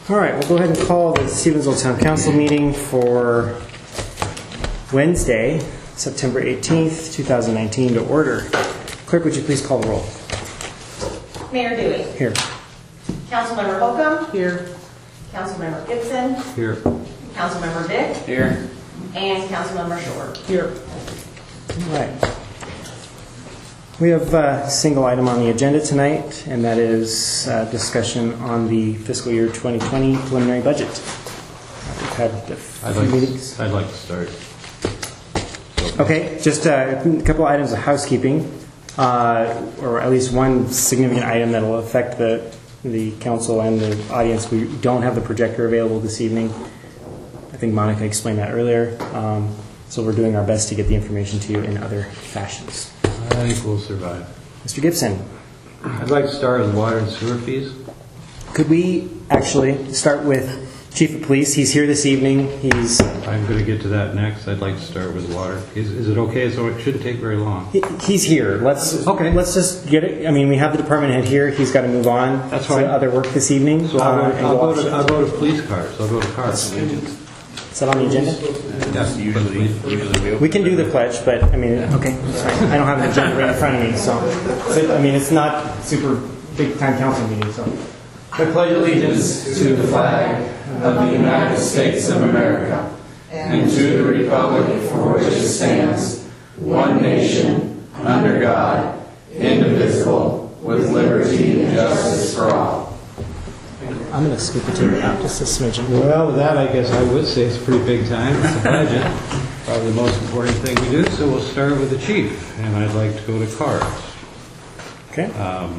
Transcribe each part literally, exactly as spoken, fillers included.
All right, we'll go ahead and call the Stevensville Town Council meeting for Wednesday, September eighteenth, two thousand nineteen to order. Clerk, would you please call the roll? Mayor Dewey. Here. Councilmember Holcomb. Here. Councilmember Gibson. Here. Councilmember Dick. Here. And Councilmember Shore. Here. All right. We have a single item on the agenda tonight, and that is uh, discussion on the fiscal year twenty twenty preliminary budget. We've had a few I'd like, meetings. to, I'd like to start. Okay, just uh, a couple items of housekeeping, uh, or at least one significant item that will affect the the council and the audience. We don't have the projector available this evening. I think Monica explained that earlier. Um, so we're doing our best to get the information to you in other fashions. I think we'll survive. Mister Gibson. I'd like to start with water and sewer fees. Could we actually start with Chief of Police? He's here this evening. He's I'm going to get to that next. I'd like to start with water. Is, is it okay? So it shouldn't take very long. he, he's here. Let's Okay. Let's just get it. I mean, we have the department head here. He's got to move on. That's to fine. other work this evening. So I'll, Uh, go, and I'll, go go off to, I'll shift. go to police cars. I'll go to cars. Is that on the agenda? Yes, usually. usually We can do the pledge, but I mean, okay. Sorry. I don't have an agenda right in front of me, so, so I mean, it's not super big time council meeting, so. I pledge allegiance to the flag of the United States of America and to the republic for which it stands, one nation, under God, indivisible, with liberty and justice for all. I'm going to scoop the table out just a smidgen. Well, with that, I guess I would say it's a pretty big time. It's a budget. Probably the most important thing we do. So we'll start with the chief, and I'd like to go to cars. Okay. Um,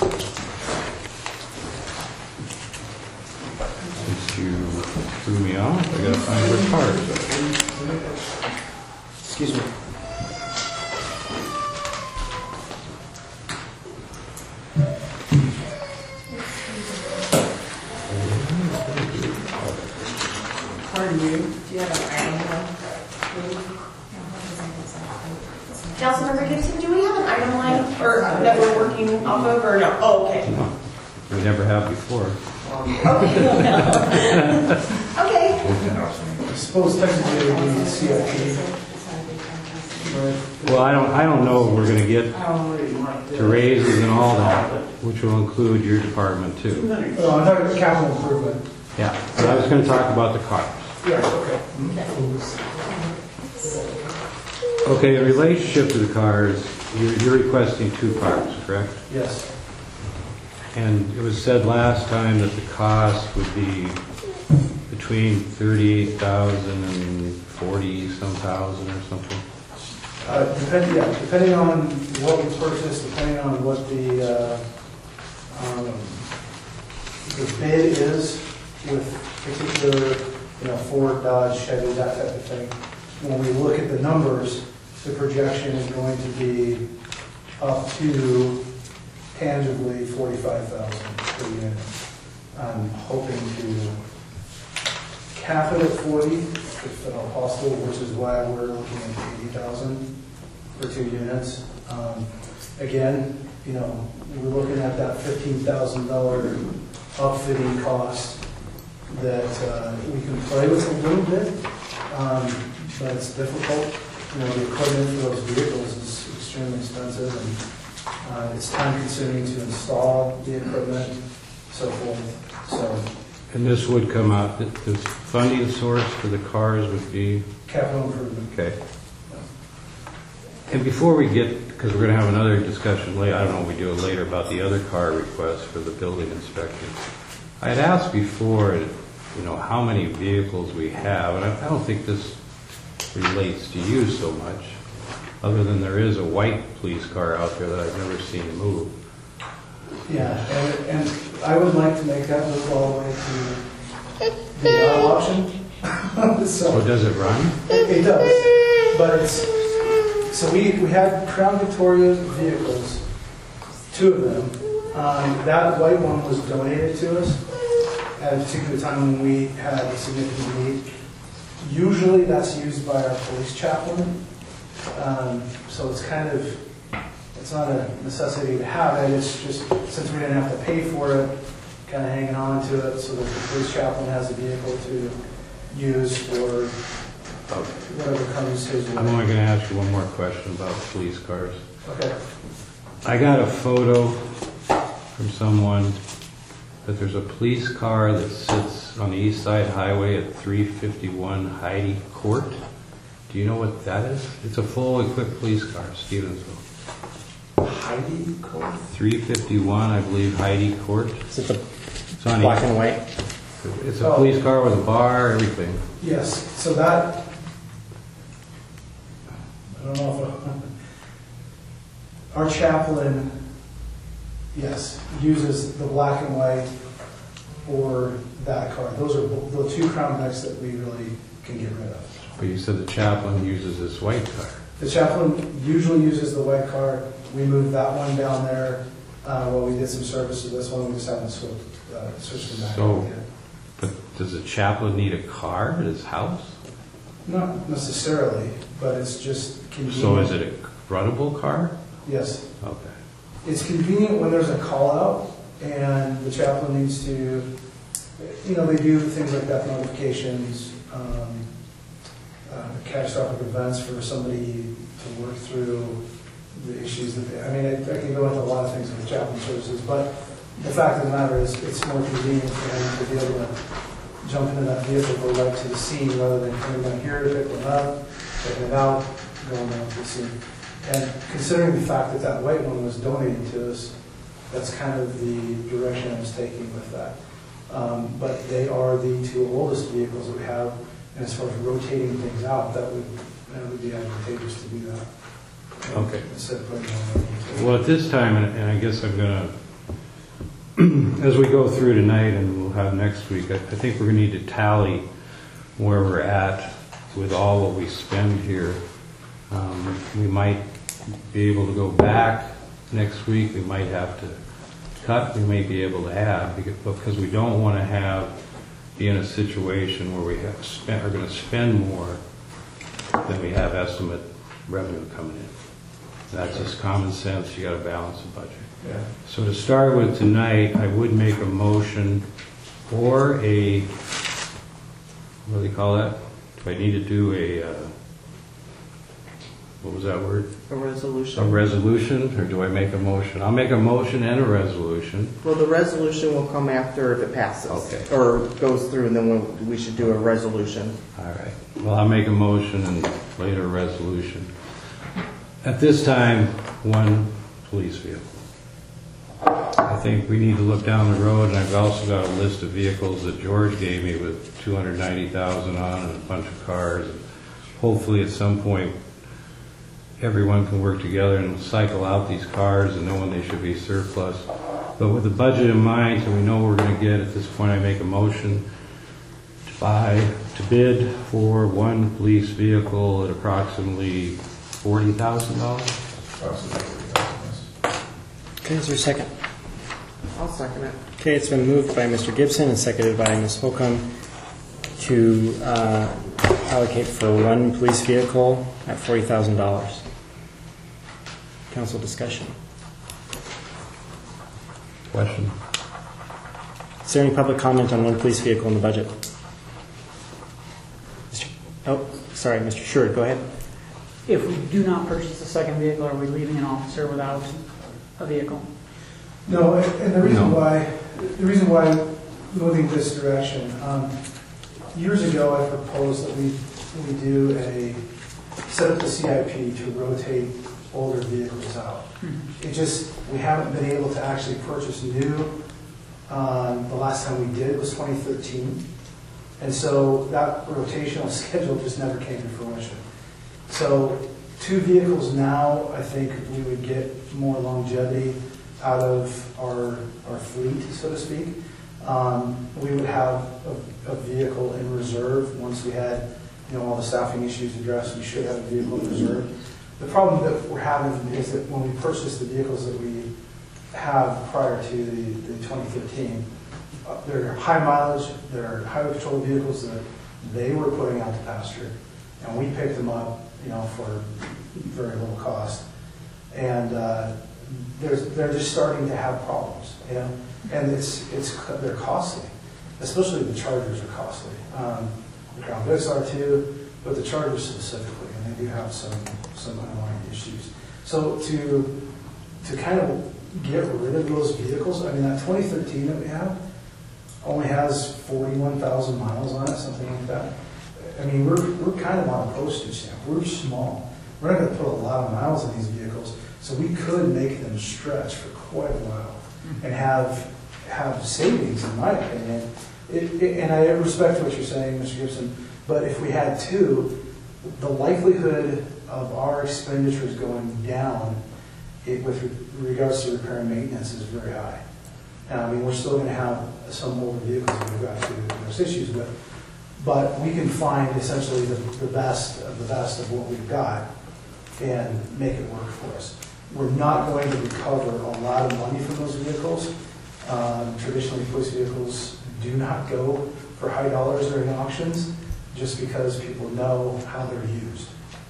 since you threw me off, I got to find where cars are. Excuse me. Pardon you. Do you have an item line? Councilmember Gibson, do we have an item line or uh, that we're working off of or no? Oh, okay. No, we never have before. Okay. Okay. I suppose technically it would be C I P. Well, I don't, I don't know if we're going to get to raises and all that, which will include your department too. Oh, I'm talking about capital improvement. Yeah, but I was going to talk about the cars. Yeah, okay. Okay, in relationship to the cars, you're, you're requesting two cars, correct? Yes. And it was said last time that the cost would be between thirty-eight thousand and forty some thousand or something. Uh, depending, yeah, depending on what we purchase, depending on what the, uh, um, the bid is with particular, you know, Ford, Dodge, Chevy, that type of thing. When we look at the numbers, the projection is going to be up to tangibly forty-five thousand per unit. I'm hoping to cap it at forty, if at all possible, which is why we're looking at eighty thousand for two units. Um, again, you know, we're looking at that fifteen thousand dollar upfitting cost that uh, we can play with a little bit, um, but it's difficult. You know, the equipment for those vehicles is extremely expensive, and uh, it's time consuming to install the equipment, so forth. So, And this would come out, the the funding source for the cars would be, capital improvement. okay. And before we get, because we're going to have another discussion later, I don't know if we do it later, about the other car request for the building inspection. I had asked before, you know, how many vehicles we have, and I I don't think this relates to you so much, other than there is a white police car out there that I've never seen move. Yeah, and, and I would like to make that move all the way to the auto auction. So Oh, does it run? it, it does, but it's so we we had Crown Victoria vehicles, two of them. Um, that white one was donated to us at a particular time when we had a significant need. Usually that's used by our police chaplain, um, so it's kind of, it's not a necessity to have it, it's just, since we didn't have to pay for it, kind of hanging on to it so that the police chaplain has a vehicle to use for whatever comes his way. I'm only going to ask you one more question about police cars. Okay. I got a photo from someone that there's a police car that sits on the East Side Highway at three fifty-one Heidi Court. Do you know what that is? It's a full equipped police car, Stevensville. Heidi Court? three fifty-one, I believe, Heidi Court. Is it the It's on black East- and white? It's a police car with a bar, everything. Yes, so that, I don't know if, it- our chaplain, yes, uses the black and white or that car. Those are the two Crown Vics that we really can get rid of. But you said the chaplain uses this white car. The chaplain usually uses the white car. We moved that one down there uh, while we did some service to this one. We just haven't switched, uh, switched them back So- out yet. But does the chaplain need a car at his house? Not necessarily, but it's just convenient. So is it a runnable car? Yes. Okay. It's convenient when there's a call out and the chaplain needs to, you know, they do things like death notifications, um, uh, catastrophic events for somebody to work through the issues that they, I mean, I, I can go into a lot of things with chaplain services, but the fact of the matter is it's more convenient for them to be able to jump into that vehicle, go right to the scene rather than coming down here, pick one up, taking it out, going down to the scene. And considering the fact that that white one was donated to us, that's kind of the direction I was taking with that. Um, but they are the two oldest vehicles that we have, and as far as rotating things out, that would that would be advantageous to do that. Okay. Instead of putting them on. Well, at this time, and and I guess I'm going to, as we go through tonight and we'll have next week, I I think we're going to need to tally where we're at with all what we spend here. Um, We might be able to go back next week. We might have to cut. We may be able to add because because we don't want to have, be in a situation where we have spent, are going to spend more than we have estimate revenue coming in. That's just common sense. You got to balance the budget. Yeah. So to start with tonight, I would make a motion or a, what do they call that? Do I need to do a, uh, what was that word? A resolution. A resolution, or do I make a motion? I'll make a motion and a resolution. Well, the resolution will come after if it passes. Okay. Or goes through, and then we'll, we should do a resolution. All right. Well, I'll make a motion and later a resolution. At this time, one police vehicle. I think we need to look down the road, and I've also got a list of vehicles that George gave me with two hundred ninety thousand on and a bunch of cars. Hopefully, at some point, everyone can work together and cycle out these cars and know when they should be surplus. But with the budget in mind, so we know what we're going to get, at this point I make a motion to buy, to bid for one police vehicle at approximately forty thousand dollars. Okay, is there a second? I'll second it. Okay, it's been moved by Mister Gibson and seconded by Miz Holcomb to uh, allocate for one police vehicle at forty thousand dollars. Council discussion. Question? Is there any public comment on one police vehicle in the budget? Mister Oh, sorry, Mister Short, go ahead. If we do not purchase a second vehicle, are we leaving an officer without a vehicle? No, and and the reason No. why, the reason why moving this direction, um, years ago I proposed that we, we do a, set up the C I P to rotate older vehicles out. It just, we haven't been able to actually purchase new. Um, the last time we did was twenty thirteen. And so that rotational schedule just never came to fruition. So two vehicles now, I think we would get more longevity out of our, our fleet, so to speak. Um, we would have a, a vehicle in reserve once we had, you know, all the staffing issues addressed. We should have a vehicle in reserve. The problem that we're having is that when we purchase the vehicles that we have prior to the, the twenty thirteen, uh, they're high mileage, they're highway patrol vehicles that they were putting out to pasture, and we picked them up, you know, for very little cost. And uh, they're, they're just starting to have problems, you know? And it's, it's, they're costly, especially the Chargers are costly. Um, the Crown Vics are too, but the Chargers specifically, and they do have some, some underlying issues. So to, to kind of get rid of those vehicles, I mean, that twenty thirteen that we have only has forty-one thousand miles on it, something like that. I mean, we're, we're kind of on a postage stamp. We're small. We're not going to put a lot of miles in these vehicles, so we could make them stretch for quite a while and have have savings, in my opinion. It, it, and I respect what you're saying, Mister Gibson, but if we had two, the likelihood of our expenditures going down it, with regards to repair and maintenance is very high. And I mean, we're still going to have some older vehicles that we've got to address issues with, but we can find essentially the, the best of the best of what we've got and make it work for us. We're not going to recover a lot of money from those vehicles. Um, traditionally, police vehicles do not go for high dollars during auctions just because people know how they're used.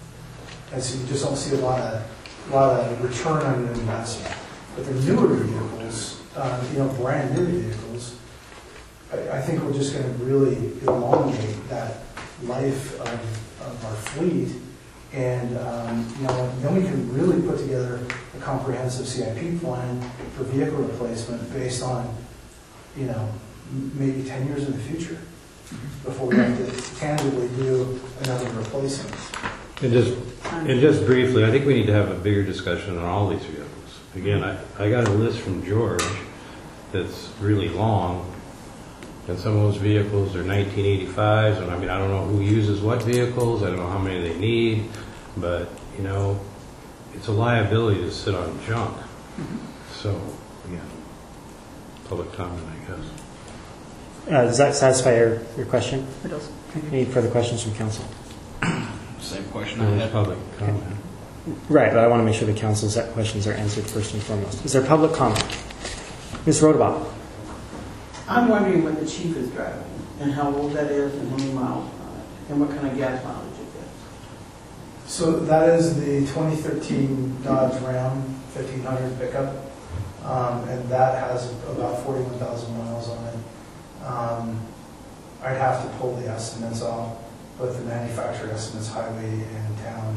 And so you just don't see a lot of, a lot of return on your investment. But the newer vehicles, uh, you know, brand new vehicles, I, I think we're just going to really elongate that life of, of our fleet. And, um, you know, then we can really put together a comprehensive C I P plan for vehicle replacement based on, you know, m- maybe ten years in the future before we have to tangibly do another replacement. And just, and just briefly, I think we need to have a bigger discussion on all these vehicles. Again, I, I got a list from George that's really long, and some of those vehicles are nineteen eighty-fives, and I mean, I don't know who uses what vehicles, I don't know how many they need, but, you know, it's a liability to sit on junk. So, yeah, public comment, I guess. Uh, does that satisfy your, your question? It does. Any further questions from council? Same question I No had. public comment. Right, but I want to make sure the council's questions are answered first and foremost. Is there public comment? Miz Rodabout? I'm wondering what the chief is driving, and how old that is, and how many miles on it, and what kind of gas mileage it gets. So that is the twenty thirteen Dodge Ram fifteen hundred pickup, um, and that has about forty-one thousand miles on it. Um, I'd have to pull the estimates off, but the manufacturer estimates highway and town,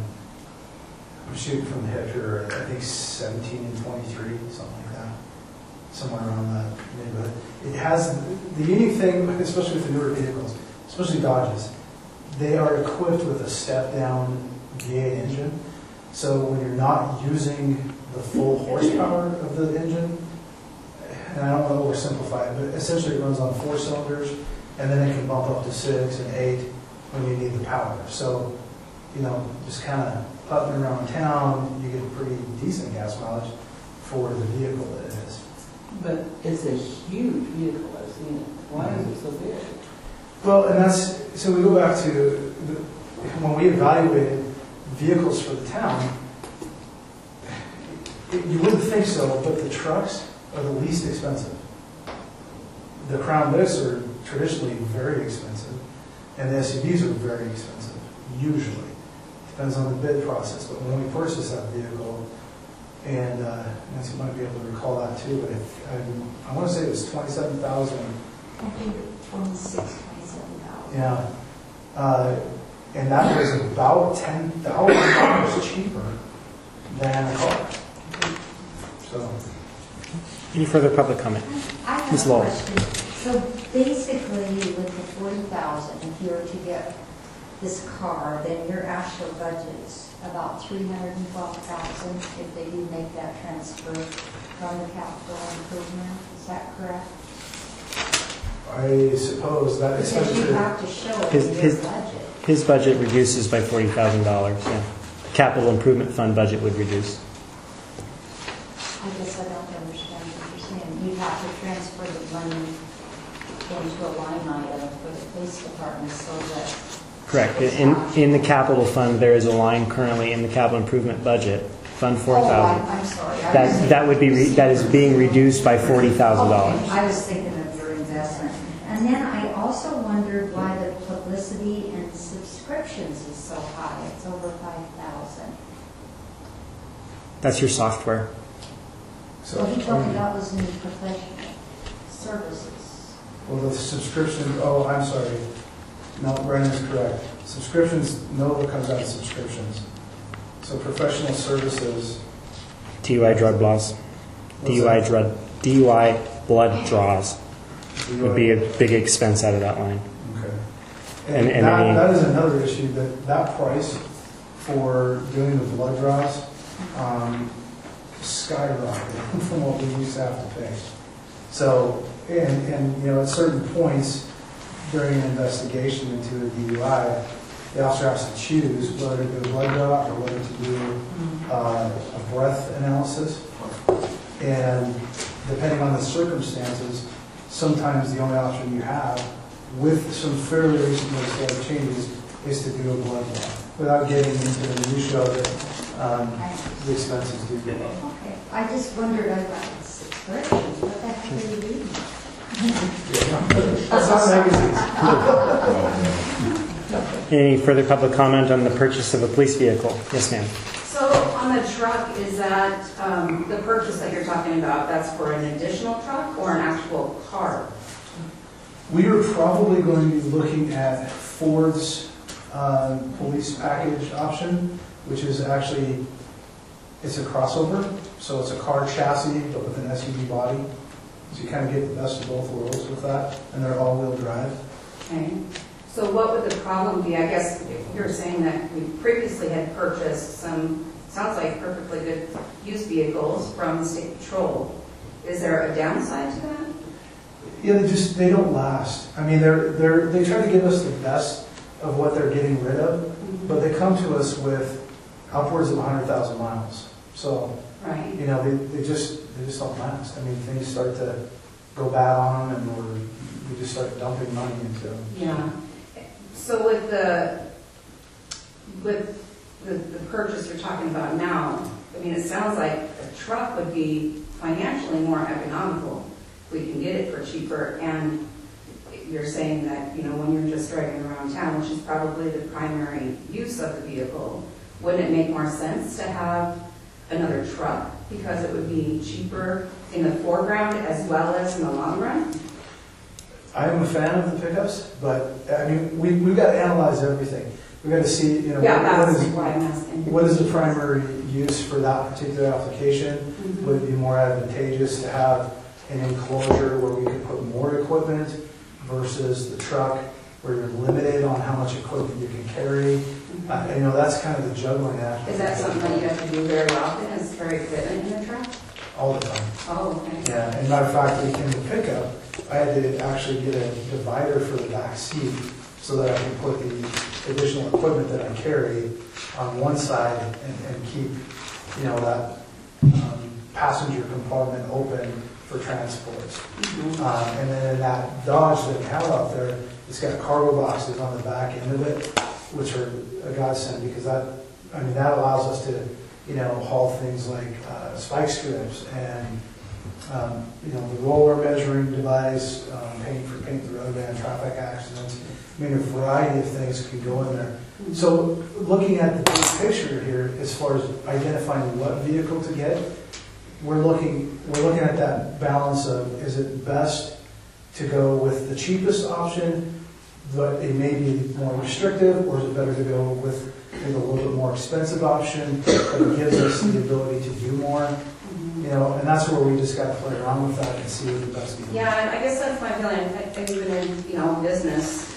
I'm shooting from the hip here, I think seventeen and twenty-three, something like that, somewhere around that neighborhood. It has, the unique thing, especially with the newer vehicles, especially Dodges, they are equipped with a step-down V eight engine. So when you're not using the full horsepower of the engine, and I don't want to oversimplify it, but essentially it runs on four cylinders, and then it can bump up to six and eight when you need the power. So, you know, just kind of putting around town, you get pretty decent gas mileage for the vehicle that it is. But it's a huge vehicle, I've seen it. Why is it so big? Well, and that's, so we go back to, the, when we evaluated vehicles for the town, it, you wouldn't think so, but the trucks are the least expensive. The Crown Vics are traditionally very expensive, and the S U Vs are very expensive, usually. Depends on the bid process, but when we purchase that vehicle, and uh, Nancy might be able to recall that too, but if, I, I want to say it was twenty-seven thousand. I think twenty-six, twenty-seven thousand. Yeah. Uh, and that was about ten thousand dollars cheaper than a car. So. Any further public comment? I have Miz a Lowell. question. So basically, with the forty thousand, if you were to get this car, then your actual budget's about three hundred and twelve thousand if they do make that transfer from the capital improvement. Is that correct? I suppose that Because especially. you have to show it His- in your his- budget. His budget reduces by forty thousand dollars, yeah. Capital Improvement Fund budget would reduce. I guess I don't understand what you're saying. You'd have to transfer the money into a line item for the police department so that. Correct. In, in the capital fund, there is a line currently in the capital improvement budget, Fund four Oh, thousand. I'm I'm sorry. I was That, thinking- that would be, re- that is being reduced by forty thousand dollars. Okay, I was thinking of your investment. And then I also wondered why the publicity and subscriptions is so high. It's over five thousand. That's your software. So, Well, he told me that was in professional services. well, the subscription, oh, I'm sorry. No, Brandon's correct. Subscriptions, no, it comes out of subscriptions. So professional services, D U I drug laws, D U I drug, D U I blood draws would be a big expense out of that line. okay. And- And and that, any- that is another issue, that that price for doing the blood draws um, skyrocketed from what we used to have to pay. So, and, and, you know, at certain points during an investigation into a D U I, the officer has to choose whether to do a blood draw or whether to do uh, a breath analysis. And depending on the circumstances, sometimes the only option you have, with some fairly recent legislative changes, is to do a blood draw, without getting into the minutiae of it. Um, the expenses do get up. Okay, I just wondered about subscriptions, what the heck are you reading? That's not magazines. Any further public comment on the purchase of a police vehicle? Yes, ma'am. So on the truck, is that, um, the purchase that you're talking about, that's for an additional truck or an actual car? We are probably going to be looking at Ford's uh, police package option, which is actually, it's a crossover. So it's a car chassis, but with an S U V body. So you kind of get the best of both worlds with that, and they're all-wheel drive. Okay. So what would the problem be? I guess you're saying that we previously had purchased some, sounds like perfectly good used vehicles from the state patrol. Is there a downside to that? Yeah, they just, they don't last. I mean, they're, they're, they try to give us the best of what they're getting rid of, but they come to us with upwards of one hundred thousand miles. So, Right. you know, they, they just, they just don't last. I mean, things start to go bad on them, and we're, we just start dumping money into them. Yeah. So with the, with the, the purchase you're talking about now, I mean, it sounds like a truck would be financially more economical. We can get it for cheaper, and you're saying that, you know, when you're just driving around town, which is probably the primary use of the vehicle, wouldn't it make more sense to have another truck because it would be cheaper in the foreground as well as in the long run? I am a fan of the pickups, but, I mean, we, we've got to analyze everything. We've got to see, you know, Yeah, what that's is, why I'm asking. what is the primary use for that particular application? Mhm. Would it be more advantageous to have an enclosure where we could put more equipment versus the truck where you're limited on how much equipment you can carry? Uh, you know, that's kind of the juggling act. Is that something that you have to do very often, is carry equipment in the truck? All the time. Oh, okay. Yeah, and matter of fact, in the pickup, I had to actually get a divider for the back seat so that I can put the additional equipment that I carry on one side and, and keep, you know, that um, passenger compartment open for transports. Mhm. Um, and then in that Dodge that we have out there, it's got cargo boxes on the back end of it, which are a godsend because that, I mean, that allows us to, you know, haul things like uh, spike strips and, um, you know, the roller measuring device, um, paint for paint the roadway on traffic accidents. I mean, a variety of things can go in there. So looking at the big picture here, as far as identifying what vehicle to get, we're looking, we're looking at that balance of, is it best to go with the cheapest option, but it may be more restrictive, or is it better to go with maybe a little bit more expensive option that gives us the ability to do more? You know, and that's where we just got to play around with that and see what the best deal is. Yeah, and I guess that's my feeling, I think even in, you know, business,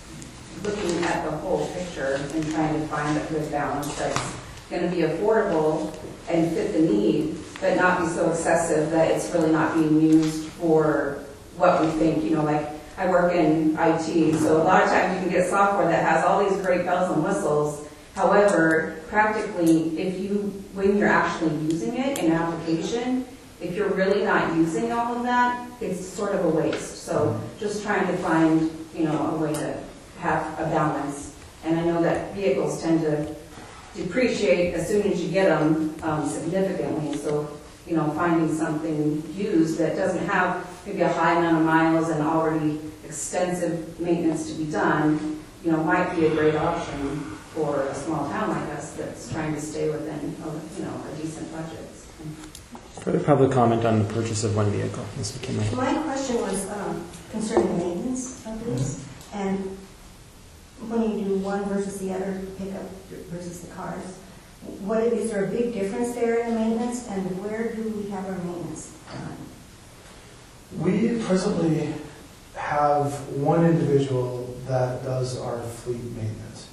looking at the whole picture and trying to find a good balance that's going to be affordable and fit the need, but not be so excessive that it's really not being used for what we think, you know, like I work in I T, so a lot of times you can get software that has all these great bells and whistles. However, practically, if you, when you're actually using it in an application, if you're really not using all of that, it's sort of a waste. So just trying to find, you know, a way to have a balance. And I know that vehicles tend to depreciate as soon as you get them um, significantly. So, you know, finding something used that doesn't have maybe a high amount of miles and already extensive maintenance to be done, you know, might be a great option for a small town like us that's trying to stay within, a, you know, a decent budget. Further public comment on the purchase of one vehicle, Miz McKinley. My question was um, concerning maintenance of these, and when you do one versus the other, pickup versus the cars, what is there a big difference there in the maintenance, and where do we have our maintenance done? We presently have one individual that does our fleet maintenance.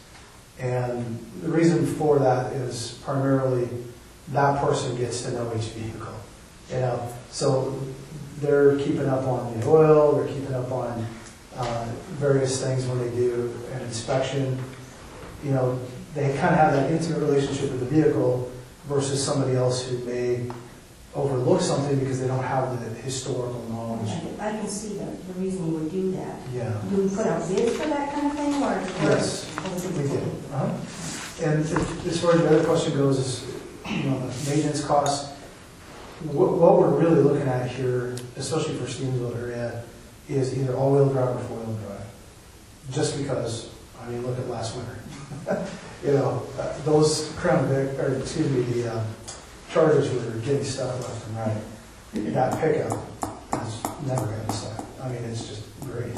And the reason for that is primarily that person gets to know each vehicle. You know, so they're keeping up on the oil, they're keeping up on uh, various things when they do an inspection. You know, they kind of have that intimate relationship with the vehicle versus somebody else who may overlook something because they don't have the historical knowledge. I can see the, the reason you would do that. Yeah. Do we put out bids for that kind of thing, or? Yes, we did. Uh-huh. And if- as far as the other question goes, is, you know, the maintenance costs, what, what we're really looking at here, especially for Stevensville area, is either all-wheel drive or four-wheel drive. Just because, I mean, look at last winter. You know, uh, those Crown Vic, or excuse me, the uh, Chargers were getting stuck left and right. That pickup has never gotten stuck. I mean, it's just great.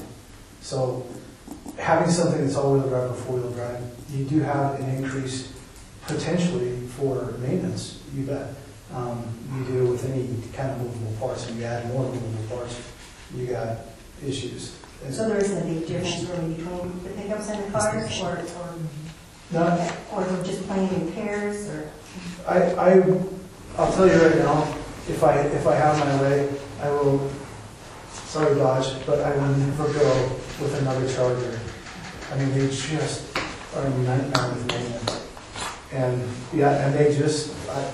So having something that's all-wheel drive or four-wheel drive, you do have an increase potentially for maintenance, you bet. Um, you do with any kind of movable parts, and you add more movable parts, you got issues. And So there isn't a big difference really between the pickups and the cars, or, or, not, or we're just playing in pairs, or? I, I, I'll tell you right now, if I, if I have my way, I will, sorry Dodge, but I will never go with another Charger. I mean, they just are a nightmare with maintenance. And, yeah, and they just, I,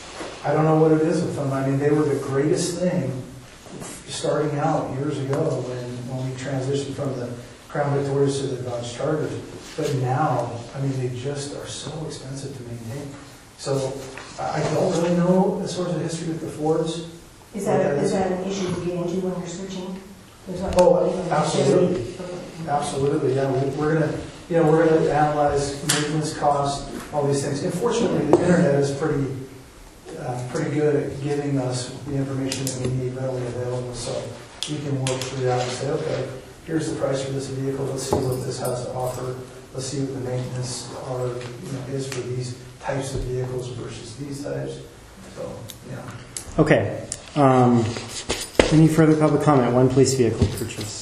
I don't know what it is with them. I mean, they were the greatest thing starting out years ago when, when we transitioned from the Crown Victorias to the Dodge Chargers. But now, I mean, they just are so expensive to maintain. So I don't really know as far as the history with the Fords. Is that, a, is that an issue to get into when you're switching? There's not- Oh, absolutely. Absolutely, yeah. We- We're gonna, you know, we're gonna analyze maintenance costs, all these things. Unfortunately, the internet is pretty, uh, pretty good at giving us the information that we need readily available. So we can work through that and say, okay, here's the price for this vehicle. Let's see what this has to offer. Let's see what the maintenance are, you know, is for these types of vehicles versus these types. So, yeah. Okay. Um, any further public comment? One police vehicle purchase.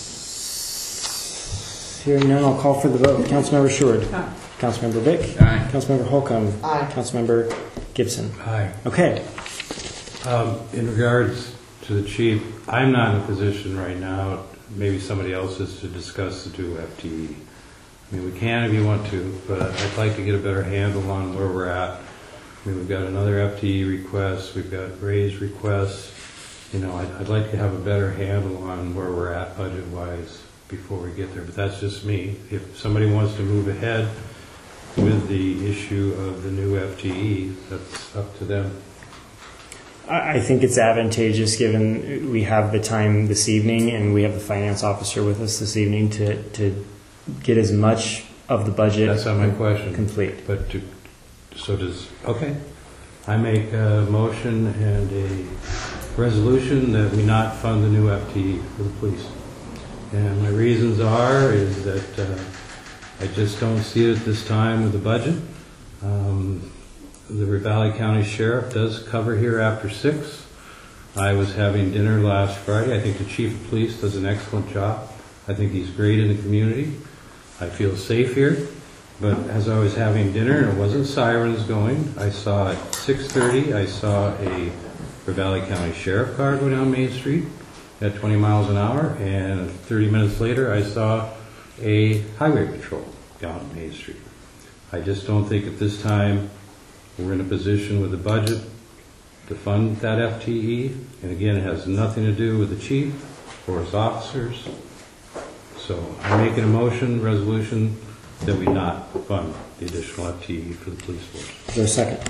Hearing none, I'll call for the vote. Councilmember Short. Aye. Councilmember Vick. Aye. Councilmember Holcomb. Aye. Councilmember Gibson. Aye. Okay. Um, In regards to the chief, I'm not in a position right now, maybe somebody else is, to discuss the two F T E. I mean, we can if you want to, but I'd like to get a better handle on where we're at. I mean, we've got another F T E request, we've got raise requests. You know, I'd, I'd like to have a better handle on where we're at budget-wise before we get there, but that's just me. If somebody wants to move ahead with the issue of the new F T E, that's up to them. I I think it's advantageous, given we have the time this evening and we have the finance officer with us this evening, to, to get as much of the budget That's not my question. complete. But to, so does, okay. I make a motion and a resolution that we not fund the new F T E for the police. And my reasons are is that uh, I just don't see it at this time with the budget. Um, the Ravalli County Sheriff does cover here after six. I was having dinner last Friday. I think the Chief of Police does an excellent job. I think he's great in the community. I feel safe here. But as I was having dinner, and it wasn't sirens going, I saw at six thirty, I saw a Ravalli County Sheriff car go down Main Street at twenty miles an hour, and thirty minutes later I saw a highway patrol down Main Street. I just don't think at this time we're in a position with the budget to fund that F T E. And again, it has nothing to do with the chief or his officers. So I'm making a motion, resolution, that we not fund the additional F T E for the police force. Is there a second?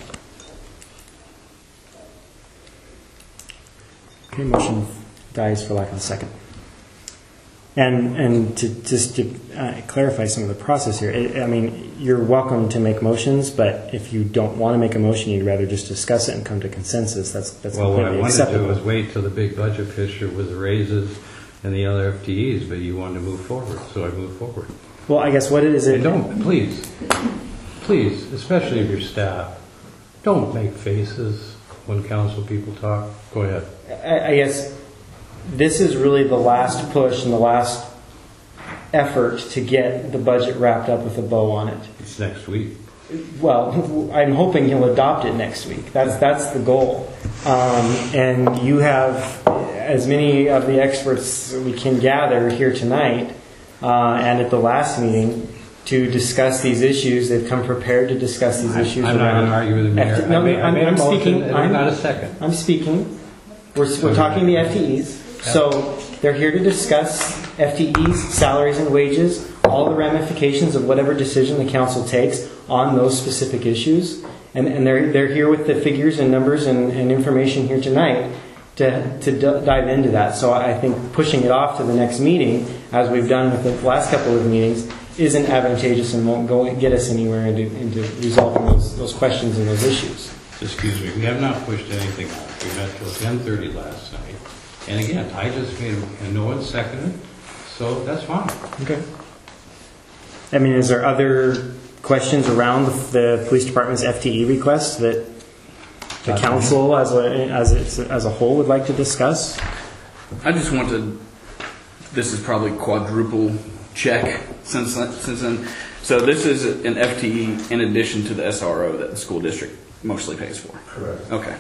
Okay, motion dies for lack of a second. And and to just to uh, clarify some of the process here, I I mean, you're welcome to make motions, but if you don't want to make a motion, you'd rather just discuss it and come to consensus. That's that's Well, what I completely wanted to do acceptable. was wait till the big budget picture with the raises and the other F T Es, but you wanted to move forward, so I moved forward. Well, I guess what it is And it don't, please, please, especially of your staff, don't make faces when council people talk. Go ahead. I, I guess this is really the last push and the last effort to get the budget wrapped up with a bow on it. It's next week. Well, I'm hoping he'll adopt it next week. That's that's the goal. Um, and you have as many of the experts we can gather here tonight uh, and at the last meeting to discuss these issues. They've come prepared to discuss these issues. I'm not going to argue with the mayor. F- no, I made, I I'm, made a I'm motion, speaking. and I'm not a second. I'm speaking. We're, we're talking the F T Es. So they're here to discuss F T Es, salaries and wages, all the ramifications of whatever decision the council takes on those specific issues. And, and they're, they're here with the figures and numbers and, and information here tonight to, to d- dive into that. So I think pushing it off to the next meeting, as we've done with the last couple of meetings, isn't advantageous and won't go get us anywhere into, into resolving those, those questions and those issues. Excuse me, we have not pushed anything off. We met till ten thirty last night. And again, I just made, a- and no one seconded, so that's fine. Okay. I mean, is there other questions around the, the police department's F T E request that the Uh, council as a, as it's, as a whole would like to discuss? I just want to, this is probably quadruple check since, since then. So this is an F T E in addition to the S R O that the school district mostly pays for. Correct. Okay.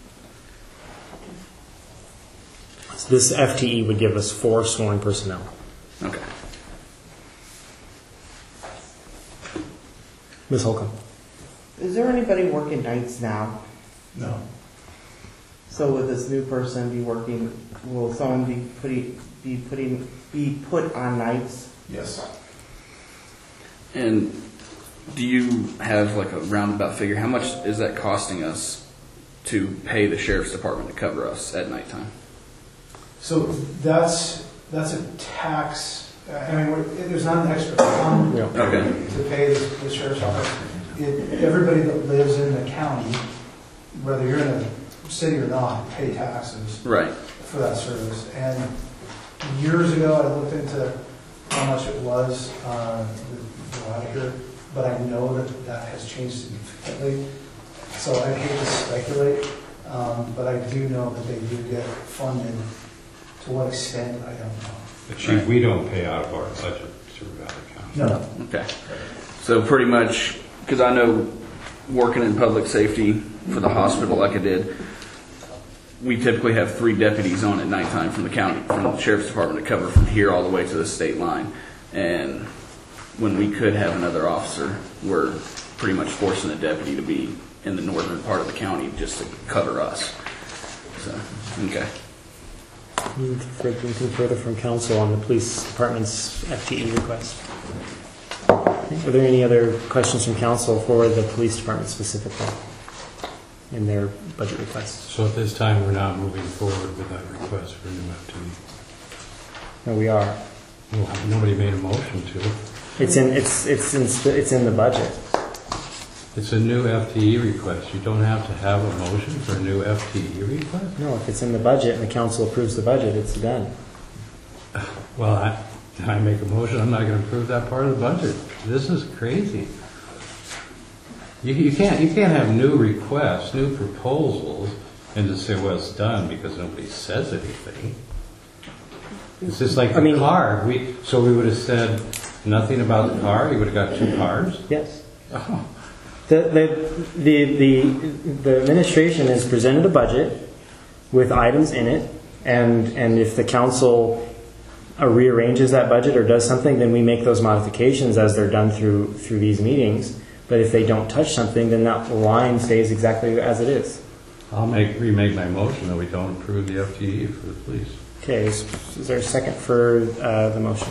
So this F T E would give us four sworn personnel. Okay. Miz Holcomb. Is there anybody working nights now? No. So will this new person be working, will someone be putting, be putting, be put on nights? Yes. And do you have like a roundabout figure? How much is that costing us to pay the sheriff's department to cover us at nighttime? So that's, that's a tax, I mean, we're- there's not an extra fund Yeah. Okay. to pay the the sheriff's office. It- Everybody that lives in the county, whether you're in a city or not, pay taxes Right. for that service. And years ago, I looked into how much it was uh, to go out of here, but I know that that has changed significantly. So I hate to speculate, um, but I do know that they do get funded. To what extent, I don't know. But Chief, we don't pay out of our budget to Nevada County. No. Okay. So pretty much, because I know working in public safety for the hospital like I did, we typically have three deputies on at nighttime from the county, from the sheriff's department to cover from here all the way to the state line. And when we could have another officer, we're pretty much forcing a deputy to be in the northern part of the county just to cover us. So, okay. Anything further from council on the police department's F T E request? Are there any other questions from council for the police department specifically in their budget requests? So at this time, we're not moving forward with that request for new F T E. No, we are. Well, nobody made a motion to. It's in it's it's in it's in the budget. It's a new F T E request. You don't have to have a motion for a new F T E request? No, if it's in the budget and the council approves the budget, it's done. Well, I, I make a motion, I'm not going to approve that part of the budget. This is crazy. You, you can't you can't have new requests, new proposals, and just say, well, it's done because nobody says anything. It's just like the I mean- car. We so we would have said nothing about the car. You would have got two cars. Yes. Oh. The, the, the, the, the administration has presented a budget with items in it, and, and if the council uh, rearranges that budget or does something, then we make those modifications as they're done through, through these meetings. But if they don't touch something, then that line stays exactly as it is. I'll make remake my motion that we don't approve the F T E for the police. Okay, is, is there a second for uh, the motion?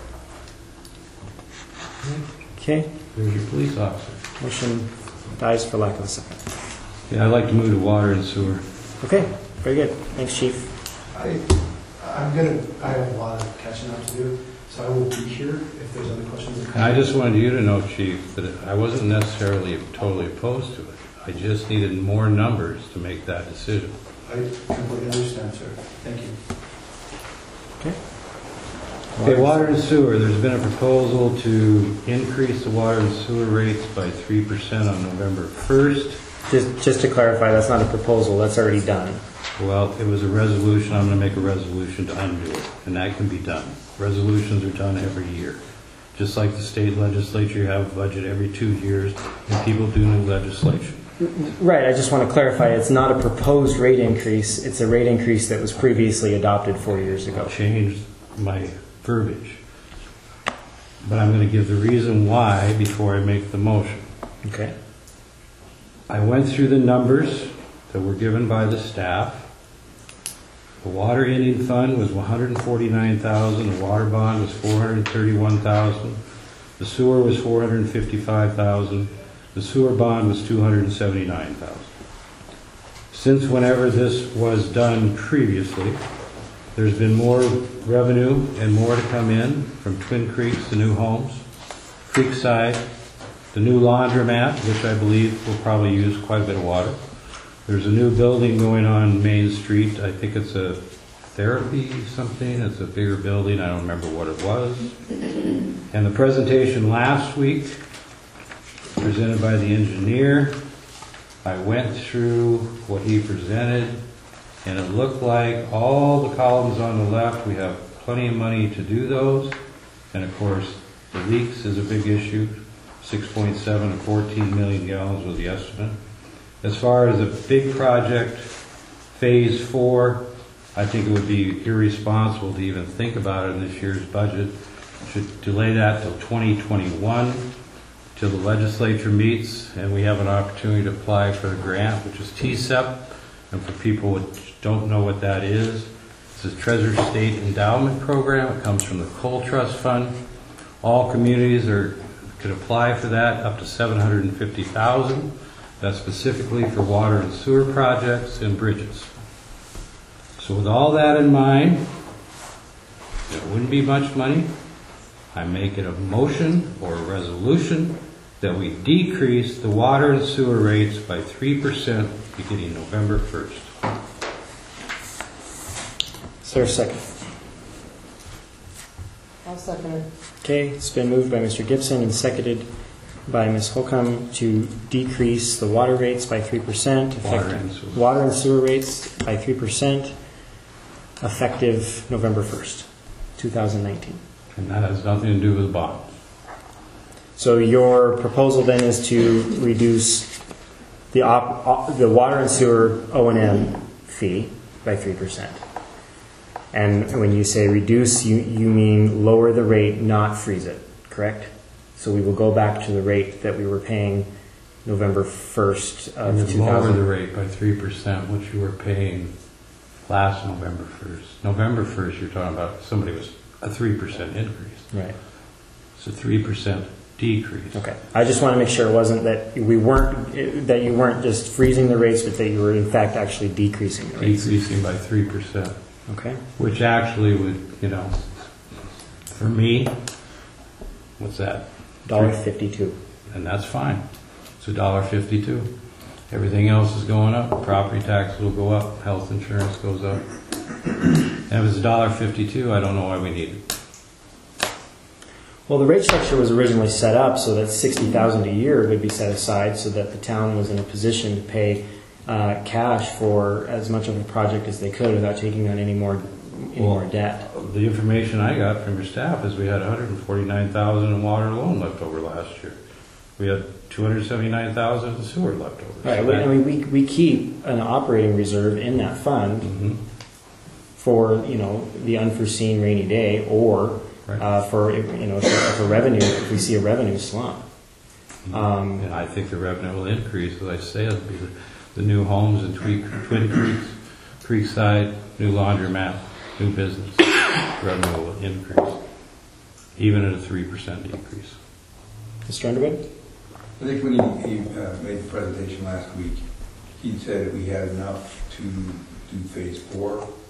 Okay, There's your police officer. motion dies for lack of a second. Yeah, I'd like to move to water and sewer. Okay, very good. Thanks, Chief. I, I'm gonna, I have a lot of catching up to do, so I will be here if there's other questions that come And I up. just wanted you to know, Chief, that I wasn't necessarily totally opposed to it. I just needed more numbers to make that decision. I completely understand, sir. Thank you. Okay, water and sewer, there's been a proposal to increase the water and sewer rates by three percent on November first. Just, just to clarify, that's not a proposal, that's already done. Well, it was a resolution, I'm gonna make a resolution to undo it, and that can be done. Resolutions are done every year. Just like the state legislature, you have a budget every two years, and people do new legislation. Right, I just want to clarify, it's not a proposed rate increase, it's a rate increase that was previously adopted four years ago. I'll change my verbiage. But I'm gonna give the reason why before I make the motion. Okay. I went through the numbers that were given by the staff. The water Indian fund was one hundred forty-nine thousand dollars, the water bond was four hundred thirty-one thousand dollars, the sewer was four hundred fifty-five thousand dollars, the sewer bond was two hundred seventy-nine thousand dollars. Since whenever this was done previously, there's been more revenue and more to come in from Twin Creeks, the new homes, Creekside, the new laundromat, which I believe will probably use quite a bit of water. There's a new building going on Main Street. I think it's a therapy something. It's a bigger building. I don't remember what it was. And the presentation last week, presented by the engineer, I went through what he presented, and it looked like all the columns on the left, we have plenty of money to do those. And of course, the leaks is a big issue. six point seven to fourteen million gallons was the estimate. As far as a big project, phase four, I think it would be irresponsible to even think about it in this year's budget. Should delay that till twenty twenty-one, till the legislature meets and we have an opportunity to apply for the grant, which is T S E P. And for people who don't know what that is, it's a Treasure State Endowment Program. It comes from the Coal Trust Fund. All communities are could apply for that up to seven hundred fifty thousand dollars. That's specifically for water and sewer projects and bridges. So with all that in mind, it wouldn't be much money. I make it a motion or a resolution that we decrease the water and sewer rates by three percent beginning November first. Is there a second? I'll second it. Okay, it's been moved by Mister Gibson and seconded by Miz Holcomb to decrease the water rates by three percent. Water and sewer. Water and sewer rates by three percent, effective November first, two thousand nineteen. And that has nothing to do with bonds. So your proposal then is to reduce the op, op, the water and sewer O and M fee by three percent. And when you say reduce, you, you mean lower the rate, not freeze it, correct? So we will go back to the rate that we were paying November first of And two lower thousand. the rate by three percent, which you were paying last November first. November first, you're talking about somebody was a three percent increase. Right. It's a three percent decrease. Okay. I just want to make sure it wasn't that we weren't, that you weren't just freezing the rates, but that you were in fact actually decreasing the rates. Decreasing by three percent. Okay. Which actually would, you know, for me, what's that? Dollar fifty-two. And that's fine. It's a dollar fifty-two. Everything else is going up. Property tax will go up. Health insurance goes up. And if it's a dollar fifty-two, I don't know why we need it. Well, the rate structure was originally set up so that sixty thousand dollars a year would be set aside so that the town was in a position to pay uh, cash for as much of a project as they could without taking on any more any Well, more debt. The information I got from your staff is we had one hundred forty-nine thousand dollars in water alone left over last year. We had two hundred seventy-nine thousand dollars in sewer left over. Right. So We, that- I mean, we we keep an operating reserve in that fund Mhm. for you know the unforeseen rainy day or Right. uh, for you know for, for revenue if we see a revenue slump. Um, And I think the revenue will increase, as I say, it'll be the, the new homes in Twin, Twin Creeks, Creekside, new laundromat, new business. Revenue will increase, even at a three percent decrease. Mister Underwood? I think when he, he uh, made the presentation last week, he said we had enough to do phase four,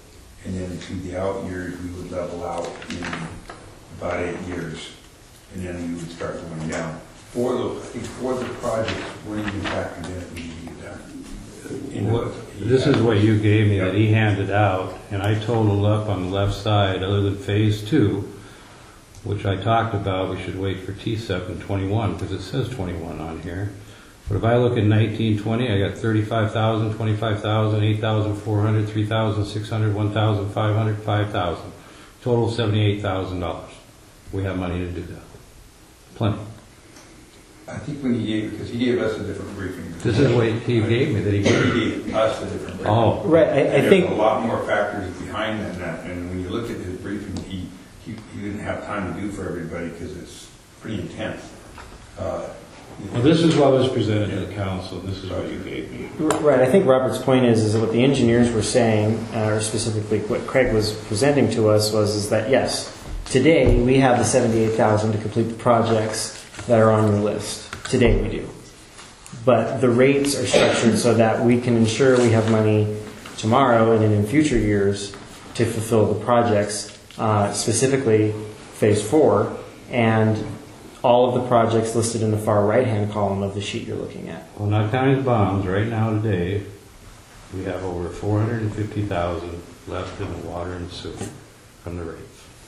and then to the out years, we would level out in about eight years, and then we would start going down. For the, I think for the projects, we're even factored in, we need that. In What, this is what you gave me that he handed out, and I totaled up on the left side, other than phase two, which I talked about, we should wait for T S E P in twenty-one, because it says twenty-one on here. But if I look at nineteen twenty, I got thirty-five thousand, twenty-five thousand, eight thousand four hundred, three thousand six hundred, one thousand five hundred, five thousand. Total seventy-eight thousand dollars. We have money to do that. Plenty. I think when he gave, because he gave us a different briefing. This is what he gave me, that he He gave. gave us a different briefing. Oh. Right, I, I And think. there's a lot more factors behind than that, and when you look at his briefing, he, he, he didn't have time to do for everybody because it's pretty intense. Uh, Well, this is what was presented to the council, this is what you gave me. Right, I think Robert's point is, is that what the engineers were saying, uh, or specifically what Craig was presenting to us was, is that yes, today we have the seventy-eight thousand to complete the projects that are on your list. Today we do. But the rates are structured so that we can ensure we have money tomorrow and in future years to fulfill the projects, uh, specifically phase four, and all of the projects listed in the far right-hand column of the sheet you're looking at. Well, not counting the bonds, right now today, we have over four hundred fifty thousand left in the water and sewer from the rates.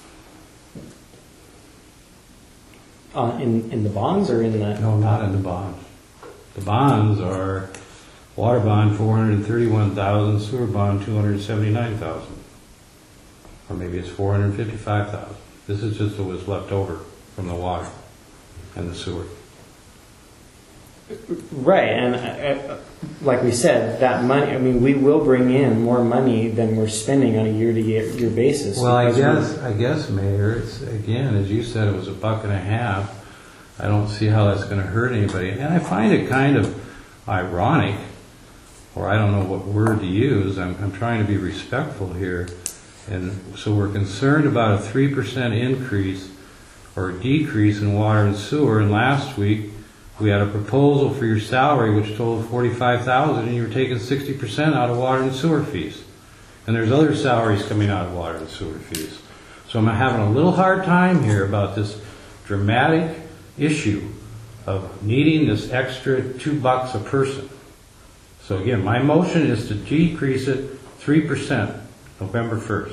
Uh, in, in the bonds or in the... No, not in the bonds. The bonds are water bond four hundred thirty-one thousand, sewer bond two hundred seventy-nine thousand. Or maybe it's four hundred fifty-five thousand. This is just what was left over from the water and the sewer. Right, and uh, uh, like we said, that money, I mean, we will bring in more money than we're spending on a year-to-year basis. Well, I because guess, we're- I guess, Mayor, it's, again, as you said, it was a buck and a half. I don't see how that's going to hurt anybody. And I find it kind of ironic, or I don't know what word to use. I'm, I'm trying to be respectful here. And so we're concerned about a three percent increase or decrease in water and sewer. And last week, we had a proposal for your salary which totaled forty-five thousand dollars, and you were taking sixty percent out of water and sewer fees. And there's other salaries coming out of water and sewer fees. So I'm having a little hard time here about this dramatic issue of needing this extra two bucks a person. So again, my motion is to decrease it three percent November first.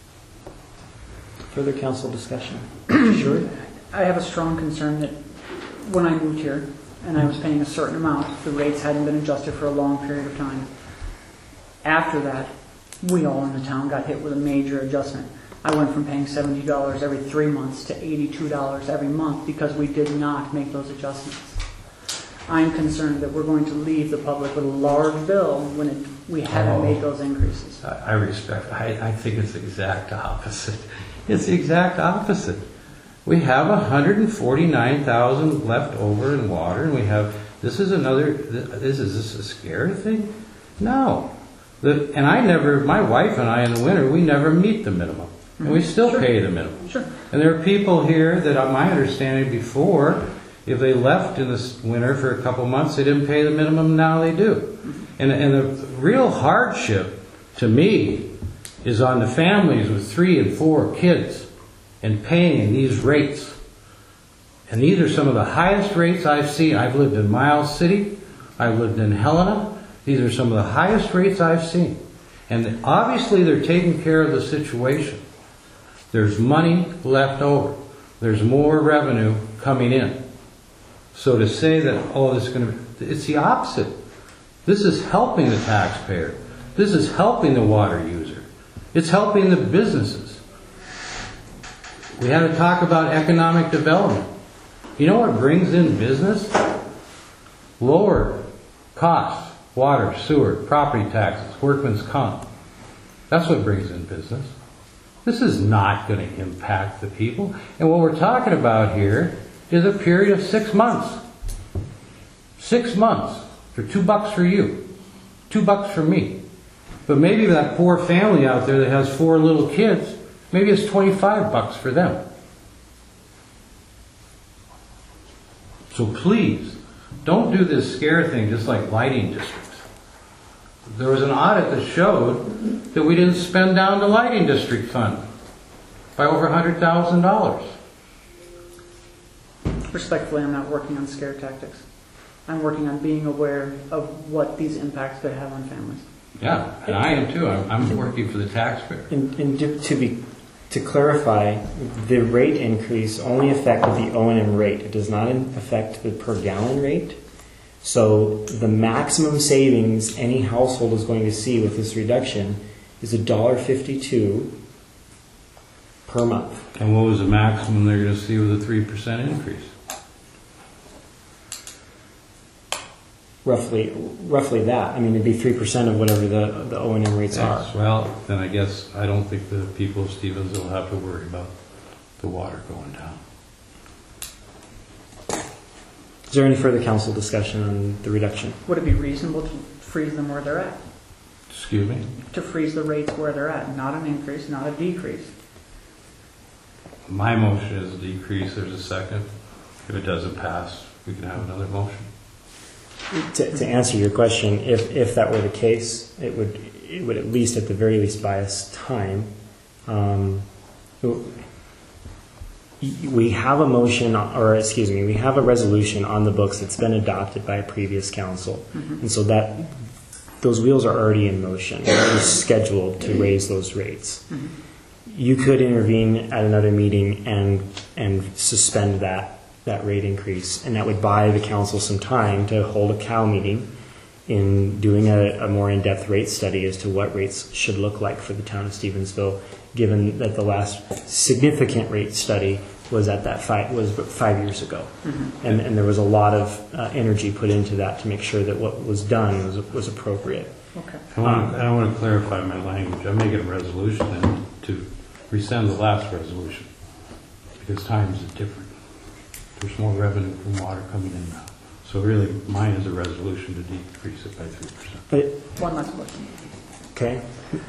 Further council discussion? Sure. I have a strong concern that when I moved here and I was paying a certain amount, the rates hadn't been adjusted for a long period of time. After that, we all in the town got hit with a major adjustment. I went from paying seventy dollars every three months to eighty-two dollars every month because we did not make those adjustments. I'm concerned that we're going to leave the public with a large bill when it, we haven't Oh. made those increases. I, I respect, I, I think it's the exact opposite. It's the exact opposite. We have one hundred forty-nine thousand left over in water, and we have, this is another, this is this a scary thing? No. The, and I never, my wife and I in the winter, we never meet the minimum. And we still Sure. pay the minimum. Sure. And there are people here that, on my understanding before, if they left in this winter for a couple months, they didn't pay the minimum, now they do. And, and the real hardship to me is on the families with three and four kids and paying these rates. And these are some of the highest rates I've seen. I've lived in Miles City. I've lived in Helena. These are some of the highest rates I've seen. And obviously they're taking care of the situation. There's money left over. There's more revenue coming in. So to say that, oh, this is going to, it's the opposite. This is helping the taxpayer. This is helping the water user. It's helping the businesses. We had to talk about economic development. You know what brings in business? Lower costs, water, sewer, property taxes, workman's comp. That's what brings in business. This is not going to impact the people. And what we're talking about here is a period of six months. Six months for two bucks for you, two bucks for me. But maybe that poor family out there that has four little kids, maybe it's twenty-five bucks for them. So please, don't do this scare thing just like lighting districts. there was an audit that showed that we didn't spend down the lighting district fund by over one hundred thousand dollars. Respectfully, I'm not working on scare tactics. I'm working on being aware of what these impacts could have on families. Yeah, and I am too. I'm, I'm working for the taxpayer. And, and to, to be to clarify, the rate increase only affected the O and M rate. It does not affect the per gallon rate. So the maximum savings any household is going to see with this reduction is one dollar fifty-two per month. And what was the maximum they're going to see with a three percent increase? Roughly, roughly that. I mean, it'd be three percent of whatever the the O and M rates are. Yes, well, then I guess I don't think the people of Stevens will have to worry about the water going down. Is there any further council discussion on the reduction? Would it be reasonable to freeze them where they're at? Excuse me? To freeze the rates where they're at, not an increase, not a decrease. My motion is a decrease. There's a second. If it doesn't pass, we can have another motion. To, to answer your question, if, if that were the case, it would it would at least, at the very least, buy us time. Um, we have a motion, or excuse me, we have a resolution on the books that's been adopted by a previous council, mm-hmm. and so that those wheels are already in motion. We're scheduled to raise those rates. Mm-hmm. You could intervene at another meeting and and suspend that. that rate increase, and that would buy the council some time to hold a C O W meeting in doing a, a more in-depth rate study as to what rates should look like for the town of Stevensville, given that the last significant rate study was at that five was five years ago, mm-hmm. and, and there was a lot of uh, energy put into that to make sure that what was done was was appropriate. Okay. I want, to, I want to clarify my language. I'm making a resolution and to rescind the last resolution because times are different. There's more revenue from water coming in now. So really, mine is a resolution to decrease it by three percent. But, one last question. Okay.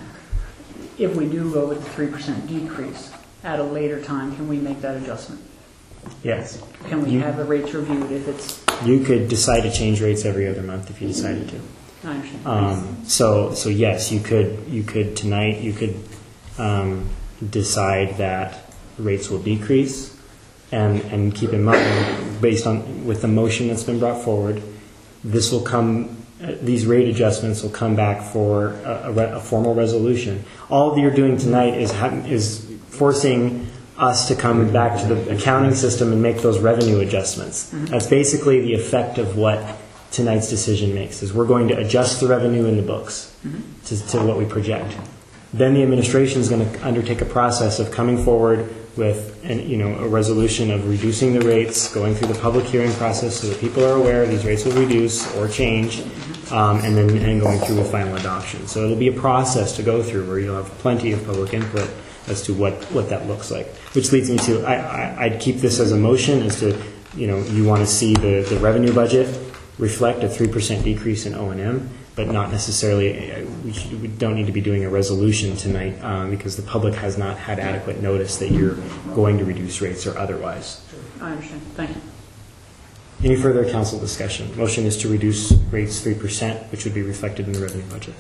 If we do go with the three percent decrease at a later time, can we make that adjustment? Yes. Can we you, have the rates reviewed if it's... You could decide to change rates every other month if you decided to. I understand. Um, so, so yes, you could, you could tonight, you could um, decide that rates will decrease. And, and keep in mind, based on with the motion that's been brought forward, this will come. Uh, these rate adjustments will come back for a, a, re, a formal resolution. All that you're doing tonight is ha is forcing us to come back to the accounting system and make those revenue adjustments. Mm-hmm. That's basically the effect of what tonight's decision makes. Is we're going to adjust the revenue in the books mm-hmm. to, to what we project. Then the administration is going to undertake a process of coming forward with an, you know, a resolution of reducing the rates, going through the public hearing process so that people are aware these rates will reduce or change, um, and then and going through a final adoption. So it'll be a process to go through where you'll have plenty of public input as to what, what that looks like. Which leads me to, I, I, I'd keep this as a motion as to, you know, you want to see the, the revenue budget reflect a three percent decrease in O and M, but not necessarily, we, should, we don't need to be doing a resolution tonight um, because the public has not had adequate notice that you're going to reduce rates or otherwise. I understand. Thank you. Any further council discussion? Motion is to reduce rates three percent, which would be reflected in the revenue budget.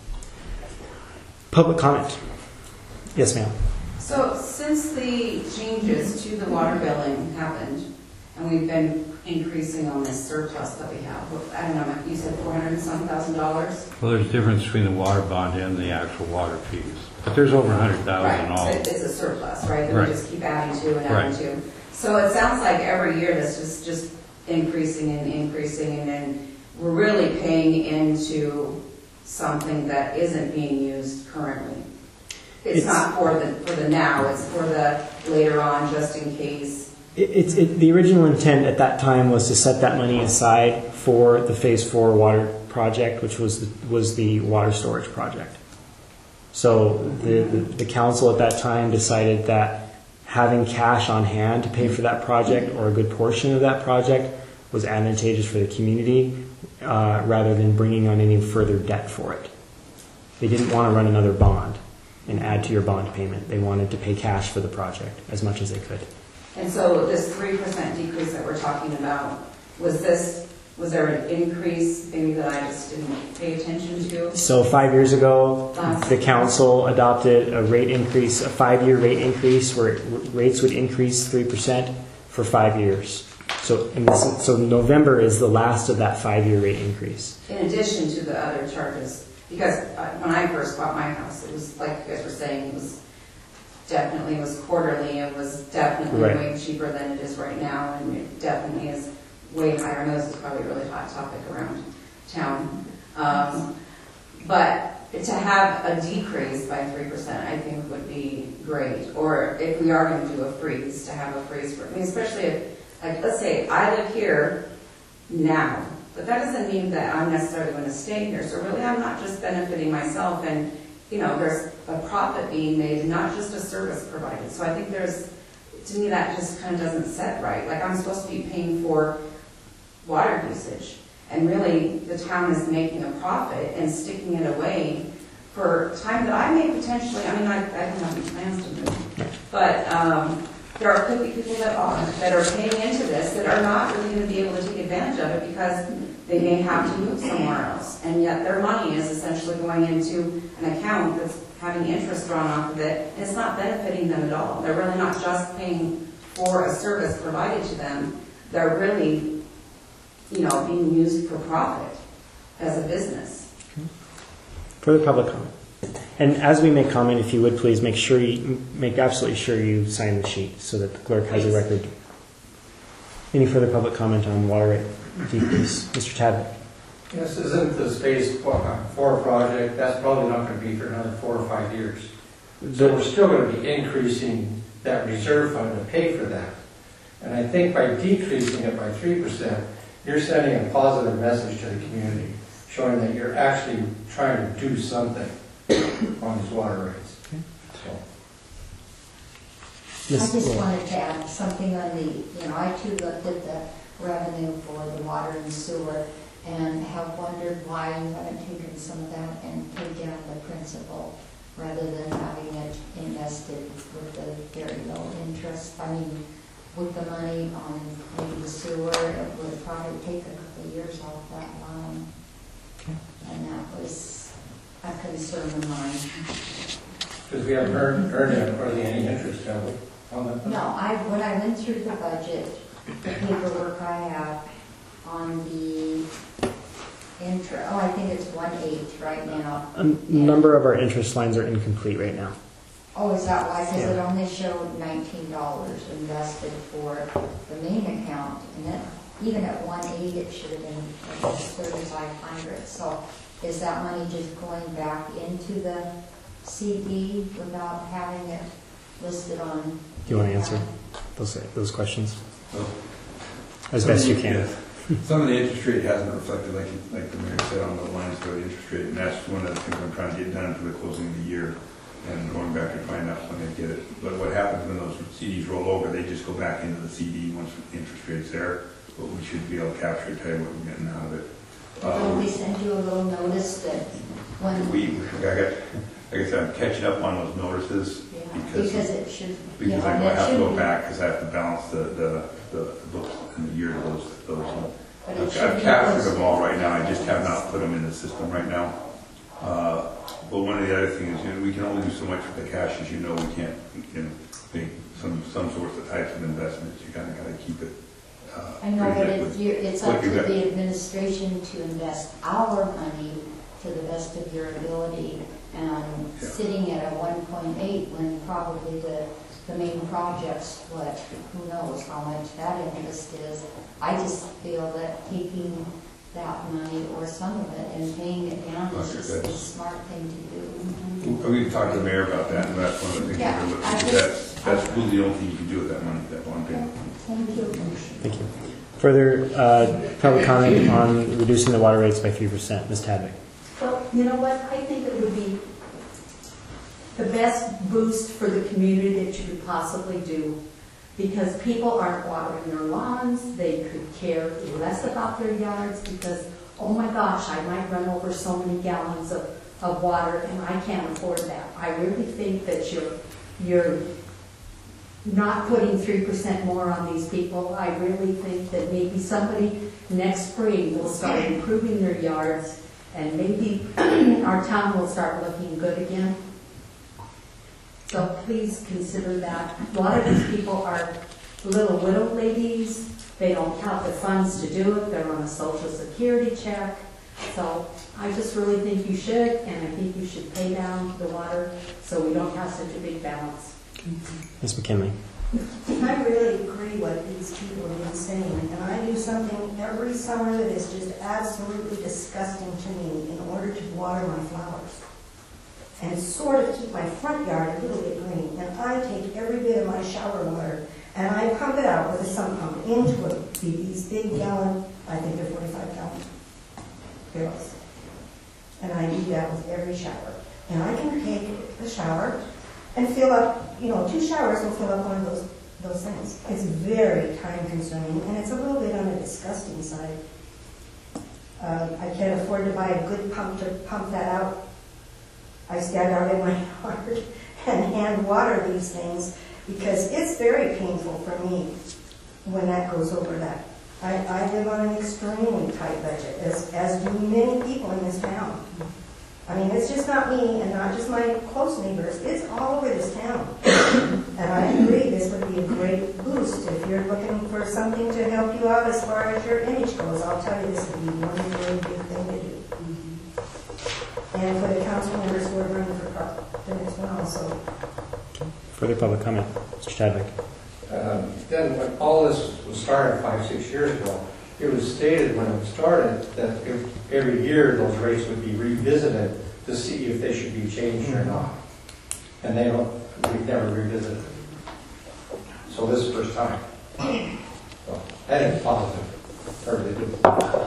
Public comment. Yes, ma'am. So since the changes to the water billing happened, and we've been increasing on this surplus that we have, I don't know, you said four hundred and some thousand dollars? Well, there's a difference between the water bond and the actual water fees. But there's over one hundred thousand right. all. Right, it's a surplus, right, that right. we just keep adding to and adding right. to. So it sounds like every year this is just increasing and increasing, and then we're really paying into something that isn't being used currently. It's, it's not for the for the now, it's for the later on, just in case. It, it's it, the original intent at that time was to set that money aside for the Phase Four water project, which was the, was the water storage project. So the, the the council at that time decided that having cash on hand to pay for that project or a good portion of that project was advantageous for the community uh, rather than bringing on any further debt for it. They didn't want to run another bond and add to your bond payment. They wanted to pay cash for the project as much as they could. And so this three percent decrease that we're talking about, was this Was there an increase maybe that I just didn't pay attention to? So five years ago, Last- the council adopted a rate increase, a five-year rate increase where rates would increase three percent for five years. So, and this, so November is the last of that five-year rate increase. In addition to the other charges, because uh, when I first bought my house, it was like you guys were saying, it was definitely, it was quarterly, it was definitely Right. way cheaper than it is right now, and it definitely is way higher. I know this is probably a really hot topic around town. Um, but to have a decrease by three percent, I think would be great. Or if we are going to do a freeze, to have a freeze for, I mean, especially if, like, let's say I live here now, but that doesn't mean that I'm necessarily going to stay here. So really, I'm not just benefiting myself, and, you know, there's a profit being made and not just a service provided. So I think there's, to me, that just kind of doesn't set right. Like, I'm supposed to be paying for water usage, and really the town is making a profit and sticking it away for time that I may potentially, I mean, I, I don't have any plans to move, but um, there are could be people that are, that are paying into this that are not really going to be able to take advantage of it because they may have to move somewhere else, and yet their money is essentially going into an account that's having interest drawn off of it, and it's not benefiting them at all. They're really not just paying for a service provided to them, they're really, you know, being used for profit as a business. Further public comment. And as we make comment, if you would please make sure you make absolutely sure you sign the sheet so that the clerk has a record. Any further public comment on water rate decrease? Mister Tadwick. Yes, isn't the phase four project, that's probably not going to be for another four or five years. So we're still going to be increasing that reserve fund to pay for that. And I think by decreasing it by three percent, you're sending a positive message to the community, showing that you're actually trying to do something on these water rates. Okay. So. I just wanted to add something on the, you know, I too looked at the revenue for the water and sewer and have wondered why you haven't taken some of that and paid down the principal rather than having it invested with the very low interest. I mean, with the money on maybe the sewer, it would probably take a couple of years off that loan. Okay. And that was a concern of mine. Because we haven't earned, earned hardly any interest, have we, on that? No, I, when I went through the budget, the paperwork I have on the intra, oh, I think it's one eighth right now. A number of our interest lines are incomplete right now. Oh, is that why? Because it Yeah. only showed nineteen dollars invested for the main account, and then even at one eight, it should have been thirty-five hundred. So is that money just going back into the C D without having it listed on? Do you want to answer those those questions So, as best you can? yes. Some of the interest rate hasn't reflected, like like the mayor said, on the lines for the interest rate, and that's one of the things I'm trying to get done for the closing of the year, and going back and finding out when they get it. But what happens when those C Ds roll over, they just go back into the C D once the interest rate's there, but we should be able to capture, tell you what we're getting out of it. Will Uh, we send you a little notice that when? We, I got, like I said, I'm catching up on those notices, Yeah, because, because it should, you because know, I and it have to should go be- back, because I have to balance the, the, the books and the year of those, those. But it I've should I've be captured posted. them all right now, I just have not put them in the system right now. Uh, But one of the other things, you know, we can only do so much with the cash, as you know, we can't, you know, make some, some sorts of types of investments, you kinda gotta keep it. uh, I know, but pretty it's, liquid. you're- it's What up you to got. the administration to invest our money to the best of your ability. And Yeah. sitting at a one point eight when probably the, the main project's what, who knows how much that interest is. I just feel that taking that money or some of it and paying it down is Okay, just good. the smart thing to do. We can talk to the mayor about that, and that's one of the things Yeah, we're looking I at. just- That's, that's really the only thing you can do with that money, that one payment. Thank you. Thank you. Further uh, public comment on reducing the water rates by three percent. Miz Tadwick. Well, you know what, I think it would be the best boost for the community that you could possibly do, because people aren't watering their lawns, they could care less about their yards, because, oh my gosh, I might run over so many gallons of, of water, and I can't afford that. I really think that your, your not putting three percent more on these people. I really think that maybe somebody next spring will start improving their yards, and maybe our town will start looking good again. So please consider that. A lot of these people are little widow ladies. They don't have the funds to do it. They're on a social security check. So I just really think you should, and I think you should pay down the water so we don't have such a big balance. Miz McKinley. I really agree what these people have been saying, and I do something every summer that is just absolutely disgusting to me in order to water my flowers and sort of keep my front yard a little bit green. And I take every bit of my shower water and I pump it out with a sump pump into a, these big gallon, I think they're forty-five gallon barrels. And I do that with every shower. And I can take a shower and fill up, you know, two showers will fill up one of those those things. It's very time consuming, and it's a little bit on the disgusting side. Uh, I can't afford to buy a good pump to pump that out. I stand out in my yard and hand water these things because it's very painful for me when that goes over that. I, I live on an extremely tight budget, as, as do many people in this town. I mean, it's just not me and not just my close neighbors. It's all over this town. And I agree this would be a great boost if you're looking for something to help you out as far as your image goes. I'll tell you, this would be one really big thing to do. Mm-hmm. And for the council members who are running for the next one also. Further public comment. Mister Chadwick. Um, then when all this was started five, six years ago, it was stated when it started that if every year those rates would be revisited to see if they should be changed or not. And they don't, we've never revisited it. So this is the first time. So I think it's positive. Or they do. All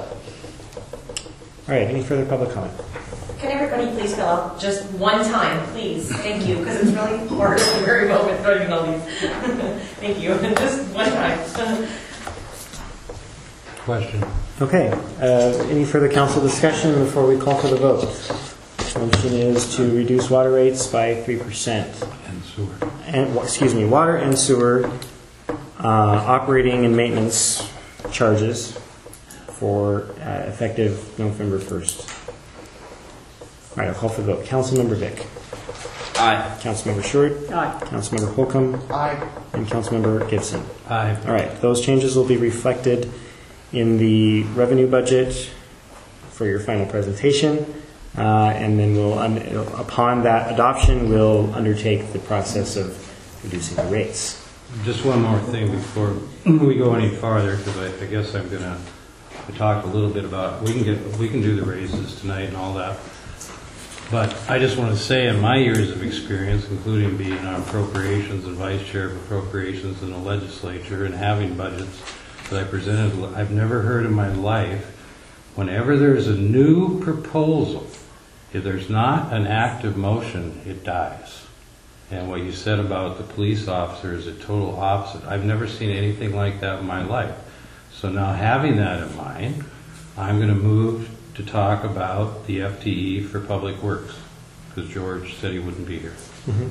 right, any further public comment? Can everybody please fill out just one time, please? Thank you, because it's really hard at the very moment writing all these. Thank you. Just one time. Question. Okay. Uh, any further council discussion before we call for the vote? Motion is to reduce water rates by three percent. And sewer. And, excuse me, water and sewer uh, operating and maintenance charges for uh, effective November first. All right, I'll call for the vote. Councilmember Vick. Aye. Councilmember Short. Aye. Councilmember Holcomb. Aye. And Councilmember Gibson. Aye. All right, those changes will be reflected in the revenue budget for your final presentation, uh, and then we'll, un- upon that adoption, we'll undertake the process of reducing the rates. Just one more thing before we go any farther, because I, I guess I'm going to talk a little bit about, we can get, we can do the raises tonight and all that, but I just want to say in my years of experience, including being on appropriations and vice chair of appropriations in the legislature and having budgets that I presented, I've never heard in my life, whenever there's a new proposal, if there's not an active motion, it dies. And what you said about the police officer is a total opposite. I've never seen anything like that in my life. So now having that in mind, I'm going to move to talk about the F T E for Public Works, because George said he wouldn't be here. Mm-hmm.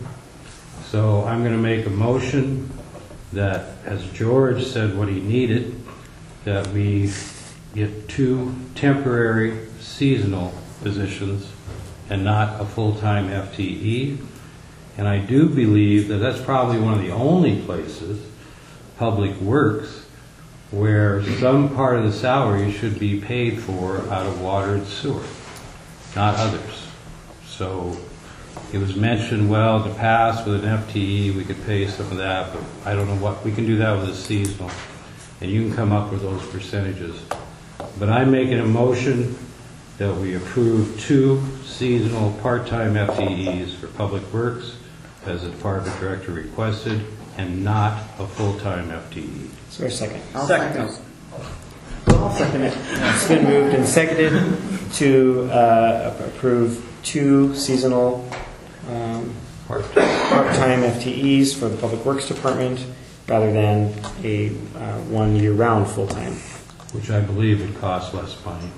So I'm going to make a motion that, as George said what he needed, that we get two temporary seasonal positions and not a full-time F T E. And I do believe that that's probably one of the only places, Public Works, where some part of the salary should be paid for out of water and sewer, not others. So it was mentioned, well, in the past with an F T E we could pay some of that, but I don't know what, we can do that with a seasonal. And you can come up with those percentages. But I'm making a motion that we approve two seasonal part-time F T Es for Public Works as the department director requested, and not a full-time F T E. Is there a second? I'll second. I'll second it. It's been moved and seconded to uh, approve two seasonal um, part-time F T Es for the Public Works Department rather than a uh, one year-round full-time. Which I believe would cost less money.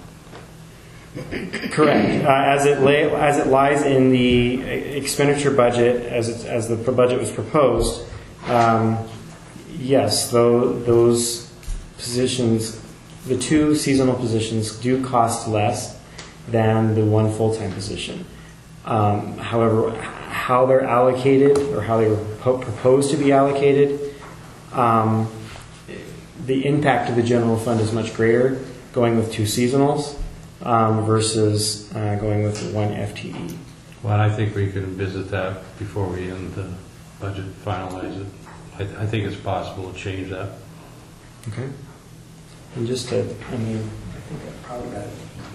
Correct. Uh, as it lay, as it lies in the expenditure budget, as it, as the budget was proposed, Um, yes, though those positions, the two seasonal positions do cost less than the one full-time position. Um, however, how they're allocated or how they were po- proposed to be allocated, um, the impact of the general fund is much greater going with two seasonals um, versus uh, going with one F T E. Well, I think we can visit that before we end the budget, finalize it. I, I think it's possible to change that. Okay. And just to, I mean, I think I probably got it.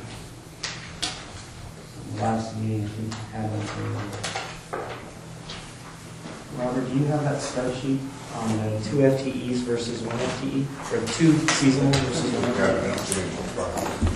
Last meeting, I think I had it. Robert, do you have that spreadsheet on the two F T Es versus one F T E? Or two seasonal versus one F T E?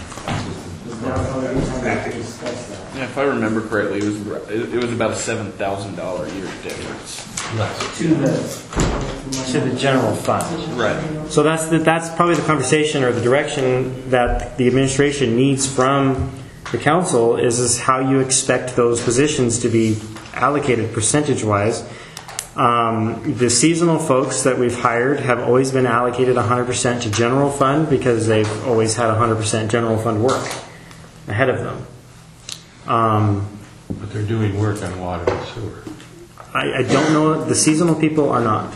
Yeah, if I remember correctly, it was it, it was about a seven thousand dollar a year difference. To the to the general fund. Right. So that's the, that's probably the conversation or the direction that the administration needs from the council is, is how you expect those positions to be allocated percentage-wise. Um, the seasonal folks that we've hired have always been allocated one hundred percent to general fund because they've always had one hundred percent general fund work ahead of them. Um, But they're doing work on water and sewer. I, I don't know. The seasonal people are not.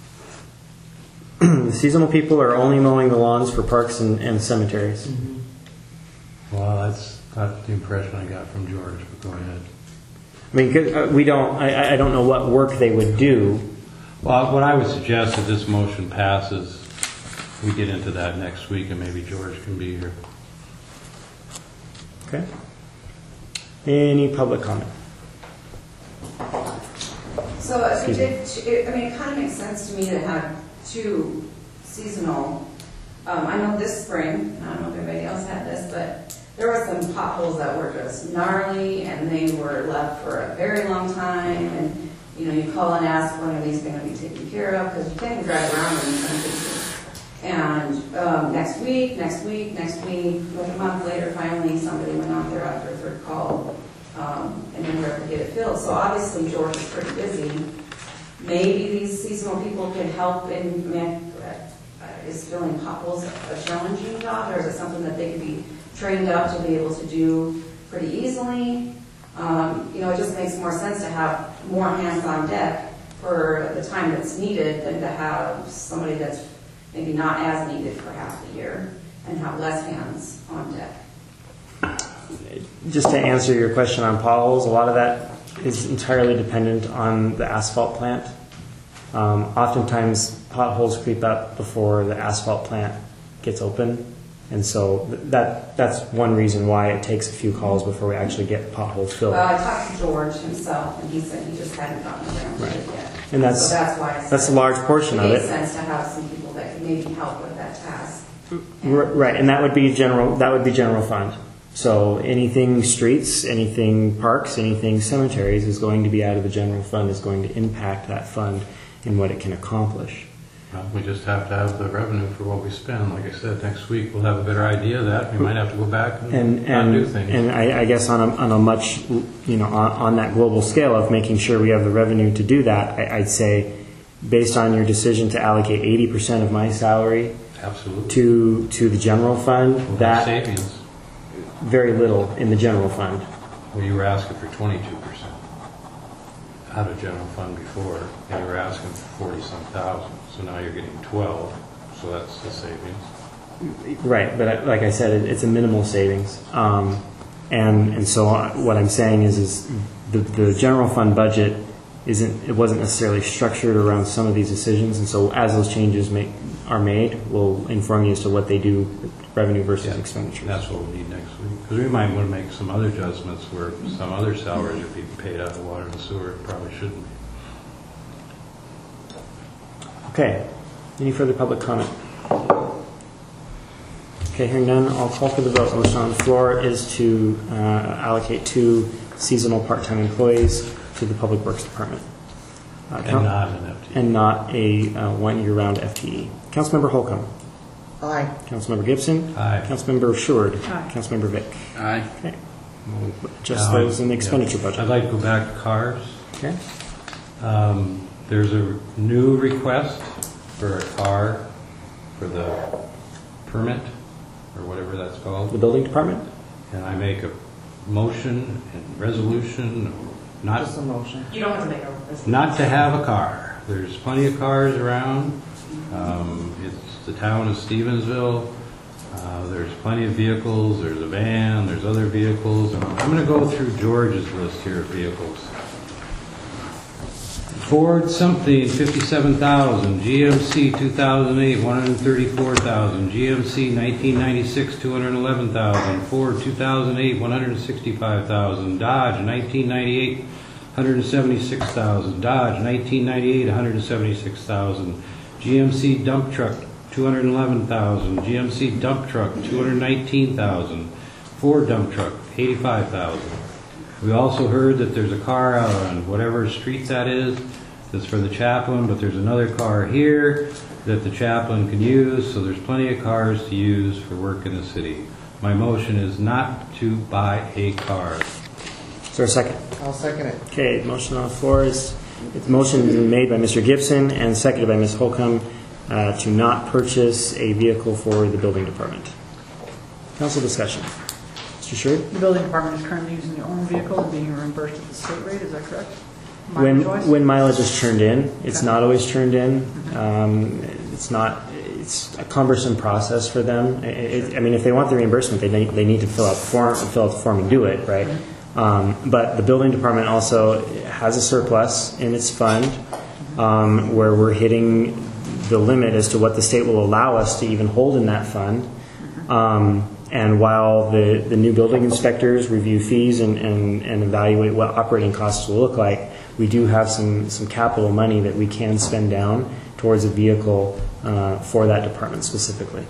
The seasonal people are only mowing the lawns for parks and, and cemeteries. Mm-hmm. Well, that's not the impression I got from George, but go ahead. I mean, 'cause, uh, we don't. I, I don't know what work they would do. Well, what I would suggest if this motion passes, we get into that next week, and maybe George can be here. Okay. Any public comment? So if we Excuse did, I mean, it kind of makes sense to me to have two seasonal. Um, I know this spring, I don't know if everybody else had this, but there were some potholes that were just gnarly and they were left for a very long time. And, you know, you call and ask when are these going to be taken care of because you can't even drive around in some cases. And um, next week, next week, next week, like a month later, finally somebody went out there after a third call um, and then we were able to get it filled. So obviously George is pretty busy. Maybe these seasonal people could help in, I mean, uh, is filling potholes a challenging job or is it something that they could be trained up to be able to do pretty easily? Um, you know, it just makes more sense to have more hands on deck for the time that's needed than to have somebody that's maybe not as needed for half the year and have less hands on deck. Just to answer your question on potholes, a lot of that is entirely dependent on the asphalt plant. Um, oftentimes, potholes creep up before the asphalt plant gets open, and so that that's one reason why it takes a few calls before we actually get potholes filled. Well, I talked to George himself, and he said he just hadn't gotten around to it yet. And that's so that's why I said that's a large portion of it it. makes sense to have some people that could maybe help with that task. R- Right, and that would be general. That would be general fund. So anything streets, anything parks, anything cemeteries is going to be out of the general fund. Is going to impact that fund and what it can accomplish. Well, we just have to have the revenue for what we spend. Like I said, next week we'll have a better idea of that. We might have to go back and, And and do and, things. and I, I guess on a, on a much, you know, on, on that global scale of making sure we have the revenue to do that, I, I'd say, based on your decision to allocate eighty percent of my salary Absolutely. to to the general fund, We'll have that savings. very little in the general fund. Well, you were asking for twenty-two percent out of general fund before, and you were asking for forty-some thousand. So now you're getting twelve, so that's the savings. Right, but I- like I said, it, it's a minimal savings, um, and and so what I'm saying is is the the general fund budget isn't it wasn't necessarily structured around some of these decisions, and so as those changes make are made, we'll inform you as to what they do, revenue versus Yeah, expenditures. That's what we need next week. Because we might want to make some other adjustments where some other salaries are being paid out of water and sewer. It probably shouldn't be. Okay. Any further public comment? Okay, hearing none, I'll call for the vote. Motion on the floor is to uh, allocate two seasonal part-time employees to the Public Works Department. Uh, And count- not an F T E. And not a uh, one year-round F T E. Councilmember Holcomb. Aye. Councilmember Gibson. Aye. Councilmember Sheward. Aye. Councilmember Vick. Aye. Okay. We'll Just Now, those in the I- expenditure yeah. budget. I'd like to go back to cars. Okay. Um, there's a new request for a car for the permit, or whatever that's called. The building department? And I make a motion and resolution not, Just a motion. You don't have to make a resolution. not to have a car. There's plenty of cars around. Um, it's the town of Stevensville. Uh, there's plenty of vehicles. There's a van. There's other vehicles. And I'm going to go through George's list here of vehicles. Ford something, fifty-seven thousand. G M C two thousand eight, one hundred thirty-four thousand. G M C nineteen ninety-six, two hundred eleven thousand. Ford two thousand eight, one hundred sixty-five thousand. Dodge nineteen ninety-eight, one hundred seventy-six thousand. Dodge nineteen ninety-eight, one hundred seventy-six thousand. G M C dump truck two hundred eleven thousand. G M C dump truck two hundred nineteen thousand. Ford dump truck eighty-five thousand. We also heard that there's a car out on whatever street that is that's for the chaplain, but there's another car here that the chaplain can use, so there's plenty of cars to use for work in the city. My motion is not to buy a car. Is there a second? I'll second it. Okay, motion on the floor is, it's motion made by Mister Gibson and seconded by Miz Holcomb uh, to not purchase a vehicle for the building department. Council discussion. Mister Sherwood? The building department is currently using their own vehicle and being reimbursed at the state rate, is that correct? When, Mileage-wise? when mileage is turned in, it's Okay. not always turned in. Um, it's not, it's a cumbersome process for them. It, it, I mean, if they want the reimbursement, they need, they need to fill out the form, fill out the form and do it, right? Um, but the building department also has a surplus in its fund um, where we're hitting the limit as to what the state will allow us to even hold in that fund. Um, and while the, the new building inspectors review fees and, and, and evaluate what operating costs will look like, we do have some, some capital money that we can spend down towards a vehicle uh, for that department specifically.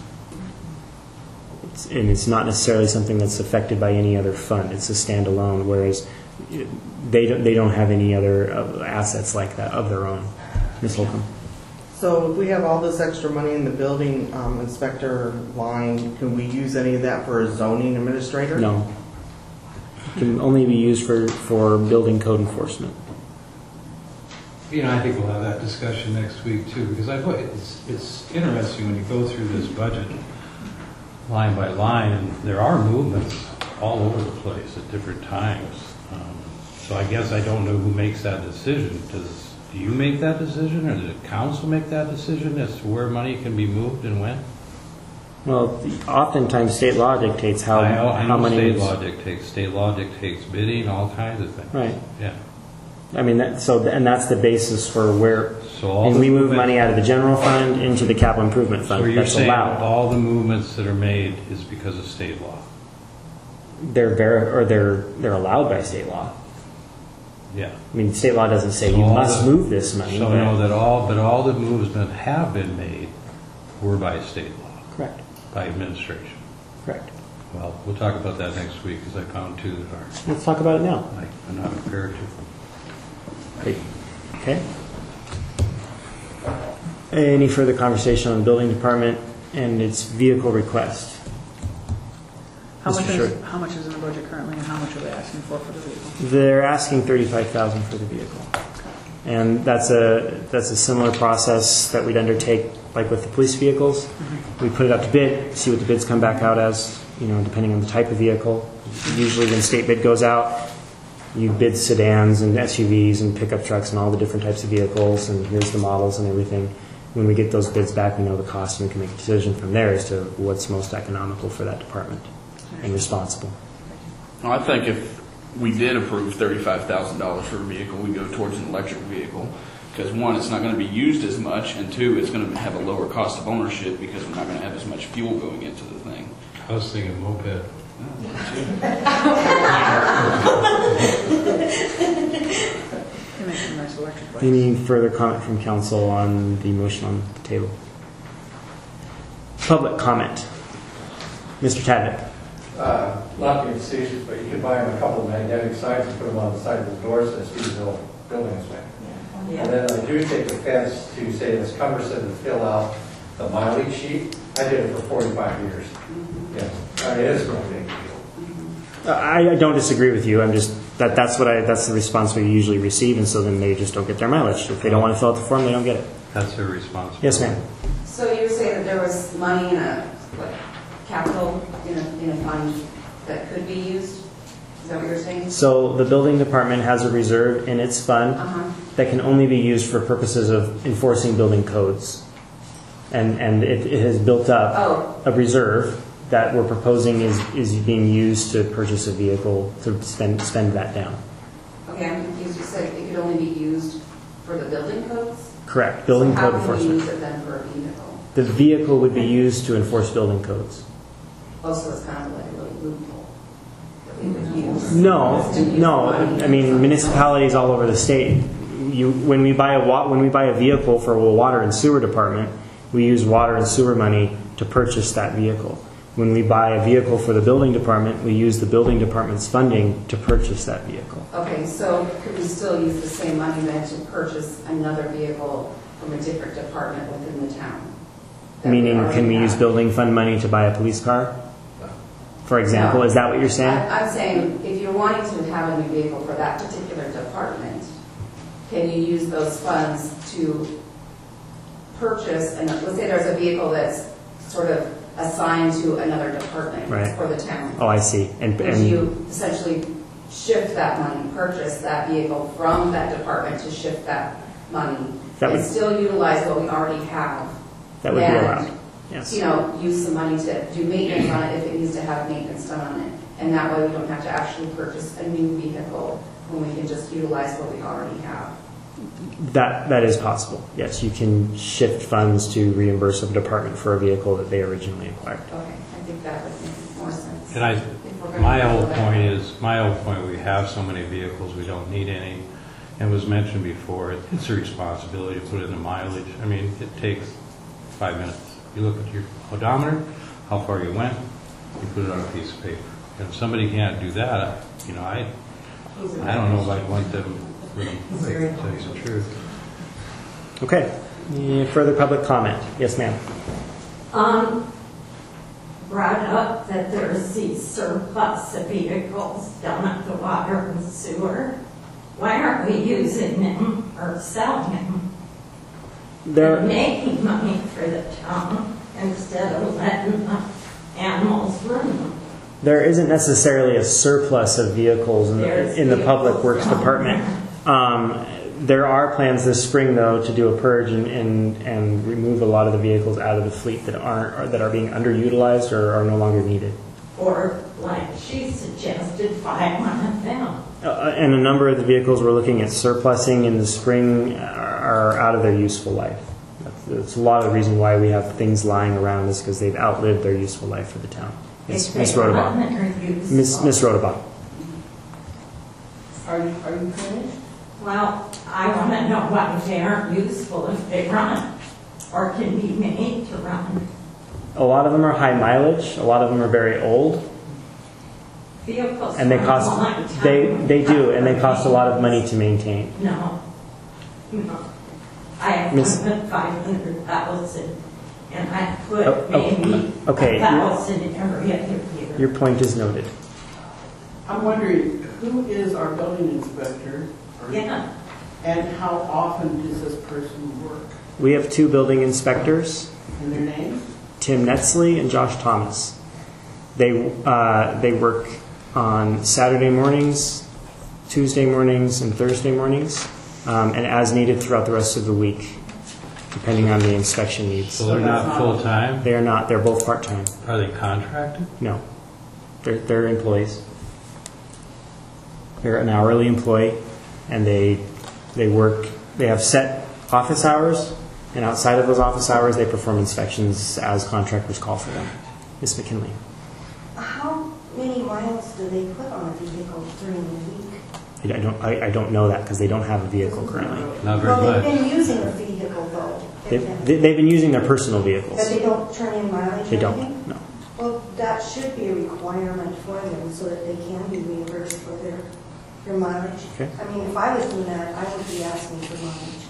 It's, and it's not necessarily something that's affected by any other fund. It's a standalone, whereas they don't, they don't have any other uh, assets like that of their own. Miz Holcomb? So if we have all this extra money in the building um, inspector line, can we use any of that for a zoning administrator? No. It can only be used for, for building code enforcement. You know, I think we'll have that discussion next week too, because I thought it's, it's interesting when you go through this budget line by line, and there are movements all over the place at different times. Um, so I guess I don't know who makes that decision. Does do you make that decision, or does the council make that decision as to where money can be moved and when? Well, the- oftentimes state law dictates how, I know, I how know money state is- law dictates, state law dictates bidding, all kinds of things. Right. Yeah. I mean, that, so, and that's the basis for where, So all and the we move movement- money out of the general fund into the capital improvement So fund. you're That's saying allowed. all the movements that are made is because of state law? They're ver, or they're, they're allowed by state law. Yeah. I mean, state law doesn't say So you all must the- move this money. So but- no, that all, but all the moves that have been made were by state law, Correct, by administration. correct. Well, we'll talk about that next week, because I found two that are, Let's talk about it now. I- I'm not prepared to. Great. Okay. Any further conversation on the building department and its vehicle request? How much Mister is, Short. how much is in the budget currently, and how much are they asking for for the vehicle? They're asking thirty-five thousand dollars for the vehicle. And that's a, that's a similar process that we'd undertake like with the police vehicles. We put it up to bid, see what the bids come back out as, you know, depending on the type of vehicle. Usually when state bid goes out, you bid sedans and S U Vs and pickup trucks and all the different types of vehicles, and here's the models and everything. When we get those bids back, we know the cost, and we can make a decision from there as to what's most economical for that department and responsible. Well, I think if we did approve thirty-five thousand dollars for a vehicle, we go towards an electric vehicle. Because one, it's not going to be used as much, and two, it's going to have a lower cost of ownership because we're not going to have as much fuel going into the thing. I was thinking moped. They make some nice electric bikes. Any further comment from council on the motion on the table? Public comment. Mister Tadnick. Uh, not being facetious, but you can buy them a couple of magnetic signs and put them on the side of the doors that Stevensville Building Inspector. And then I do take offense to say it's cumbersome to fill out the mileage sheet. I did it for forty-five years. Yes, I mean, it's no big deal. I, I don't disagree with you. I'm just That, that's what I, that's the response we usually receive, and so then they just don't get their mileage. If they don't want to fill out the form, they don't get it. That's their responsibility. Yes, ma'am. So you're saying that there was money in a, what, capital, in a, in a fund that could be used? Is that what you're saying? So the building department has a reserve in its fund Uh-huh. that can only be used for purposes of enforcing building codes. And, and it, it has built up Oh. a reserve that we're proposing is, is being used to purchase a vehicle to spend, spend that down. Okay, I'm confused. You said it could only be used for the building codes? Correct, building So code how can we enforcement. use it then for a vehicle? The vehicle would be used to enforce building codes. Also, it's kind of like a little loophole that we would use. No, to use no. the money. I mean, municipalities all over the state. You, when we buy a wa- when we buy a vehicle for a water and sewer department, we use water and sewer money to purchase that vehicle. When we buy a vehicle for the building department, we use the building department's funding to purchase that vehicle. Okay, so could we still use the same money then to purchase another vehicle from a different department within the town? that we Meaning, already can we use have? building fund money to buy a police car? For example, No. is that what you're saying? I- I'm saying, if you're wanting to have a new vehicle for that particular department, can you use those funds to purchase, and let's say there's a vehicle that's sort of assigned to another department Right. for the town. Oh, I see. And, Would and you essentially shift that money, purchase that vehicle from that department to shift that money? That And would- still utilize what we already have? that would be and, allowed. Yes. You know, use some money to do maintenance on it if it needs to have maintenance done on it. And that way we don't have to actually purchase a new vehicle when we can just utilize what we already have. That that is possible. Yes, you can shift funds to reimburse a department for a vehicle that they originally acquired. Okay, I think that would make more sense. And I, If we're gonna my go whole that point way. is, my whole point, we have so many vehicles, we don't need any. And it was mentioned before, it- it's a responsibility to put in the mileage. I mean, it takes five minutes. You look at your odometer, how far you went, you put it on a piece of paper. And if somebody can't do that, you know, I, I don't know if I'd want them really, to tell you the truth. Okay. Any further public comment? Yes, ma'am. Um, brought up that there's these surplus of vehicles down at the water and sewer. Why aren't we using them or selling them? There, And making money for the town instead of letting the animals run them. there isn't necessarily a surplus of vehicles in There's the, in the Public vehicles Works down Department. Um, there are plans this spring, though, to do a purge and, and, and remove a lot of the vehicles out of the fleet that aren't or that are being underutilized or are no longer needed. Or, like she suggested, buy one of them. Uh, and a number of the vehicles we're looking at surplusing in the spring are, are out of their useful life. That's, that's a lot of the reason why we have things lying around is because they've outlived their useful life for the town. Miss If Miss they run Rodabaugh. and are useful. Miss Miss Rodabaugh. Are you, are you finished? Well, I want to know why they aren't useful if they run, or can be made to run. A lot of them are high mileage. A lot of them are very old, Vehicles and they run a cost. long time. They they do, and they cost a lot of money to maintain. No, no. I have Miss- put five hundred thousand, and I put Oh, oh, maybe okay. a thousand every other year. Your point is noted. I'm wondering, who is our building inspector? Or- Yeah, And how often does this person work? We have two building inspectors, And their names? Tim Netzley and Josh Thomas. They uh, they work on Saturday mornings, Tuesday mornings, and Thursday mornings, um, and as needed throughout the rest of the week, depending on the inspection needs. So they're not full-time? They are not. They're both part-time. Are they contracted? No, they're they're employees. They're an hourly employee, and they they work. They have set office hours, and outside of those office hours, they perform inspections as contractors call for them. Miz McKinley. How many miles do they put on a vehicle during the week? I don't I, I don't know that because they don't have a vehicle currently. Not very Well, they've much. been using a vehicle though. They've, they- they've been using their personal vehicles. But they don't turn in mileage They or anything? don't. No. Well, that should be a requirement for them so that they can be reimbursed for their, their mileage. Okay. I mean, if I was doing that, I would be asking for mileage.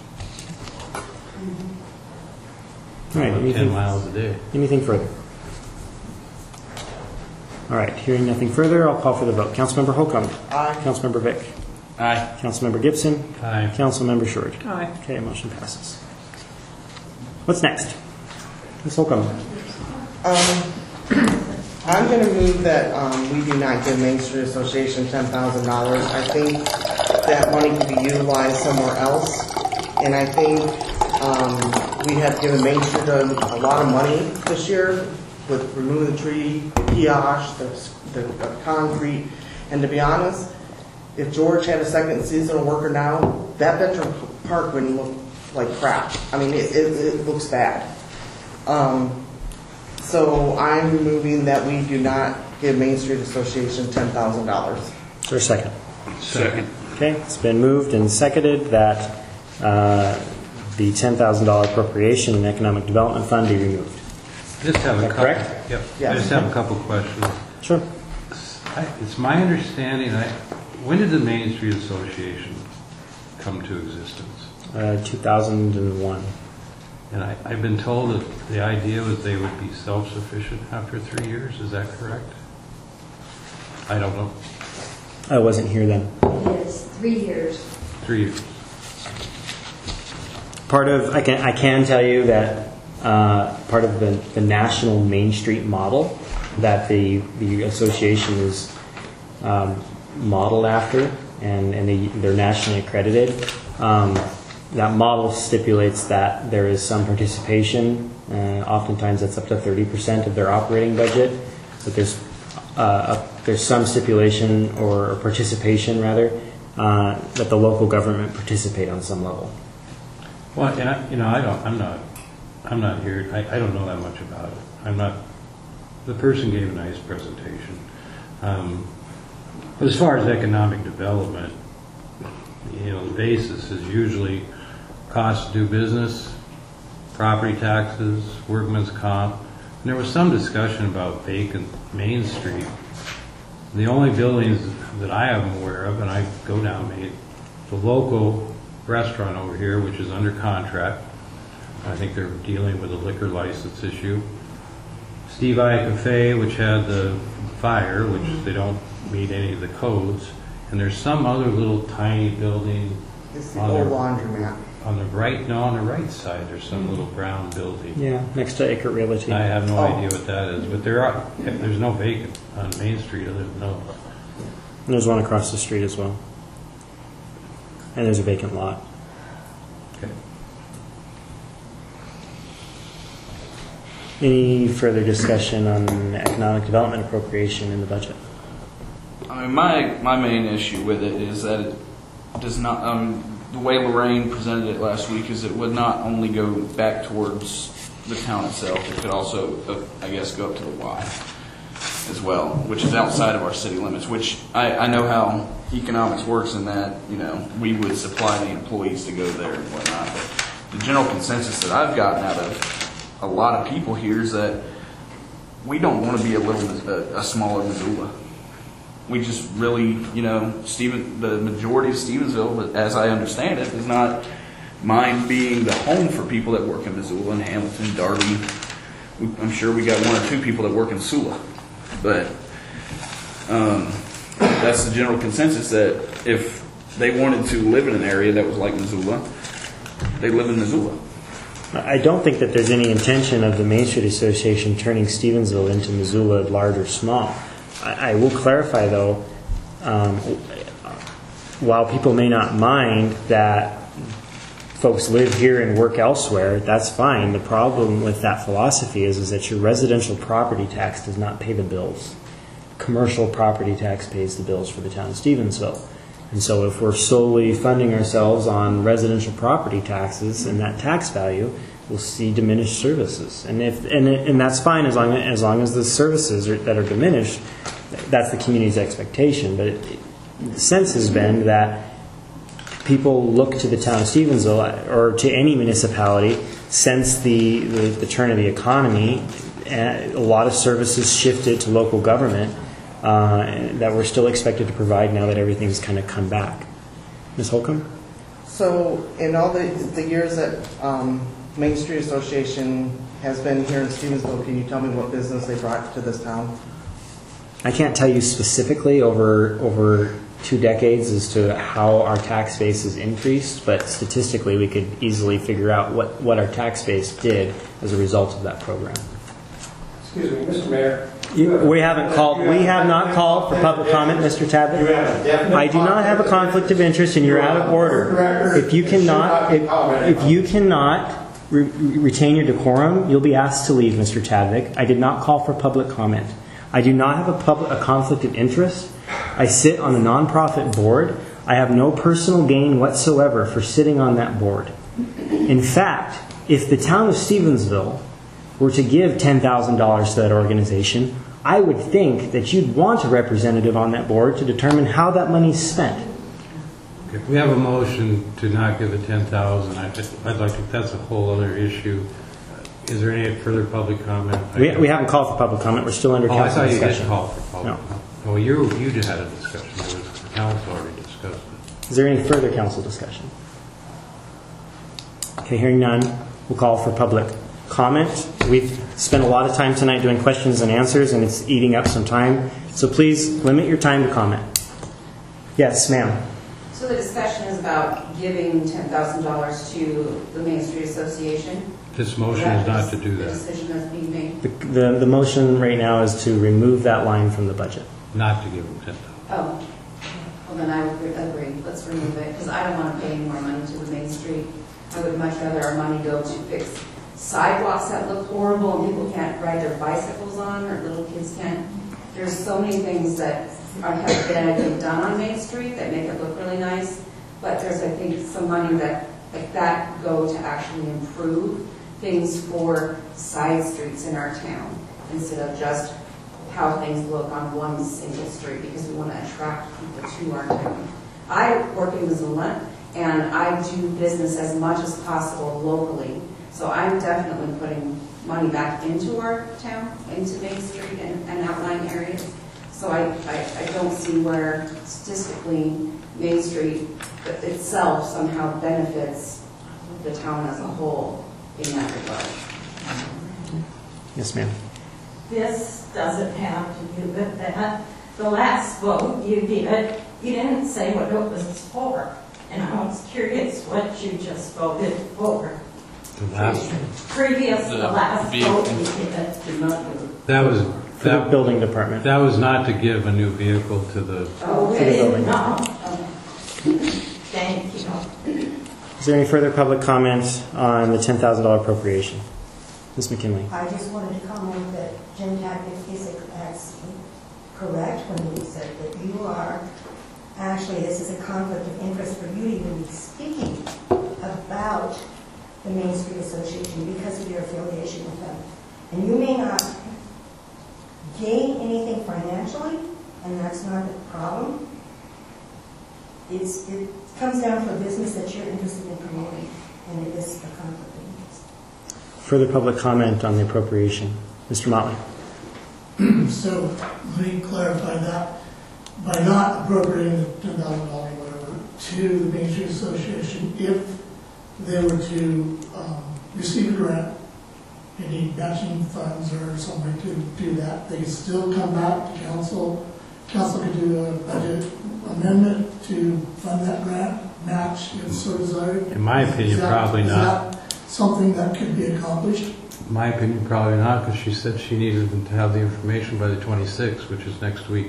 All right. About Anything, ten miles a day. anything further? All right, hearing nothing further, I'll call for the vote. Councilmember Holcomb. Aye. Councilmember Vick. Aye. Councilmember Gibson. Aye. Councilmember Short. Aye. Okay, motion passes. What's next? Miz Holcomb. Um, I'm going to move that um, we do not give Main Street Association ten thousand dollars. I think that money can be utilized somewhere else. And I think um, we have given Main Street a, a lot of money this year with removing the tree, kiosks, the, the, the concrete. And to be honest, if George had a second seasonal worker now, that Veteran Park wouldn't look like crap. I mean, it, it, it looks bad. Um, so I'm moving that we do not give Main Street Association ten thousand dollars. Is there a second? Second. Okay, it's been moved and seconded that uh, the ten thousand dollars appropriation in Economic Development Fund be removed. Just have Is a that couple. correct? Yep. Yes. I just have a couple questions. Sure. I- It's my understanding, I, when did the Main Street Association come to existence? Uh, two thousand one. And I, I've been told that the idea was they would be self-sufficient after three years. Is that correct? I don't know. I wasn't here then. It is three years. Three years. Part of, I can, I can tell you that uh, part of the, the national Main Street model that the, the association is um, modeled after, and, and they, they're nationally accredited. Um, that model stipulates that there is some participation. Uh, oftentimes that's up to thirty percent of their operating budget, but there's uh, a, there's some stipulation or participation rather uh, that the local government participate on some level. Well, and I, you know, I don't, I'm not, I'm not here, I, I don't know that much about it. I'm not, the person gave a nice presentation. Um, but as far as economic development, you know, the basis is usually cost to do business, property taxes, workman's comp. And there was some discussion about vacant Main Street. The only buildings that I am aware of, and I go down Main, the local restaurant over here, which is under contract. I think they're dealing with a liquor license issue. Steve I Cafe, which had the fire, which they don't meet any of the codes. And there's some other little tiny building. It's the on old the- laundromat. On the right, no, on the right side, there's some little brown building. Yeah, next to Acre Realty. I have no Oh. idea what that is, but there are, there's no vacant on Main Street other than those. And there's one across the street as well. And there's a vacant lot. Okay. Any further discussion on economic development appropriation in the budget? I mean, my, my main issue with it is that it does not, um, the way Lorraine presented it last week is it would not only go back towards the town itself, it could also, uh, I guess, go up to the Y as well, which is outside of our city limits, which I, I know how economics works in that, you know, we would supply the employees to go there and whatnot. But the general consensus that I've gotten out of a lot of people here is that we don't want to be a little, a, a smaller Missoula. We just really, you know, Stephen, the majority of Stevensville, as I understand it, does not mind being the home for people that work in Missoula and Hamilton, Darby. We, I'm sure we got one or two people that work in Sula. But um, that's the general consensus that if they wanted to live in an area that was like Missoula, they live in Missoula. I don't think that there's any intention of the Main Street Association turning Stevensville into Missoula, large or small. I, I will clarify, though, um, while people may not mind that folks live here and work elsewhere, that's fine. The problem with that philosophy is, is that your residential property tax does not pay the bills. Commercial property tax pays the bills for the town of Stevensville. And so if we're solely funding ourselves on residential property taxes and that tax value, we'll see diminished services. And if and and that's fine as long as, long as the services are, that are diminished, that's the community's expectation. But it, the sense has been that people look to the town of Stevensville or to any municipality since the, the, the turn of the economy. A lot of services shifted to local government uh, that we're still expected to provide now that everything's kind of come back. Miz Holcomb? So in all the, the years that um, Main Street Association has been here in Stevensville, can you tell me what business they brought to this town? I can't tell you specifically over over two decades as to how our tax base has increased, but statistically we could easily figure out what, what our tax base did as a result of that program. Excuse me, Mister Mayor. You, we haven't called. We have not called for public comment, Mister Tabbitt. I do not have a conflict of interest, and you're out of order. If you cannot, if, if you cannot re retain your decorum, you'll be asked to leave, Mister Tabbitt. I did not call for public comment. I do not have a, public, a conflict of interest. I sit on a nonprofit board. I have no personal gain whatsoever for sitting on that board. In fact, if the town of Stevensville were to give ten thousand dollars to that organization, I would think that you'd want a representative on that board to determine how that money's spent. Okay, we have a motion to not give the ten thousand dollars. I'd like to, that's a whole other issue. Is there any further public comment? We, we haven't called for public comment. We're still under oh, council I thought discussion. You did call for public no. comment. Oh, you, you just had a discussion. There was, the council already discussed it. Is there any further council discussion? Okay, hearing none, we'll call for public comment. We've spent a lot of time tonight doing questions and answers, and it's eating up some time. So please limit your time to comment. Yes, ma'am. So the discussion is about giving ten thousand dollars to the Main Street Association? This motion is not to do that. The decision that's being made? The, the, the motion right now is to remove that line from the budget. Not to give them ten thousand Oh. dollars. Well, then I would agree. Let's remove it, because I don't want to pay any more money to the Main Street. I would much rather our money go to fix sidewalks that look horrible and people can't ride their bicycles on, or little kids can't. There's so many things that are, have been done on Main Street that make it look really nice, but there's, I think, some money that like that go to actually improve things for side streets in our town instead of just how things look on one single street, because we want to attract people to our town. I work in Missoula, and I do business as much as possible locally. So I'm definitely putting money back into our town, into Main Street and, and outlying areas. So I, I, I don't see where statistically Main Street itself somehow benefits the town as a whole in that regard. Yes, ma'am. This doesn't have to do with that. The last vote you did, you didn't say what it was for. And I was curious what you just voted for. The last Previous to the last vote you did. That was for that, the building department. That was not to give a new vehicle to the. Oh, to the building. No. Thank you. Is there any further public comment on the ten thousand dollar appropriation? Miz McKinley. I just wanted to comment that Jim Tackett is correct when he said that you are, actually this is a conflict of interest for you to even be speaking about the Main Street Association because of your affiliation with them. And you may not gain anything financially, and that's not the problem. It's, it comes down to a business that you're interested in promoting, and it is a conflict of interest. Further public comment on the appropriation. Mister Motley. So let me clarify that. By not appropriating the ten thousand dollars or whatever to the Main Street Association, if they were to um, receive a grant, they need matching funds or some way to do that, they could still come back to council. Council could do a budget amendment to fund that grant, match if so desired. In my opinion, that, probably not. Is that something that could be accomplished? In my opinion, probably not, because she said she needed them to have the information by the twenty-sixth, which is next week.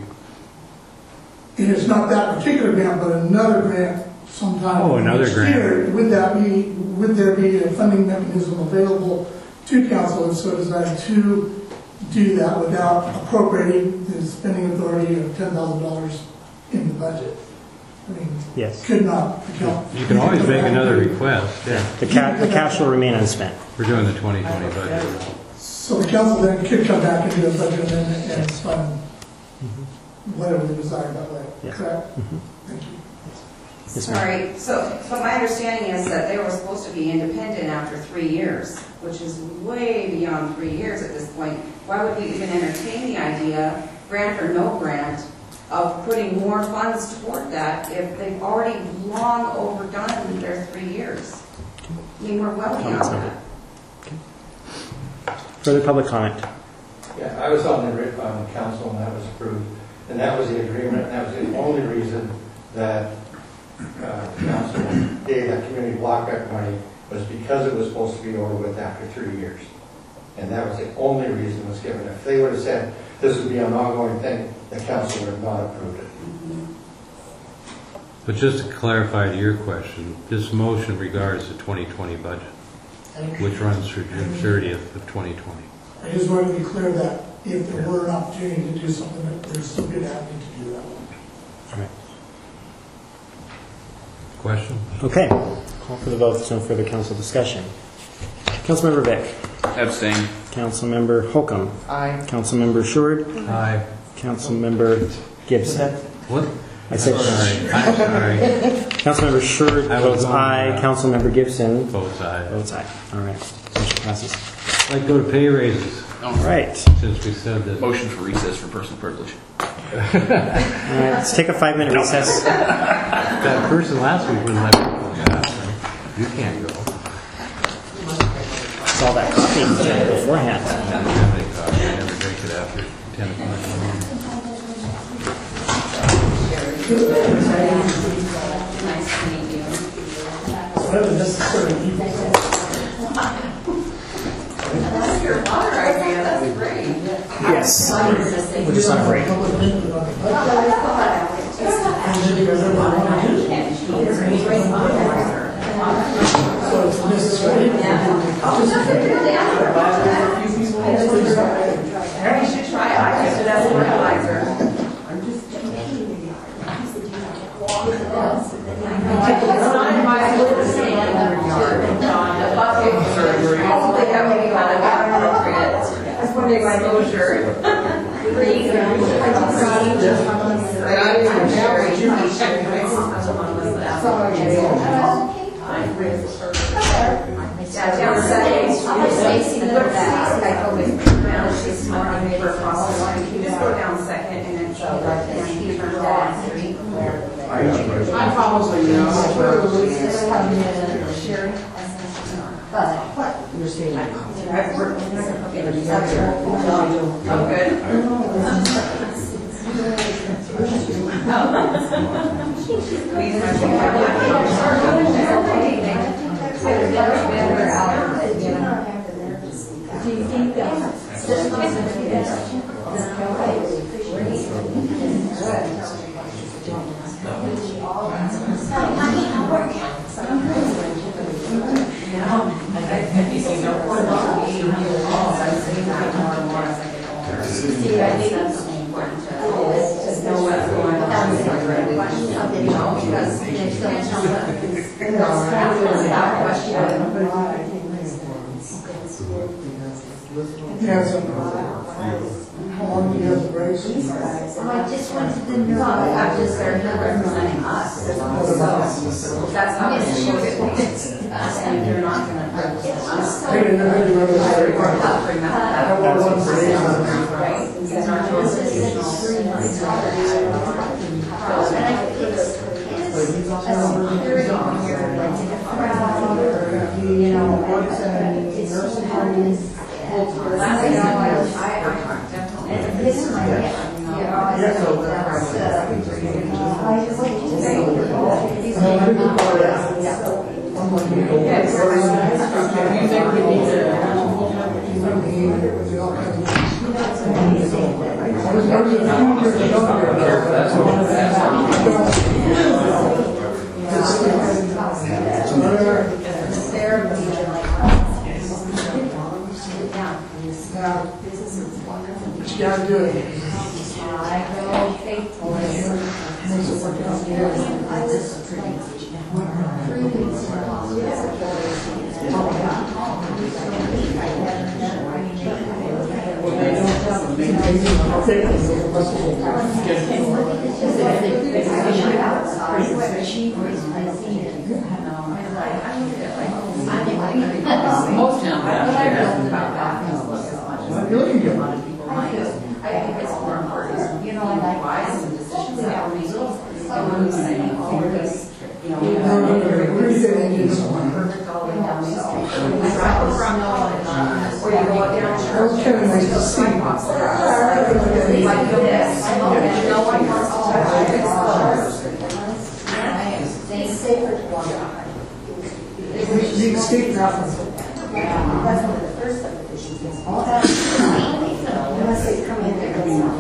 And it's not that particular grant, but another grant sometime Oh, another next grant. year. Would that be, would there be a funding mechanism available to council and so desired to do that without appropriating the spending authority of ten thousand dollars in the budget? I mean, Yes. could not account. You can always make another request. Yeah. The, ca the cash will remain unspent. We're doing the twenty twenty budget. So the council then could come back and do a budget amendment and fund whatever they desire that way, Yeah. correct? Mm-hmm. Thank you. Yes, ma'am. Sorry, so, so my understanding is that they were supposed to be independent after three years, which is way beyond three years at this point. Why would we even entertain the idea, grant or no grant, of putting more funds toward that if they've already long overdone their three years? I mean, we're well beyond Comments that. Okay. Further public comment. Yeah, I was on the, ri- on the council and that was approved. And that was the agreement, and that was the only reason that uh, council gave that community block grant money was because it was supposed to be over with after three years. And that was the only reason it was given. If they would have said this would be an ongoing thing, the council would have not approved it. But just to clarify to your question, this motion regards the twenty twenty budget, which runs through June thirtieth of twenty twenty. I just wanted to be clear that if there were an opportunity to do something, that there's some good happening to do that. All right. Question? Okay. Call for the vote. There's no further council discussion. Councilmember Vick. Abstain. Councilmember Holcomb. Aye. Councilmember Short. Aye. Councilmember Gibson. What? I said Sorry. I'm sorry. Councilmember Short I was votes on aye. that. Councilmember Gibson Votes aye. votes aye. All right. Motion passes. I'd like to go to pay raises, All right. since we said that. Motion for recess for personal privilege. All right. Let's take a five-minute recess. That person last week wouldn't let me go. You can't go. Saw that coffee you drank beforehand. I don't have any coffee. I never drink it after ten o'clock in the morning. Nice to meet you. Whatever necessary evil. That's your water idea, that's great. Yes. We're just on a break. Public input on the budget. And then you guys ever want to do it. So it's necessary. You should try it, I used it as a fertilizer. It's not advisable to stay in your yard, the bucket, probably have any kind of appropriate exposure. Breathe, and I'm very patient. Yeah, down Sundays, Stacy looked back, I told him, man, she's smarting me for a process. You just go down second and then she'll right there and you turn down three. I probably know. Sherry. But, You're staying. I've worked in I'm do you think that system is going to be better? See, I think that's important to know what's going on. Because there's so How long do you have the breaks? I just wanted to know. I'm just there representing us. So that's how it's supposed to be. And you're not going to represent us. I didn't know how to remember that. I don't want one for days on the right. It's our constitutional. And I think it's, it's a security here, like in a crowd, or, you know, it's harness. Last thing I know, I, I definitely. And this is my, you know, I think that's, uh, I just like to say, these are not, yeah. You think we need But you gotta do it. I go faithfully. I was three weeks in the Most now, but I don't know about that. A lot of people might. I think it's more important, you know, like wise and decisions that we're making. And when we say always, you know, we have perfect all the way down the street. I drive from, or you go down Okay, nice to see you. Like this. No one wants to touch it. They say for one. The escape route. That's one of the first subdivisions. All that, unless they come in there.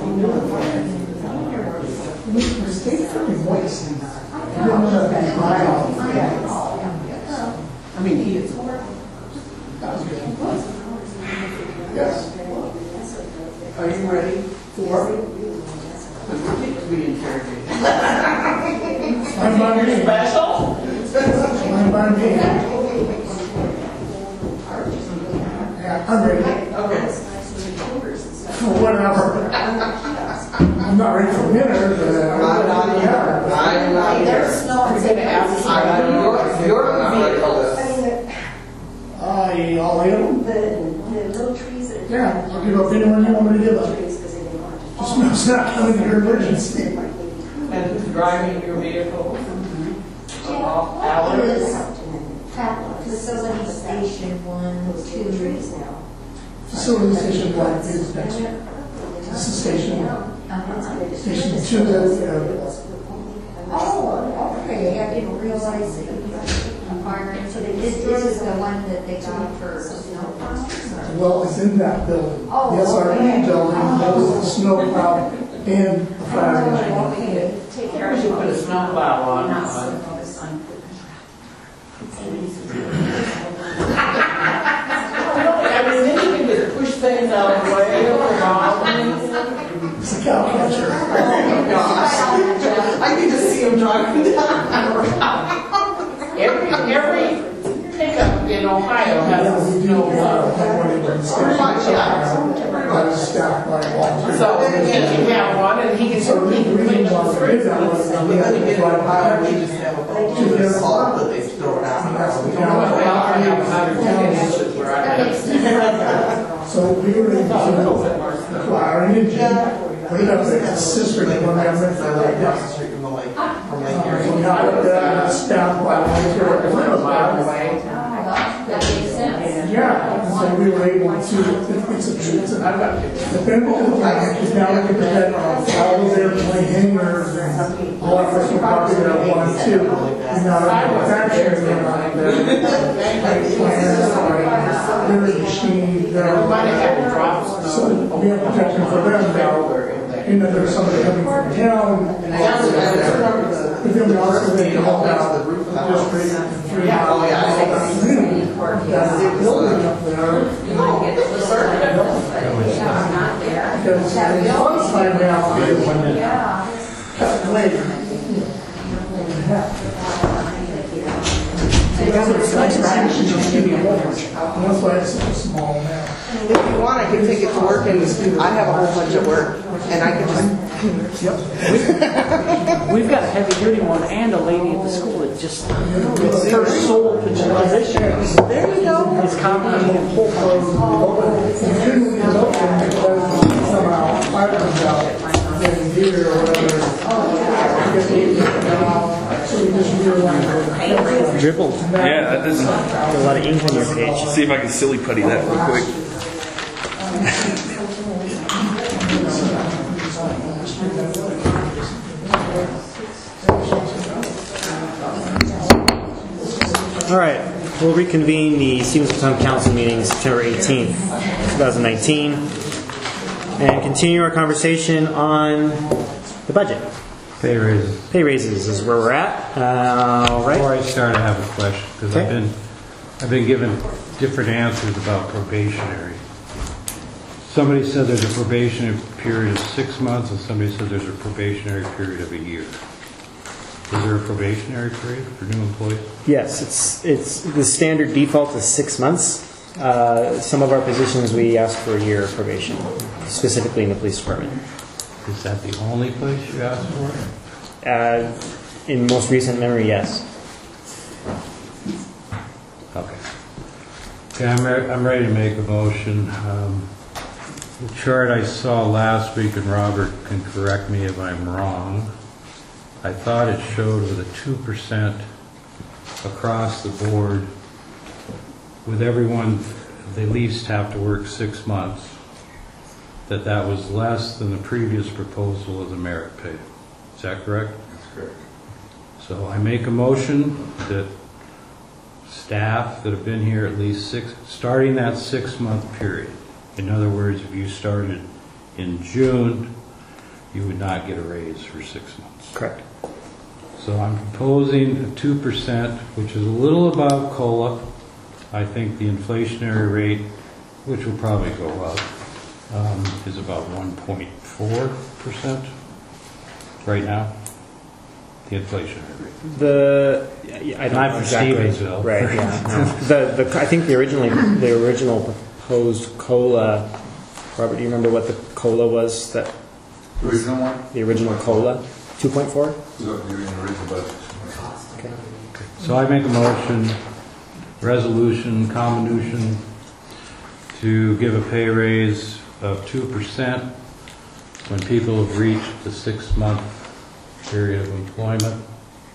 The escape pretty moist. You don't know that dry off. I mean, he is. That was good. Yes. Are you ready for to be interrogated? I'm by me. Special? I'm by me. Yeah, I'm ready. Okay. For whatever. I'm not ready for dinner, but uh, I'm not here. I'm not here. There's snow. I'm going to ask you. You're, you're the vehicle. I, I'll eat them. The, the little trees that. Yeah, I'll give up anyone you want me to give up. Trees, because they didn't want to. Just know it's not coming to your emergency. And who's driving your vehicle? Off hours? Facility station one, two. Facility station one is next. This is station one. Station two is, uh, Oh, okay, I didn't realize that you acquired, so this this is the one that they got for snowplow? well, it's in that building. Oh, The S R E okay. building, that was the snowplow and the fire engine. Okay, take care We of should put a snowplow on. Not on- focus on. I mean, then you can just push things out of the way. It's a cow catcher. Oh my gosh. I can just see him driving down. Every, every pickup in Ohio Yeah, has a we do, uh, snowplow. have one in the Pretty much, yeah. That is staffed by volunteers. So, then you have one, and he can, So the he can reason clean why up the we street. did that was we had to provide fire engines to the other side. That they throw it out. And that's the Well, I county. have another town where I have. So we were able to fire an engine, put it up there, it's a sister that when I went So there like like across that. the street from the lake, from Lake So Erie. now that it's staffed by volunteers. That makes sense. Yeah, so we were able to, it's a, it's a, I've got, the benefit of the fact is now we can protect all those airplane hangars and all that for some property that one too. We not manufacturing them out there. Like plants, very machine, Everybody had to very. drop So snow. we have protection for them now. And then there's somebody coming from town. But then we also need to help out the district. Yeah, oh yeah. That's the building up there. Because it's time now, cut later. That's what it's nice, actually, just give me more. That's why it's so small now. If you want, I can take it to work, and I have a whole bunch of work, and I can just. We've got a heavy duty one and a lady at the school that just, it's her sole position. There you go. Is copying and whole clothes. You couldn't leave it open because somehow fire comes out and heater or whatever. So we just realized. Dribbled. Yeah, that doesn't. A lot of ink on your page. See if I can silly putty that real quick. All right, we'll reconvene the Stevensville Town Council meeting September eighteenth, twenty nineteen, and continue our conversation on the budget. Pay raises. Pay raises is where we're at. Uh, all right. Before I start, I have a question, because I've Okay. been, I've been given different answers about probationary. Somebody said there's a probationary period of six months, and somebody said there's a probationary period of a year. Is there a probationary period for new employees? Yes, it's it's the standard default is six months. Uh, some of our positions we ask for a year of probation, specifically in the police department. Is that the only place you ask for it? Uh, in most recent memory, yes. Okay. Okay, I'm, re- I'm ready to make a motion. Um, the chart I saw last week, and Robert can correct me if I'm wrong, I thought it showed with a two percent across the board, with everyone, they at least have to work six months, that that was less than the previous proposal of the merit pay. Is that correct? That's correct. So I make a motion that staff that have been here at least six, starting that six-month period. In other words, if you started in June, you would not get a raise for six months. Correct. So I'm proposing a two percent, which is a little above COLA. I think the inflationary rate, which will probably go up, um, is about one point four percent right now. The inflationary rate. The yeah, I don't Not know for exactly. Stevensville. Right. Yeah. No. the the I think the originally the original proposed COLA. Robert, do you remember what the COLA was? That The original one? the original COLA, two point four. We got the original budget. Okay. So I make a motion, resolution, comminution, to give a pay raise of two percent when people have reached the six-month period of employment,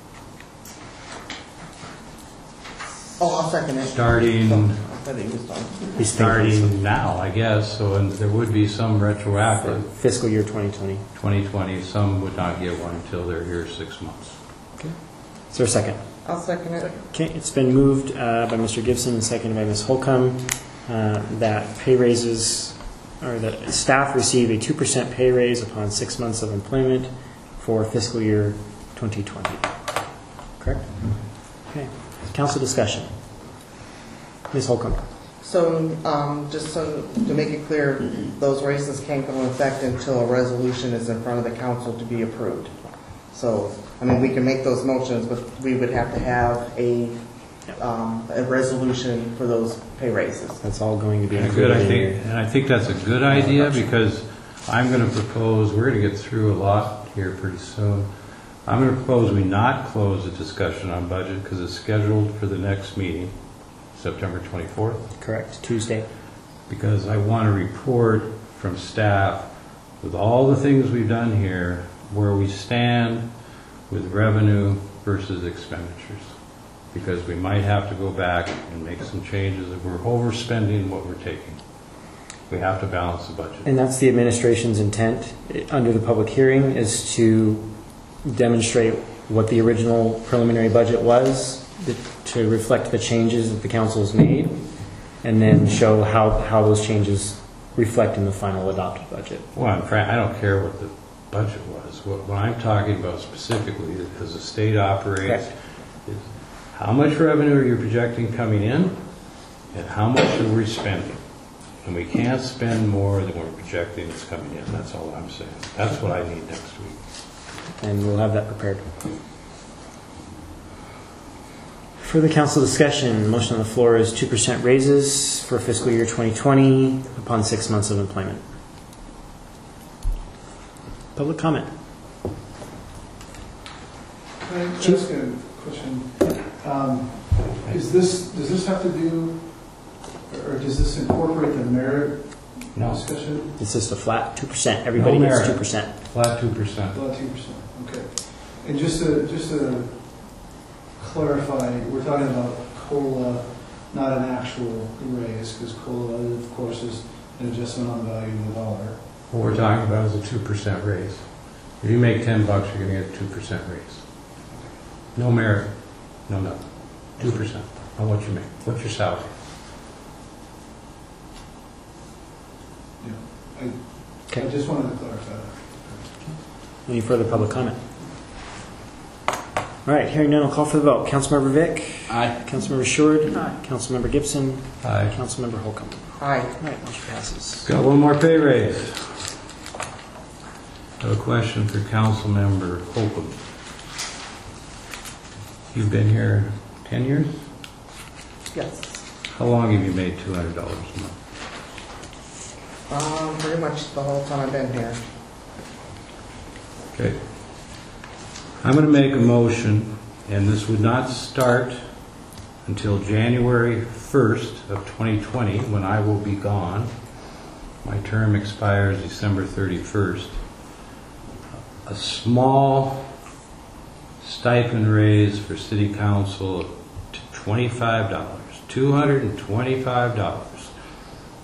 Oh, I'll second it. starting, I thought he was done. He's thinking starting now, I guess. So and there would be some for retroactive, fiscal year twenty twenty. twenty twenty. Some would not get one until they're here six months. Okay. Is there a second? I'll second it. Okay, it's been moved uh, by Mister Gibson and seconded by Miz Holcomb uh, that pay raises, or that staff receive a two percent pay raise upon six months of employment for fiscal year twenty twenty. Correct? Okay. Council discussion. Miz Holcomb. So, um, just so to make it clear, those raises can't go into effect until a resolution is in front of the council to be approved. So, I mean, we can make those motions, but we would have to have a, um, a resolution for those pay raises. That's all going to be And good, included I in think, your- and I think that's a good idea, because I'm going to propose, we're going to get through a lot here pretty soon. I'm going to propose we not close the discussion on budget because it's scheduled for the next meeting, September twenty-fourth, Correct, Tuesday. because I want a report from staff with all the things we've done here, where we stand with revenue versus expenditures. Because we might have to go back and make some changes if we're overspending what we're taking. We have to balance the budget. And that's the administration's intent eh, under the public hearing, is to demonstrate what the original preliminary budget was, th- to reflect the changes that the council has made, and then show how, how those changes reflect in the final adopted budget. Well, I'm frank, I don't care what the budget was. What, what I'm talking about specifically, as the state operates, Correct. is how much revenue are you projecting coming in, and how much are we spending? And we can't spend more than we're projecting is coming in. That's all I'm saying. That's what I need next week. And we'll have that prepared. Further council discussion, motion on the floor is two percent raises for fiscal year twenty twenty upon six months of employment. Public comment. Can I Chief? ask a question? Um, Is this, does this have to do, or does this incorporate the merit No. discussion? It's just a flat two percent. Everybody No gets merit. two percent. Flat two percent. About two percent, okay. And just to, just to clarify, we're talking about COLA, not an actual raise, because COLA, of course, is an adjustment on the value of the dollar. What we're talking about is a two percent raise. If you make ten bucks, you're going to get a two percent raise. No merit, no nothing. two percent on what you make. What's your salary? Yeah. I, Okay. I just wanted to clarify that. Any further public comment? All right, hearing none, I'll call for the vote. Councilmember Vick. Aye. Councilmember Short. Aye. Councilmember Gibson. Aye. Councilmember Holcomb. Aye. All right, motion passes. Got one more pay raise. I have a question for Councilmember Holcomb. You've been here ten years? Yes. How long have you made two hundred dollars a month? Um, pretty much the whole time I've been here. Okay. I'm going to make a motion, and this would not start until January first of twenty twenty, when I will be gone. My term expires December thirty-first. A small stipend raise for city council to twenty-five dollars, two hundred twenty-five dollars.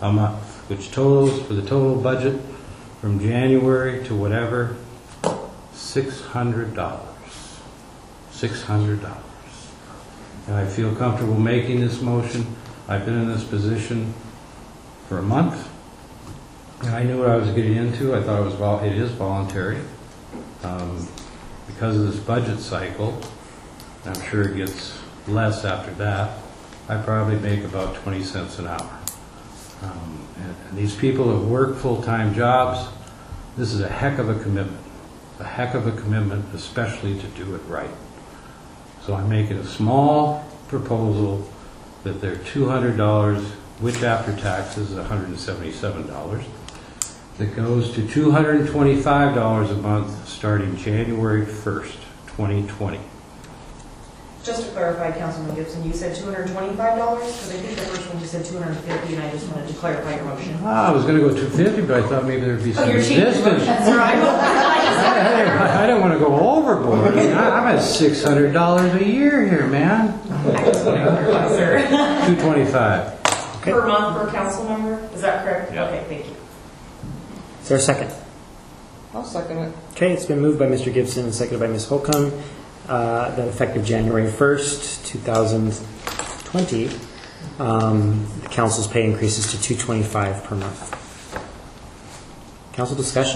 a month, which totals, for the total budget from January to whatever, six hundred dollars. six hundred dollars. And I feel comfortable making this motion. I've been in this position for a month, and I knew what I was getting into. I thought it was vol- it is voluntary. Um, because of this budget cycle, I'm sure it gets less after that, I probably make about twenty cents an hour. Um, and, and these people have worked full-time jobs. This is a heck of a commitment. A heck of a commitment, especially to do it right. So I'm making a small proposal that they're two hundred dollars, which after taxes is one hundred seventy-seven dollars, that goes to two hundred twenty-five dollars a month starting January first, twenty twenty. Just to clarify, Councilman Gibson, you said two hundred twenty-five dollars? Because I think the first one you said two hundred fifty dollars, and I just wanted to clarify your motion. Ah, I was going to go two hundred fifty dollars, but I thought maybe there'd be Oh, some you're changing the motion. resistance. That's right. I, I didn't want to go overboard. I mean, I, I'm at six hundred dollars a year here, man. I just want to clarify, sir. two hundred twenty-five dollars. Okay. Per month per council member? Is that correct? Yeah. Okay, thank you. Is there a second? I'll second it. Okay, it's been moved by Mister Gibson and seconded by Miz Holcomb uh, that effective January first, two thousand twenty, um, the council's pay increases to two hundred twenty-five dollars per month. Council discussion.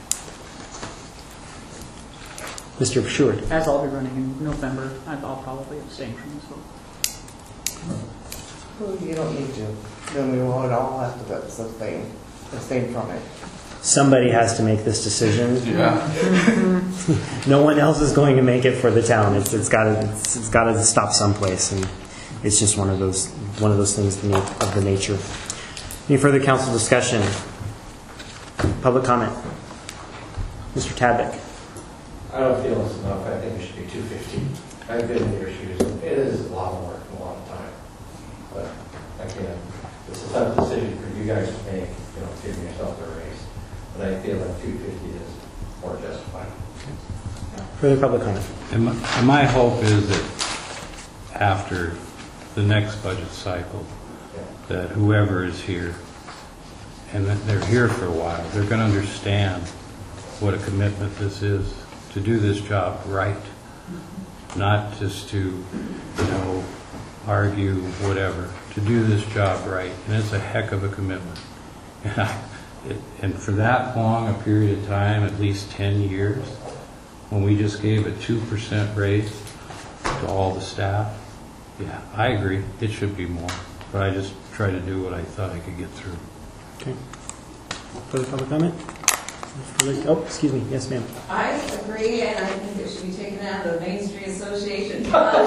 Mister Short. As I'll be running in November, I'll probably abstain from this vote. Well, you don't need to. Then we would all have to abstain, abstain from it. Somebody has to make this decision. Yeah. No one else is going to make it for the town. It's, it's got to it's, it's got to stop someplace, and it's just one of those one of those things of the na- of the nature. Any further council discussion? Public comment. Mister Tadbick. I don't feel it's enough. I think it should be two fifty. I've been in your shoes. It is a lot of work and a lot of time. But again, it's a tough decision for you guys to make, you know, giving yourself a raise. But I feel like two fifty is more justified. Further public comment. And my, and my hope is that after the next budget cycle, that whoever is here, and that they're here for a while, they're going to understand what a commitment this is to do this job right, not just to, you know, argue whatever, to do this job right. And it's a heck of a commitment. And, I, it, and for that long a period of time, at least ten years, when we just gave a two percent raise to all the staff, yeah, I agree, it should be more. But I just try to do what I thought I could get through. Okay. Further public comment? Oh, excuse me. Yes, ma'am. I agree, and I think it should be taken out of the Main Street Association. They didn't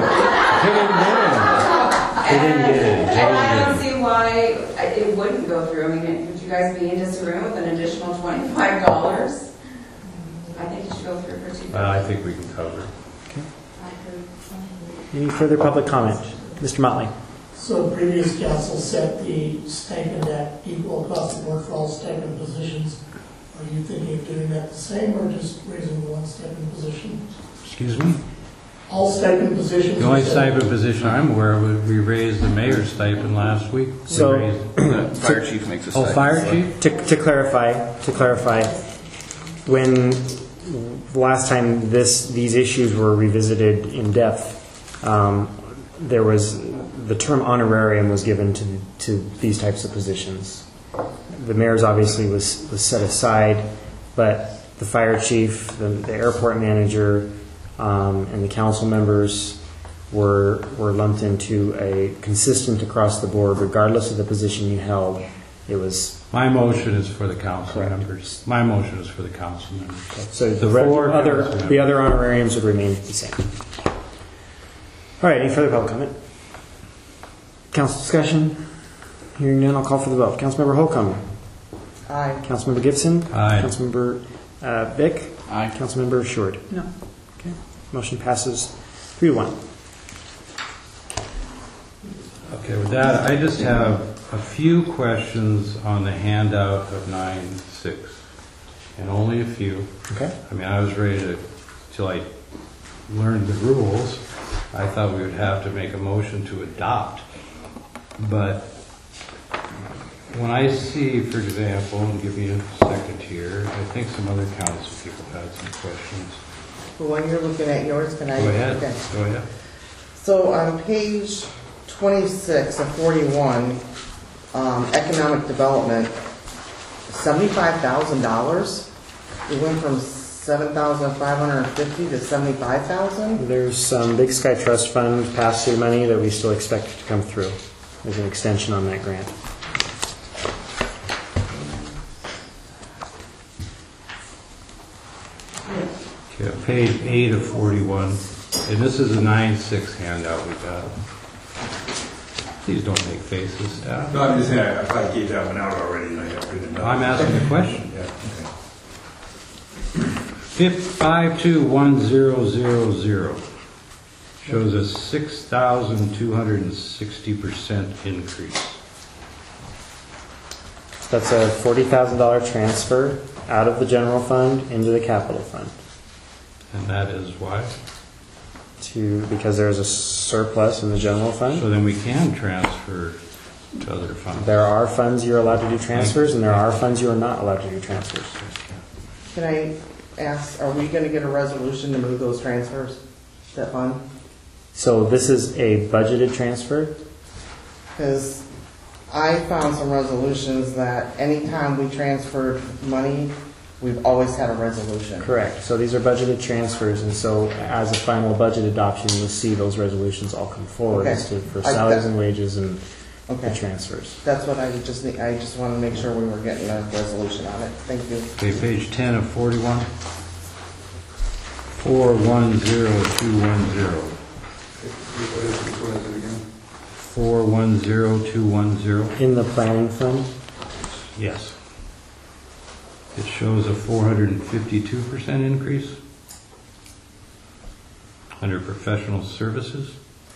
get it. And I don't see why it wouldn't go through. I mean, would you guys be in disagreement with an additional twenty-five dollars? I think it should go through for two Well, I dollars. think we can cover it. Any further public comment? Mister Motley. So previous council set the stipend at equal across the board for all stipend positions. Are you thinking of doing that the same or just raising the one stipend position? Excuse me? All stipend positions? The only are set- stipend position I'm aware of, we raised the mayor's stipend last week. We So- raised- The fire chief makes a Oh, stipend. fire chief? To, to clarify, to clarify, when the last time this these issues were revisited in depth, um, there was the term honorarium was given to to these types of positions. The mayor's obviously was was set aside, but the fire chief, the, the airport manager, um, and the council members were were lumped into a consistent across the board, regardless of the position you held. It was My motion is for the council Correct. members. My motion is for the council members. so the, re- four other council the members. other honorariums would remain the same. All right. Any further public comment? Council discussion. Hearing none, I'll call for the vote. Councilmember Holcomb. Aye. Councilmember Gibson. Aye. Councilmember uh, Vick. Aye. Councilmember Short. No. Okay. Motion passes three to one. Okay, with that, I just have a few questions on the handout of nine six, and only a few. Okay. I mean, I was ready to, till I learned the rules, I thought we would have to make a motion to adopt. But when I see, for example, and give me a second here, I think some other council people had some questions. Well, when you're looking at yours, can I? Go ahead, Okay. go ahead. So on page twenty-six of forty-one, um, economic development, seventy-five thousand dollars. It went from seven thousand five hundred and fifty to seventy-five thousand. There's some Big Sky Trust Fund pass-through money that we still expect to come through. There's an extension on that grant. Okay, page eight of forty-one, and this is a nine six handout we got. Please don't make faces, staff. No, I'm just saying, I I probably gave that one out already, and I got rid of it. I'm asking a question. Yeah, okay. five two one zero zero zero shows a six thousand two hundred sixty percent increase. That's a forty thousand dollars transfer out of the general fund into the capital fund. And that is why? To, because there's a surplus in the general fund. So then we can transfer to other funds. There are funds you're allowed to do transfers, and there are funds you are not allowed to do transfers. Can I ask, are we going to get a resolution to move those transfers, that fund? So this is a budgeted transfer. Because I found some resolutions that anytime we transferred money, we've always had a resolution. Correct. So these are budgeted transfers, and so as a final budget adoption, you'll see those resolutions all come forward Okay. as to, for I- salaries and wages and Okay. the transfers. That's what I just need, I just want to make sure we were getting a resolution on it. Thank you. Okay, page ten of forty-one. four one zero two one zero. What is, which one is it again? four one zero two one zero. In the planning fund, Yes. It shows a four hundred fifty-two percent increase. Under professional services,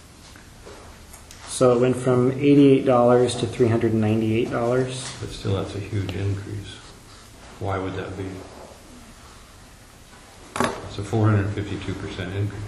so it went from eighty-eight dollars to three hundred ninety-eight dollars. but still that's a huge increase. Why would that be? It's a four hundred fifty-two percent increase.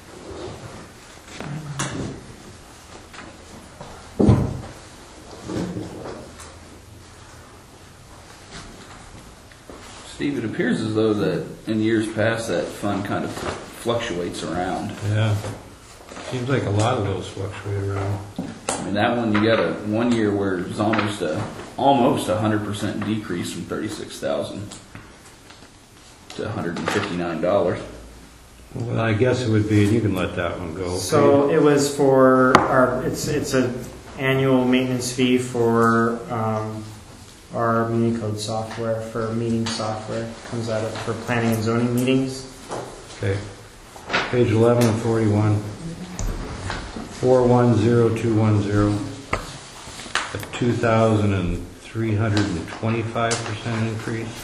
Steve, it appears as though that in years past that fund kind of fluctuates around. Yeah. Seems like a lot of those fluctuate around. I mean, that one, you got a one year where it's almost a almost a hundred percent decrease from thirty-six thousand to one hundred and fifty-nine dollars. Well, I guess it would be, and you can let that one go. So it was for our, it's, it's an annual maintenance fee for um, our Municode software, for meeting software. Comes out of, for planning and zoning meetings. Okay. Page eleven of forty-one. four one zero two one zero. A two thousand three hundred twenty-five percent increase.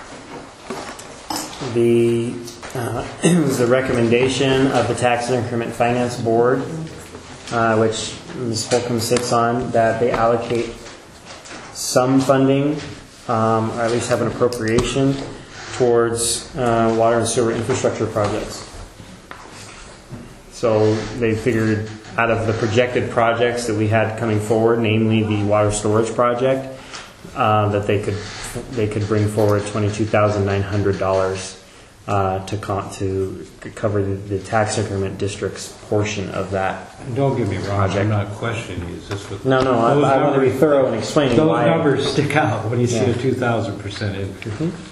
The, uh, it was the recommendation of the Tax and Increment Finance Board, uh, which Miz Holcomb sits on, that they allocate some funding, um, or at least have an appropriation towards uh, water and sewer infrastructure projects. So they figured out of the projected projects that we had coming forward, namely the water storage project, uh, that they could they could bring forward twenty-two thousand nine hundred dollars uh, to con- to cover the, the tax increment district's portion of that. Don't get me wrong, project. I'm not questioning you. Is this what No, no, I, I want to be thorough in explaining those why. numbers stick out when you see Yeah. a two thousand percent increase. Mhm.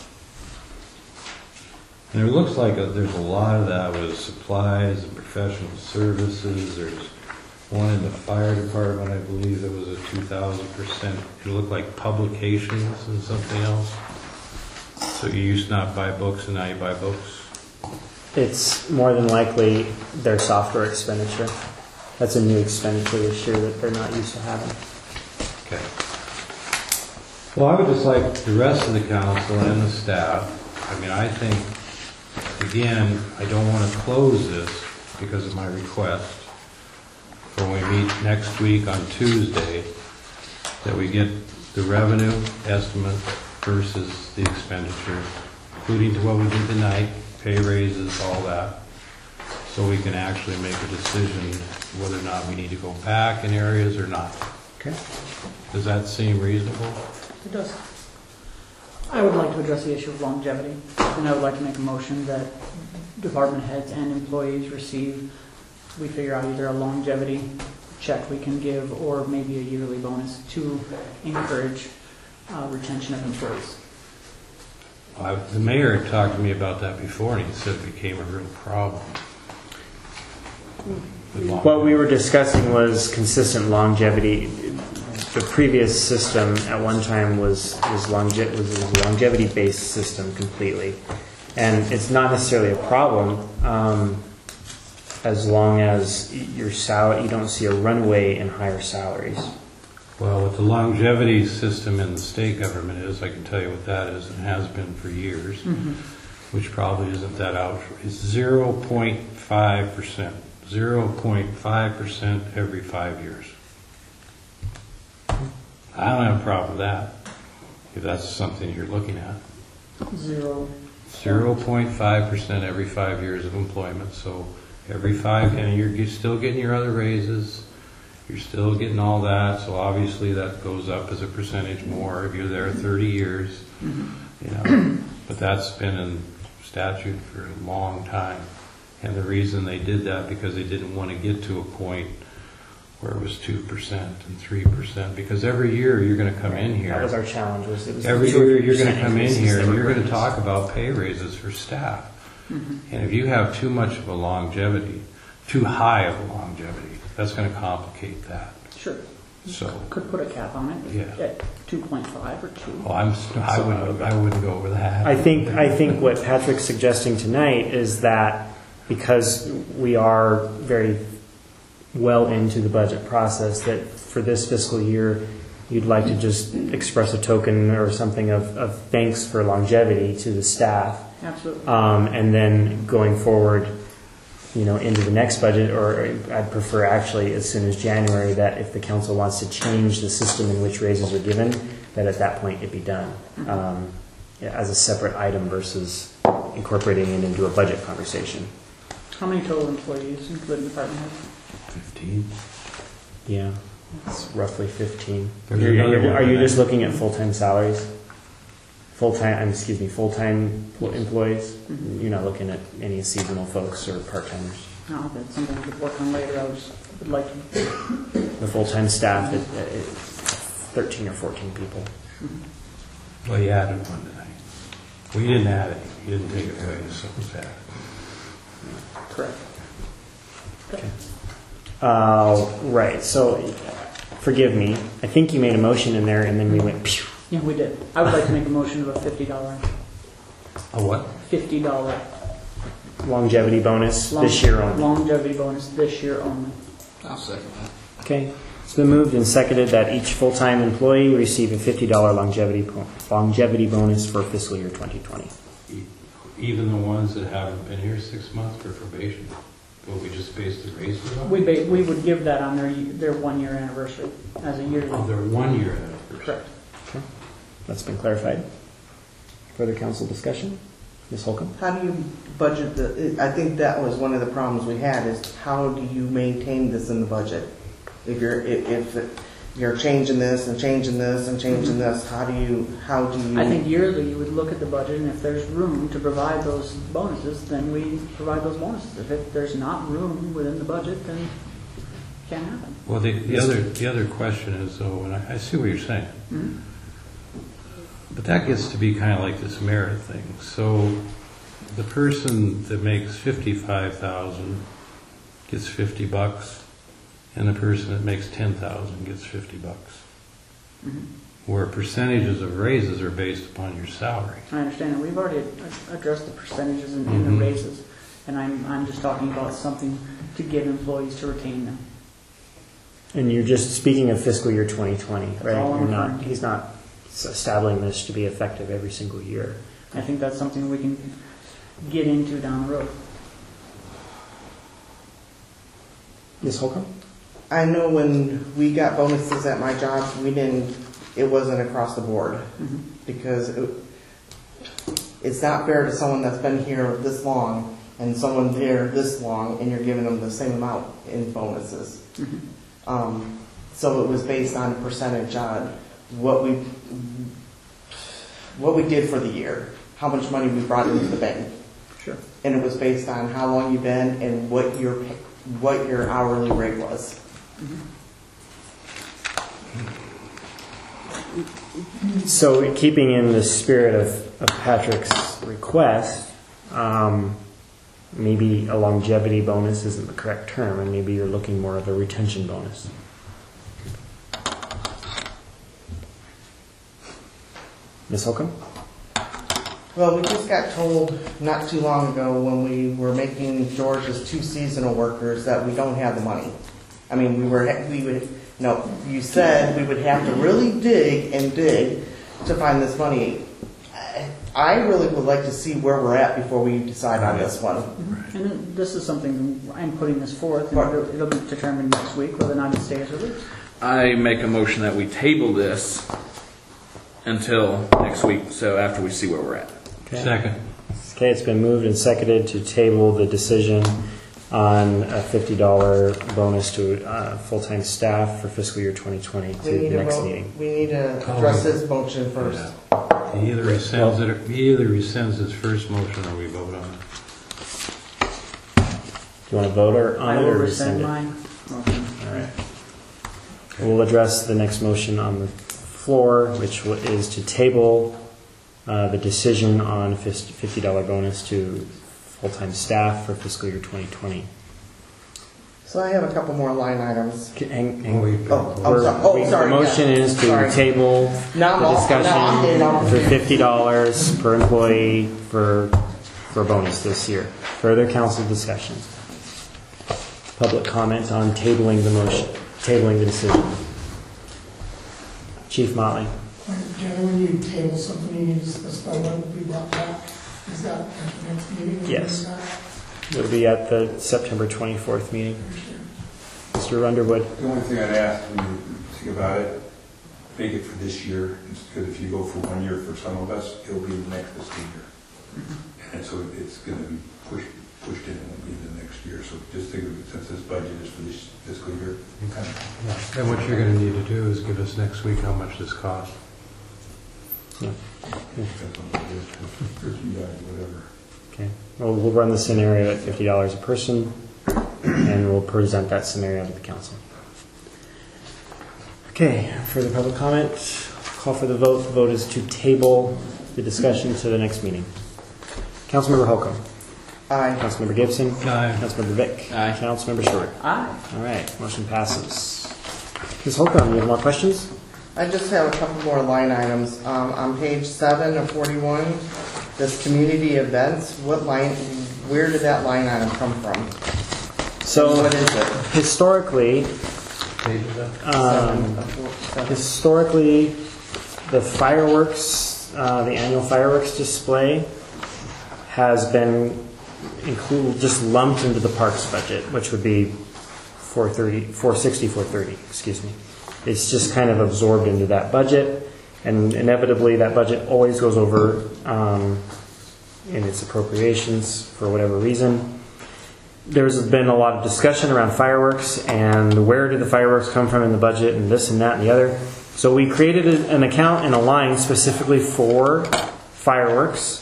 And it looks like a, there's a lot of that with supplies and professional services. There's one in the fire department, I believe, that was a two thousand percent. It looked like publications and something else. So you used to not buy books and now you buy books. It's more than likely their software expenditure. That's a new expenditure this year that they're not used to having. Okay. Well, I would just like the rest of the council and the staff, I mean, I think, again, I don't want to close this because of my request. For when we meet next week on Tuesday, that we get the revenue estimate versus the expenditure, including to what we did tonight, pay raises, all that, so we can actually make a decision whether or not we need to go back in areas or not. Okay. Does that seem reasonable? It does. I would like to address the issue of longevity, and I would like to make a motion that department heads and employees receive, we figure out either a longevity check we can give or maybe a yearly bonus to encourage uh, retention of employees. I, the mayor had talked to me about that before, and he said it became a real problem. What we were discussing was consistent longevity. The previous system at one time was was, longe- was, was a longevity-based system completely, and it's not necessarily a problem um, as long as your sal- you don't see a runaway in higher salaries. Well, what the longevity system in the state government is, I can tell you what that is, and has been for years, Mm-hmm. which probably isn't that out. It's zero point five percent. zero point five percent every five years. I don't have a problem with that, if that's something you're looking at. Zero. zero point five percent every five years of employment. So every five, and you're, you're still getting your other raises, you're still getting all that, so obviously that goes up as a percentage more if you're there thirty years. Mm-hmm. You know, but that's been in statute for a long time. And the reason they did that, because they didn't want to get to a point where it was two percent and three percent, because every year you're going to come in here. That was our challenge. Was it was Every two or year three you're going to percent come in increases here that and were you're going to purchased. talk about pay raises for staff. Mm-hmm. And if you have too much of a longevity, too high of a longevity, that's going to complicate that. Sure. So, Could put a cap on it. Yeah. At two point five or two. well, I'm, I wouldn't, I wouldn't go over that. I think I think what Patrick's suggesting tonight is that because we are very well into the budget process, that for this fiscal year you'd like to just express a token or something of, of thanks for longevity to the staff. Absolutely. Um, and then going forward, you know, into the next budget, or I'd prefer actually as soon as January, that if the council wants to change the system in which raises are given, that at that point it be done um, yeah, as a separate item versus incorporating it into a budget conversation. How many total employees, including department heads? Fifteen. Yeah, it's roughly fifteen. There's You're- another you're- one Are you that- just looking at full-time salaries? Full-time, um, excuse me, full-time employees? Mhm. You're not looking at any seasonal folks or part-timers? No, that's something we could work on later. I was, would like to. The full-time staff, it, it, thirteen or fourteen people. Well, you added one tonight. Well, you didn't add it. You didn't take it away, so it was added. Correct. Okay. Uh, right, so, forgive me, I think you made a motion in there and then we went pew. Yeah, we did. I would like to make a motion of a fifty dollar. A what? Fifty dollar. Longevity bonus this year only. Longevity bonus this year only. I'll second that. Okay, it's been moved and seconded that each full-time employee receive a fifty dollar longevity po- longevity bonus for fiscal year twenty twenty. Even the ones that haven't been here six months for probation, will we just base the raises on? We ba- we would give that on their their one year anniversary as a yearly. Oh, their one year anniversary. Correct. Okay, that's been clarified. Further council discussion? Miz Holcomb? How do you budget the, I think that was one of the problems we had, is how do you maintain this in the budget? If you're, if, if you're changing this and changing this and changing this, how do you, how do you? I think yearly you would look at the budget, and if there's room to provide those bonuses, then we provide those bonuses. If it, there's not room within the budget, then it can't happen. Well, the, the other the other question is, though, and I, I see what you're saying, Mm-hmm. but that gets to be kind of like this merit thing. So the person that makes fifty-five thousand gets fifty bucks, and the person that makes ten thousand gets fifty bucks. Mm-hmm. Where percentages of raises are based upon your salary. I understand, and we've already ad- addressed the percentages in, in Mhm. the raises, and I'm, I'm just talking about something to give employees to retain them. And you're just speaking of fiscal year twenty twenty, right? all I'm You're not, referring to. he's not establishing this to be effective every single year. I think that's something we can get into down the road. Miz Holcomb? I know when we got bonuses at my job, we didn't, it wasn't across the board. Mhm. Because it, it's not fair to someone that's been here this long and someone there this long, and you're giving them the same amount in bonuses. Mhm. Um, So it was based on a percentage on what we, what we did for the year, how much money we brought into the bank. Sure. And it was based on how long you've been and what your, pa- what your hourly rate was. So keeping in the spirit of, of Patrick's request, um, maybe a longevity bonus isn't the correct term, and maybe you're looking more of a retention bonus. Miz Holcomb? Well, we just got told not too long ago when we were making George's two seasonal workers that we don't have the money. I mean, we were, we would, no, you said we would have to really dig and dig to find this money. I- I really would like to see where we're at before we decide on this one. And then this is something, I'm putting this forth, and it'll, it'll be determined next week whether or not it stays or leaves. I make a motion that we table this until next week, so after we see where we're at. Okay. Second. Okay, it's been moved and seconded to table the decision on a fifty dollar bonus to uh, full-time staff for fiscal year twenty twenty to We need the to next vote, meeting. we need to address this motion first. He either rescinds it, or he either rescinds his first motion or we vote on it. Do you want to vote or on I it will or rescind rescind it? mine. motion. All right. We'll address the next motion on the floor, which wa- is to table uh, the decision on fifty dollar bonus to full-time staff for fiscal year twenty twenty. So I have a couple more line items. Can- Hang, hang, Oh, I'm we're- sorry. Oh, we- sorry, The motion yeah. is to Sorry. table Now I'm the off- now I'm in, I'm discussion in. for fifty dollars per employee for, for bonus this year. Further council discussion. Public comment on tabling the motion, tabling the decision. Chief Motley. Generally, when you table something, you need to specify when it will be brought back. Is that at the next meeting? When you Yes. do that? It'll be at the September twenty-fourth meeting. Mister Underwood. The only thing I'd ask when you think about it, make it for this year, because if you go for one year for some of us, it'll be the next fiscal year. And so it's going to be pushed, pushed in, it'll be the next year. So just think of it, since this budget is for this fiscal year, you kind of. Then what you're going to need to do is give us next week how much this costs. Yeah. Depends on what it is, for you guys, whatever. Okay. Well, we'll run the scenario at fifty dollars a person, and we'll present that scenario to the council. Okay, further public comment? Call for the vote. The vote is to table the discussion to the next meeting. Councilmember Holcomb. Aye. Councilmember Gibson. Aye. Councilmember Vick. Aye. Councilmember Short. Aye. All right, motion passes. Miz Holcomb, you have more questions? I just have a couple more line items. Um, on page seven of forty-one, this community events, what line, where did that line item come from? So, What is it? historically, Page is up. um, Seven of four- seven. historically, the fireworks, uh, the annual fireworks display has been included, just lumped into the parks budget, which would be four thirty, four sixty, four thirty, excuse me. It's just kind of absorbed into that budget, and inevitably that budget always goes over um, in its appropriations for whatever reason. There's been a lot of discussion around fireworks and where did the fireworks come from in the budget and this and that and the other. So we created an account and a line specifically for fireworks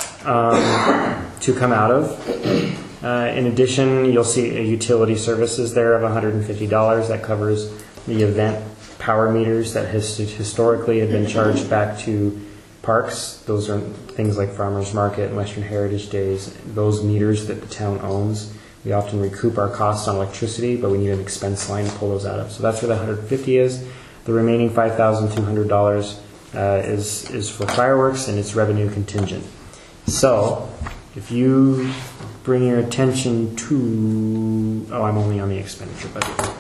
um, to come out of. Uh, in addition, you'll see a utility services there of one hundred fifty dollars that covers the event power meters that has historically had been charged back to parks. Those are things like Farmers Market and Western Heritage Days. Those meters that the town owns. We often recoup our costs on electricity, but we need an expense line to pull those out of. So that's where the one hundred fifty is. The remaining five thousand two hundred dollars uh, is, is for fireworks, and it's revenue contingent. So if you bring your attention to, oh, I'm only on the expenditure budget.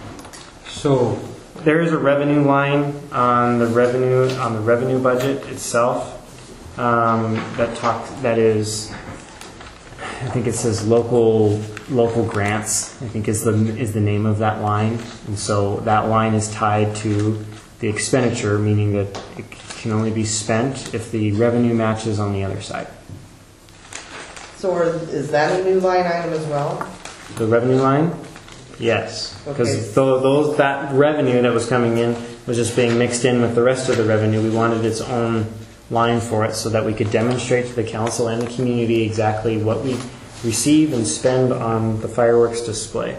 So There is a revenue line on the revenue on the revenue budget itself um, that talk that is, I think it says local local grants. I think is the is the name of that line, and so that line is tied to the expenditure, meaning that it can only be spent if the revenue matches on the other side. So are- is that a new line item as well? The revenue line. Yes, Okay. because those, that revenue that was coming in was just being mixed in with the rest of the revenue. We wanted its own line for it so that we could demonstrate to the council and the community exactly what we receive and spend on the fireworks display.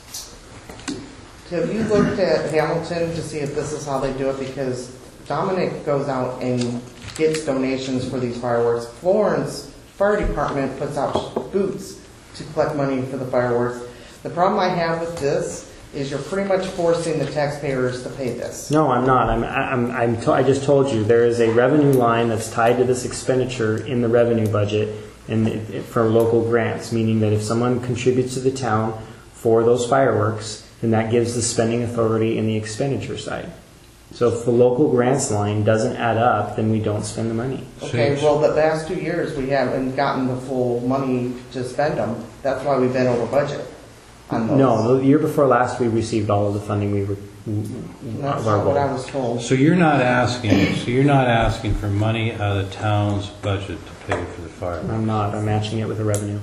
Have you looked at Hamilton to see if this is how they do it? Because Dominic goes out and gets donations for these fireworks. Florence Fire Department puts out boots to collect money for the fireworks. The problem I have with this is you're pretty much forcing the taxpayers to pay this. No, I'm not. I'm, I'm, I'm to, I just told you there is a revenue line that's tied to this expenditure in the revenue budget and it, it, for local grants, meaning that if someone contributes to the town for those fireworks, then that gives the spending authority in the expenditure side. So if the local grants line doesn't add up, then we don't spend the money. Okay, well, the last two years we haven't gotten the full money to spend them. That's why we've been over budget on those. No, the year before last we received all of the funding we were. That's not what I was told. So you're not asking, so you're not asking for money out of the town's budget to pay for the fireworks? I'm not. I'm matching it with the revenue.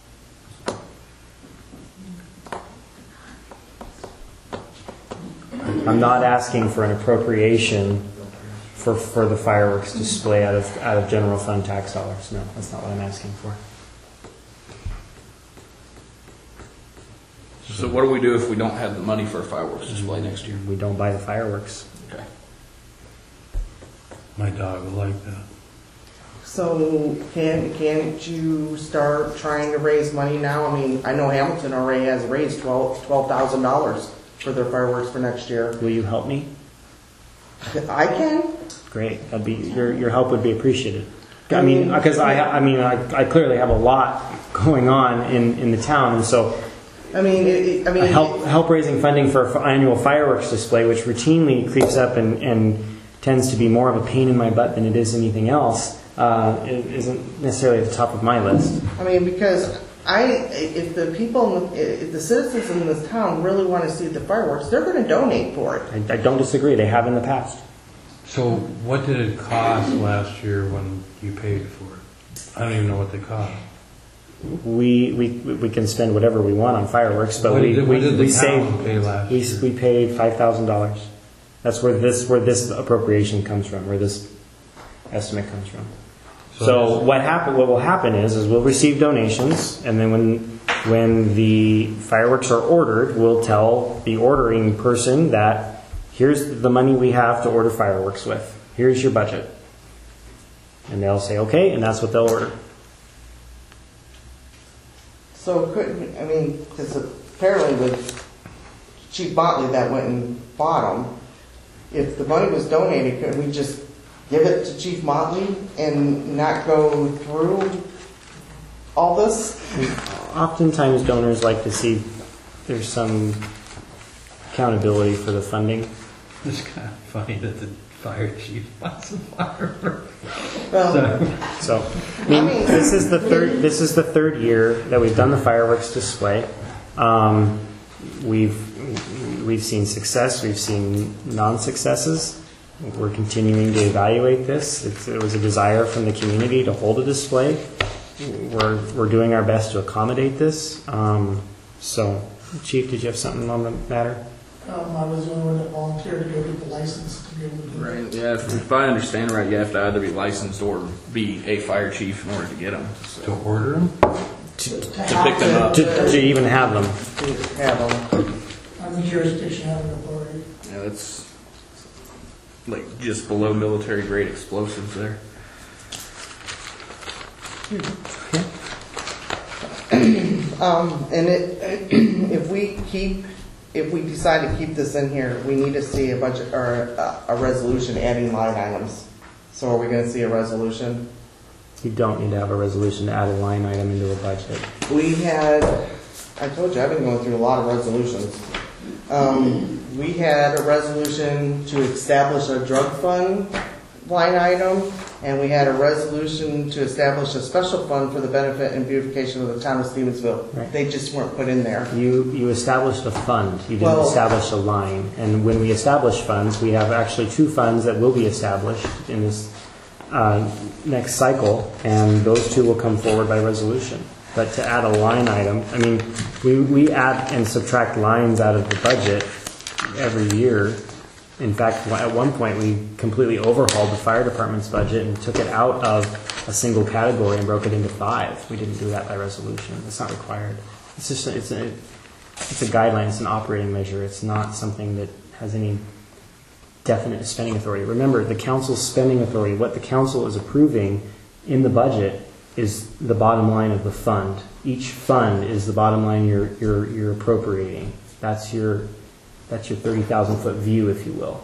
I'm not asking for an appropriation for, for the fireworks display out of out of general fund tax dollars. No, that's not what I'm asking for. So what do we do if we don't have the money for a fireworks display next year? We don't buy the fireworks. Okay. My dog would like that. So can, can't you start trying to raise money now? I mean, I know Hamilton already has raised twelve thousand dollars for their fireworks for next year. Will you help me? I can. Great. That'd be your your help would be appreciated. I mean, because I I mean I, I clearly have a lot going on in, in the town, and so I mean, it, it, I mean, help help raising funding for an annual fireworks display, which routinely creeps up and, and tends to be more of a pain in my butt than it is anything else, uh, it isn't necessarily at the top of my list. I mean, because I, if the people, if the citizens in this town really want to see the fireworks, they're going to donate for it. I, I don't disagree. They have in the past. So what did it cost last year when you paid for it? I don't even know what they cost. We we we can spend whatever we want on fireworks, but What we did- we, what did the we town save. pay last we year? we paid five thousand dollars. That's where this where this appropriation comes from, where this estimate comes from. So So, it's- what happen? What will happen is, is we'll receive donations, and then when when the fireworks are ordered, we'll tell the ordering person that here's the money we have to order fireworks with. Here's your budget, and they'll say okay, and that's what they'll order. So couldn't, I mean, because apparently with Chief Motley that went and bought them, if the money was donated, couldn't we just give it to Chief Motley and not go through all this? Oftentimes, donors like to see there's some accountability for the funding. It's kind of funny that the fire chief buys the fireworks. Well, So, I mean, this is the third. This is the third year that we've done the fireworks display. Um, we've we've seen success. We've seen non-successes. We're continuing to evaluate this. It's, it was a desire from the community to hold a display. We're we're doing our best to accommodate this. Um, so, Chief, did you have something on the matter? Um, I was the only one that volunteered to go get the license to be able to do it. Right. Yeah. If, if I understand right, you have to either be licensed or be a fire chief in order to get them. To order them? To, to pick them up. To, to even have them. have them. I'm the jurisdiction having authority. Yeah, that's like just below military grade explosives there. Um, and it, if we keep, if we decide to keep this in here, we need to see a budget or a, a resolution adding line items. So are we going to see a resolution? You don't need to have a resolution to add a line item into a budget. We had, I told you, I've been going through a lot of resolutions. Um, we had a resolution to establish a drug fund line item, and we had a resolution to establish a special fund for the benefit and beautification of the town of Stevensville. Right. They just weren't put in there. You you established a fund. You didn't Well- establish a line. And when we establish funds, we have actually two funds that will be established in this uh, next cycle, and those two will come forward by resolution. But to add a line item, I mean, we, we add and subtract lines out of the budget every year. In fact, at one point, we completely overhauled the fire department's budget and took it out of a single category and broke it into five. We didn't do that by resolution. It's not required. It's just, a- it's a, it's a guideline, it's an operating measure. It's not something that has any definite spending authority. Remember, the council's spending authority, what the council is approving in the budget is the bottom line of the fund. Each fund is the bottom line you're, you're, you're appropriating. That's your, that's your thirty thousand foot view, if you will.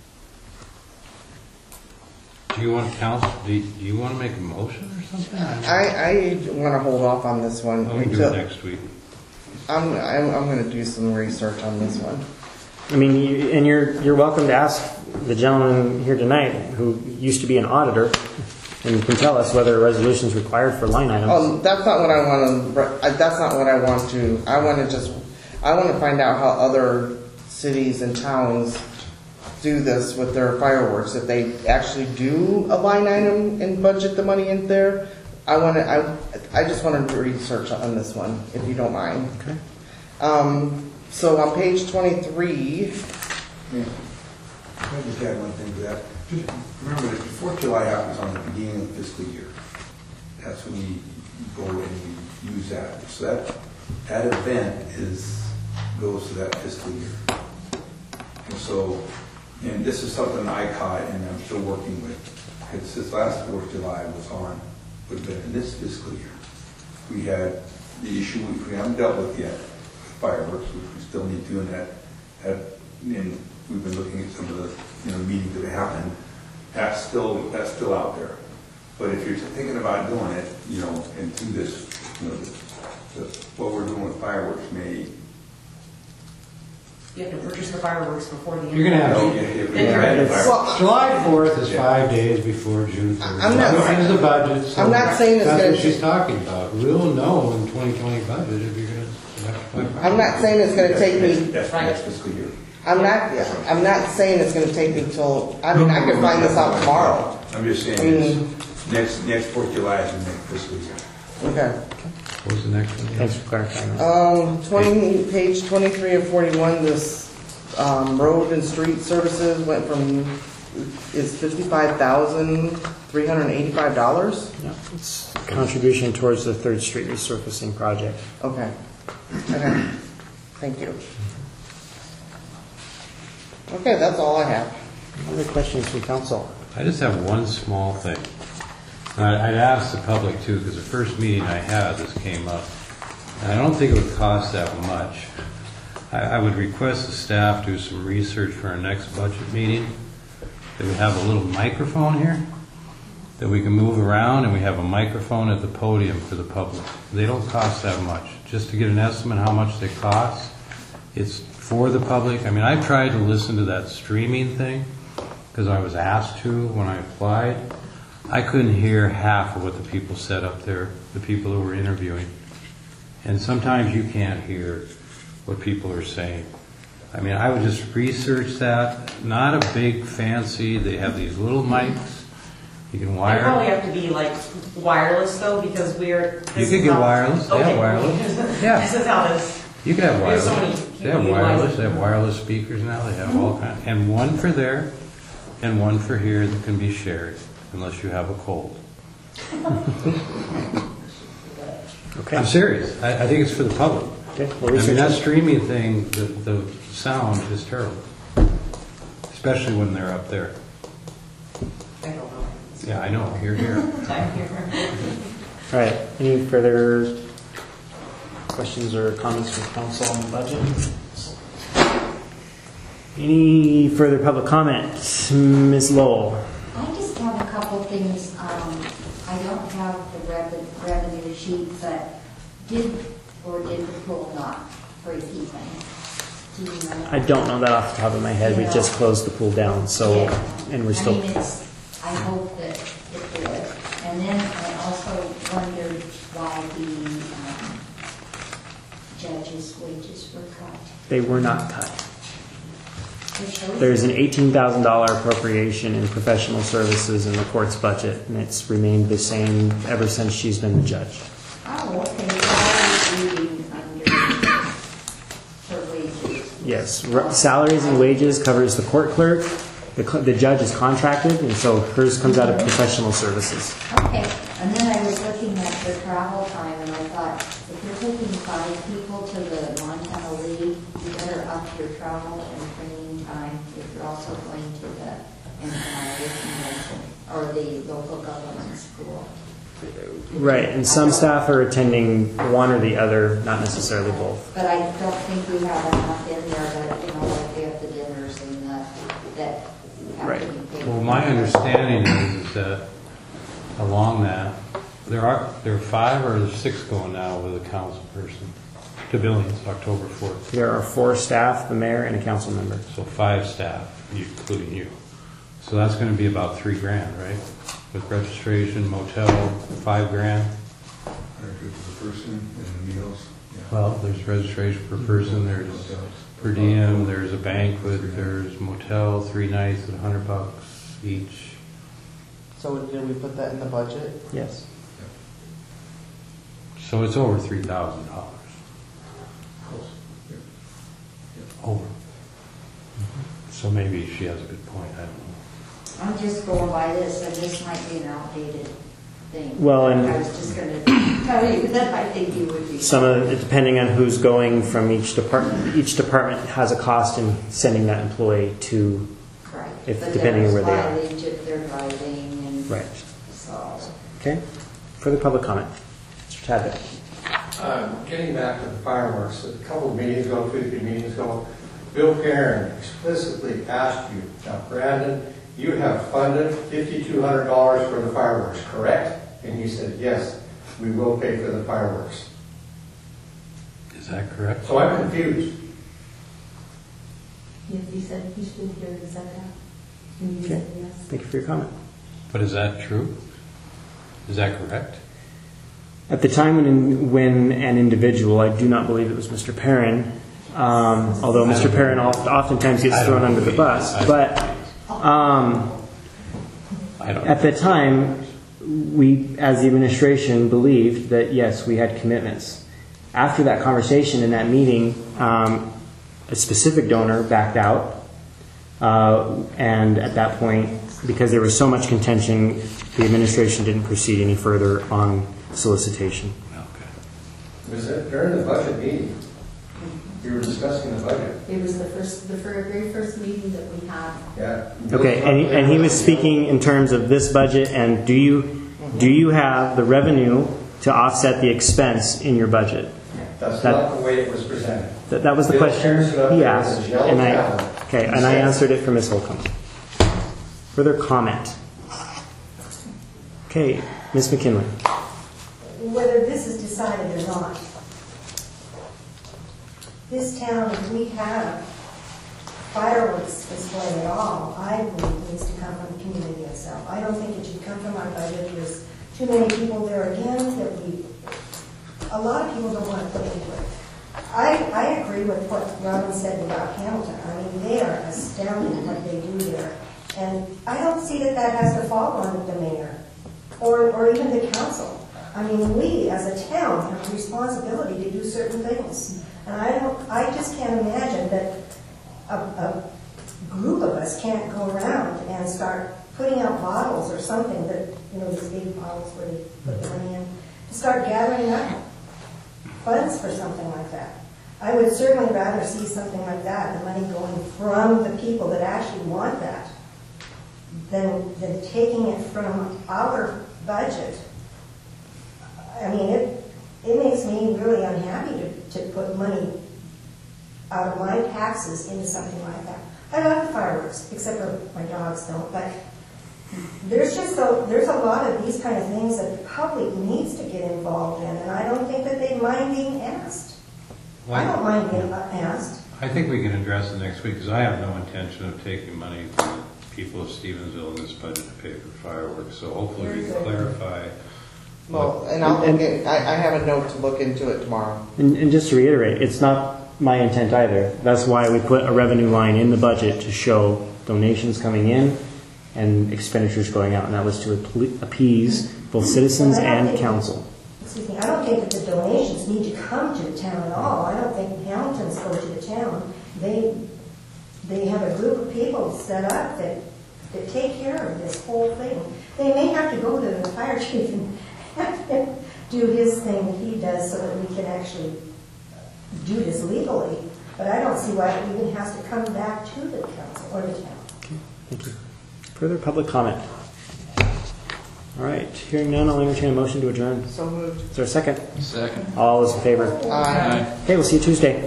Do you want council, do you, do you want to make a motion or something? I, I want to hold off on this one. Well, we can do it next week. I'm, I'm, I'm going to do some research on this one. I mean, you, and you're, you're welcome to ask the gentleman here tonight who used to be an auditor and can tell us whether a resolution is required for line items. Oh, that's not what I want to, that's not what I want to, I want to just, I want to find out how other cities and towns do this with their fireworks. If they actually do a line item and budget the money in there, I want to, I, I just want to research on this one, if you don't mind. Okay. Um, so on page twenty-three. Yeah. Can I just add one thing to that? Just remember that the Fourth of July happens on the beginning of the fiscal year. That's when we go and we use that. So that, that event is, goes to that fiscal year. And so, and this is something I caught and I'm still working with. Because this last Fourth of July was on, would have been in this fiscal year. We had the issue which we haven't dealt with yet, fireworks, which we still need to, and that, that, and we've been looking at some of the, you know, meetings that have happened. That's still, that's still out there. But if you're thinking about doing it, you know, and through this, you know, the, the, what we're doing with fireworks may. You have to purchase the fireworks before the end. You're going to have No, to. you- you- Then you're- you- you- Well, July fourth is Yeah. five days before June third. I'm not- This is the budget. so I'm not saying it's That's gonna- what she's talking about. We'll know in twenty twenty budget if you're going to. I'm not saying it's going to take me, That's next fiscal year. I'm not, I'm not saying it's going to take me till, I mean, I could find this out tomorrow. I'm just saying, Mm. it's next, next Fourth of July is the next fiscal year. Okay. What was the next one? Thanks for clarifying that. Um, twenty, page twenty-three of forty-one, this, um, road and street services went from, is fifty-five thousand, three hundred and eighty-five dollars? Yeah, it's contribution towards the Third Street resurfacing project. Okay. Okay. Thank you. Okay, that's all I have. Other questions from council? I just have one small thing. I- I'd ask the public too, because the first meeting I had, this came up. And I don't think it would cost that much. I, I would request the staff do some research for our next budget meeting, that we have a little microphone here, that we can move around, and we have a microphone at the podium for the public. They don't cost that much. Just to get an estimate how much they cost, it's for the public. I mean, I tried to listen to that streaming thing, because I was asked to when I applied. I couldn't hear half of what the people said up there, the people who were interviewing. And sometimes you can't hear what people are saying. I mean, I would just research that. Not a big fancy, they have these little mics. You can They wire. probably have to be like wireless though, because we're. You this could is get how- wireless. They have Okay. wireless. Yeah. This is how this. You can have There's wireless. so many They people have utilizing wireless. They it. have wireless speakers now. They have all kinds, and one for there, and one for here that can be shared, unless you have a cold. Okay. I'm serious. I, I think it's for the public. Okay, we'll I mean, research that it. streaming thing, the, the sound is terrible, especially when they're up there. I don't know. Yeah, I know. Here, here. I'm here. All right, any further questions or comments from council on the budget? Any further public comments? Miz Lowell? I just have a couple things. Um, I don't have the revenue, revenue sheet, but did or did the pool not break even? Do you know? I don't know that off the top of my head. We Yeah. just closed the pool down, so, Yeah. and we're I still, mean, it's, I hope that it did. And then I also wondered why the um, judges' wages were cut. they were not cut. It shows There's an eighteen thousand dollars appropriation in professional services in the court's budget, and it's remained the same ever since she's been the judge. Oh, okay. Yes, R- salaries and wages covers the court clerk. The, cl- the judge is contracted, and so hers comes out of professional services. Okay, and then I was looking at the travel time, and I thought, if you're taking five people to the Montana League, you better up your travel and training time if you're also going to the International Convention or the local government school. Right, and some staff are attending one or the other, not necessarily both. But I don't think we have enough in there that, you know, like we have the dinners and the, that have Right. to be paid. Well, my understanding is, is that along that, there are, there are five or there's six going now with a council person to Billings, October fourth. There are four staff, the mayor, and a council member. So five staff, you- including you. So that's going to be about three grand, right? With registration, motel, five grand. Good for the person and the meals. Yeah. Well, there's registration per person, there's per diem, there's a banquet, there's motel, three nights at a hundred bucks each. So did we put that in the budget? Yes. So it's over three thousand dollars. Over. So maybe she has a good point, I don't know. I'm just going by this, and this might be an outdated thing. Well, and- I was just gonna tell you that I think you would be. Some of it, depending on who's going from each department, each department has a cost in sending that employee to, Right. if- But depending on there's where they are. mileage if they're driving and. Right. So. Okay? Further public comment? Mister Tadbeck. Uh, Getting back to the fireworks, a couple of meetings ago, two, three meetings ago, Bill Perrin explicitly asked you, now Brandon, you have funded fifty-two hundred dollars for the fireworks, correct? And you said, yes, we will pay for the fireworks. Is that correct? So I'm confused. Yes, he said, he stood here and said that. And you Okay. said yes. Thank you for your comment. But is that true? Is that correct? At the time when, when an individual, I do not believe it was Mister Perrin, um, although Mister Perrin oft- oftentimes gets thrown under the bus, but um, at the time, we, as the administration, believed that yes, we had commitments. After that conversation in that meeting, um, a specific donor backed out, uh, and at that point, because there was so much contention, the administration didn't proceed any further on solicitation. Was it during the budget meeting? You were discussing the budget. It was the first, the fir- very first meeting that we had. Yeah. Okay, and he, and he was speaking in terms of this budget, and do you, do you have the revenue to offset the expense in your budget? That's That- not the way it was presented. That, that was the Bill question Perrin stood up he there asked, with his yellow and I, tablet. okay, and I said- answered it for Miz Holcomb. Further comment? Okay, Miz McKinley. Whether this is decided or not, this town, if we have fireworks display at all, I believe needs to come from the community itself. I don't think it should come from our budget. There's too many people there again that we, a lot of people don't want to put into it. I, I agree with what Robin said about Hamilton. I mean, they are astounding what they do there. And I don't see that that has to fall on the mayor or, or even the council. I mean, we as a town have a responsibility to do certain things. And I don't, I just can't imagine that a, a group of us can't go around and start putting out bottles or something that, you know, these big bottles where they put the money in, to start gathering up funds for something like that. I would certainly rather see something like that, the money going from the people that actually want that, than, than taking it from our budget. I mean, it, it makes me really unhappy to, to put money out of my taxes into something like that. I love the fireworks, except for my dogs don't, but there's just a, there's a lot of these kind of things that the public needs to get involved in, and I don't think that they mind being asked. I don't mind being asked. I think we can address it next week, because I have no intention of taking money from the people of Stevensville in this budget to pay for fireworks, so hopefully we can clarify. Well, and I'll look at, I, I have a note to look into it tomorrow. And, and just to reiterate, it's not my intent either. That's why we put a revenue line in the budget to show donations coming in and expenditures going out, and that was to appe- appease both citizens and council. Excuse me, I don't think that the donations need to come to the town at all. I don't think Hamilton's go to the town. they, they have a group of people set up that, that take care of this whole thing. They may have to go to the fire chief and have him do his thing that he does so that we can actually do this legally. But I don't see why it even has to come back to the council or the town. Okay, thank you. Further public comment? All right, hearing none, I'll entertain a motion to adjourn. So moved. Is there a second? Second. All those in favor? Aye. Okay, we'll see you Tuesday.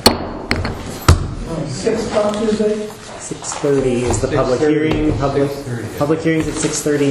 Six o'clock Tuesday? six thirty is the public hearing. Public, public hearings at six thirty.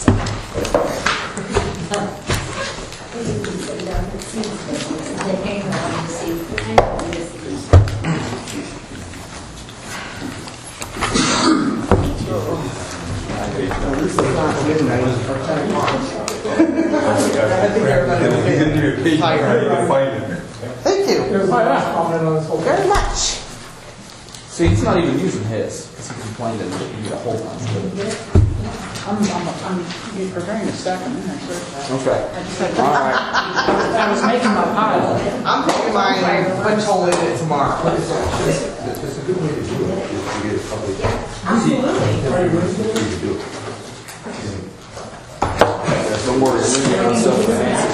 Thank you. Very much. See, he's not even using his, because he complained that you get a whole bunch. I'm, I'm, I'm preparing a second, and I searched that. Okay. I just had to, All right. I was making my pile. I'm taking mine, but told it tomorrow. That's a good way to do it, is to get a public. There's no more listening on self-defense.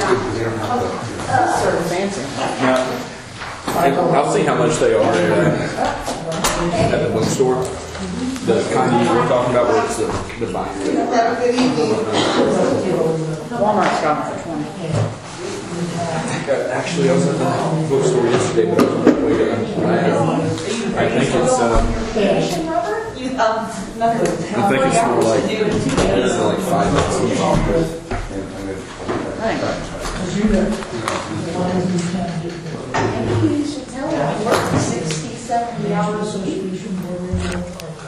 Sort of fancy. Now, I'll see how much they are uh, at the bookstore. The kind you were talking about where it's the, the binder. Have a good evening. Walmart's got them for twenty. Uh, Actually, I was at the bookstore yesterday, but I was on the way to I think it's, um, You have another. I think it's more like, it's like five minutes. Thanks. You should tell them, I work sixty, seventy hours a week.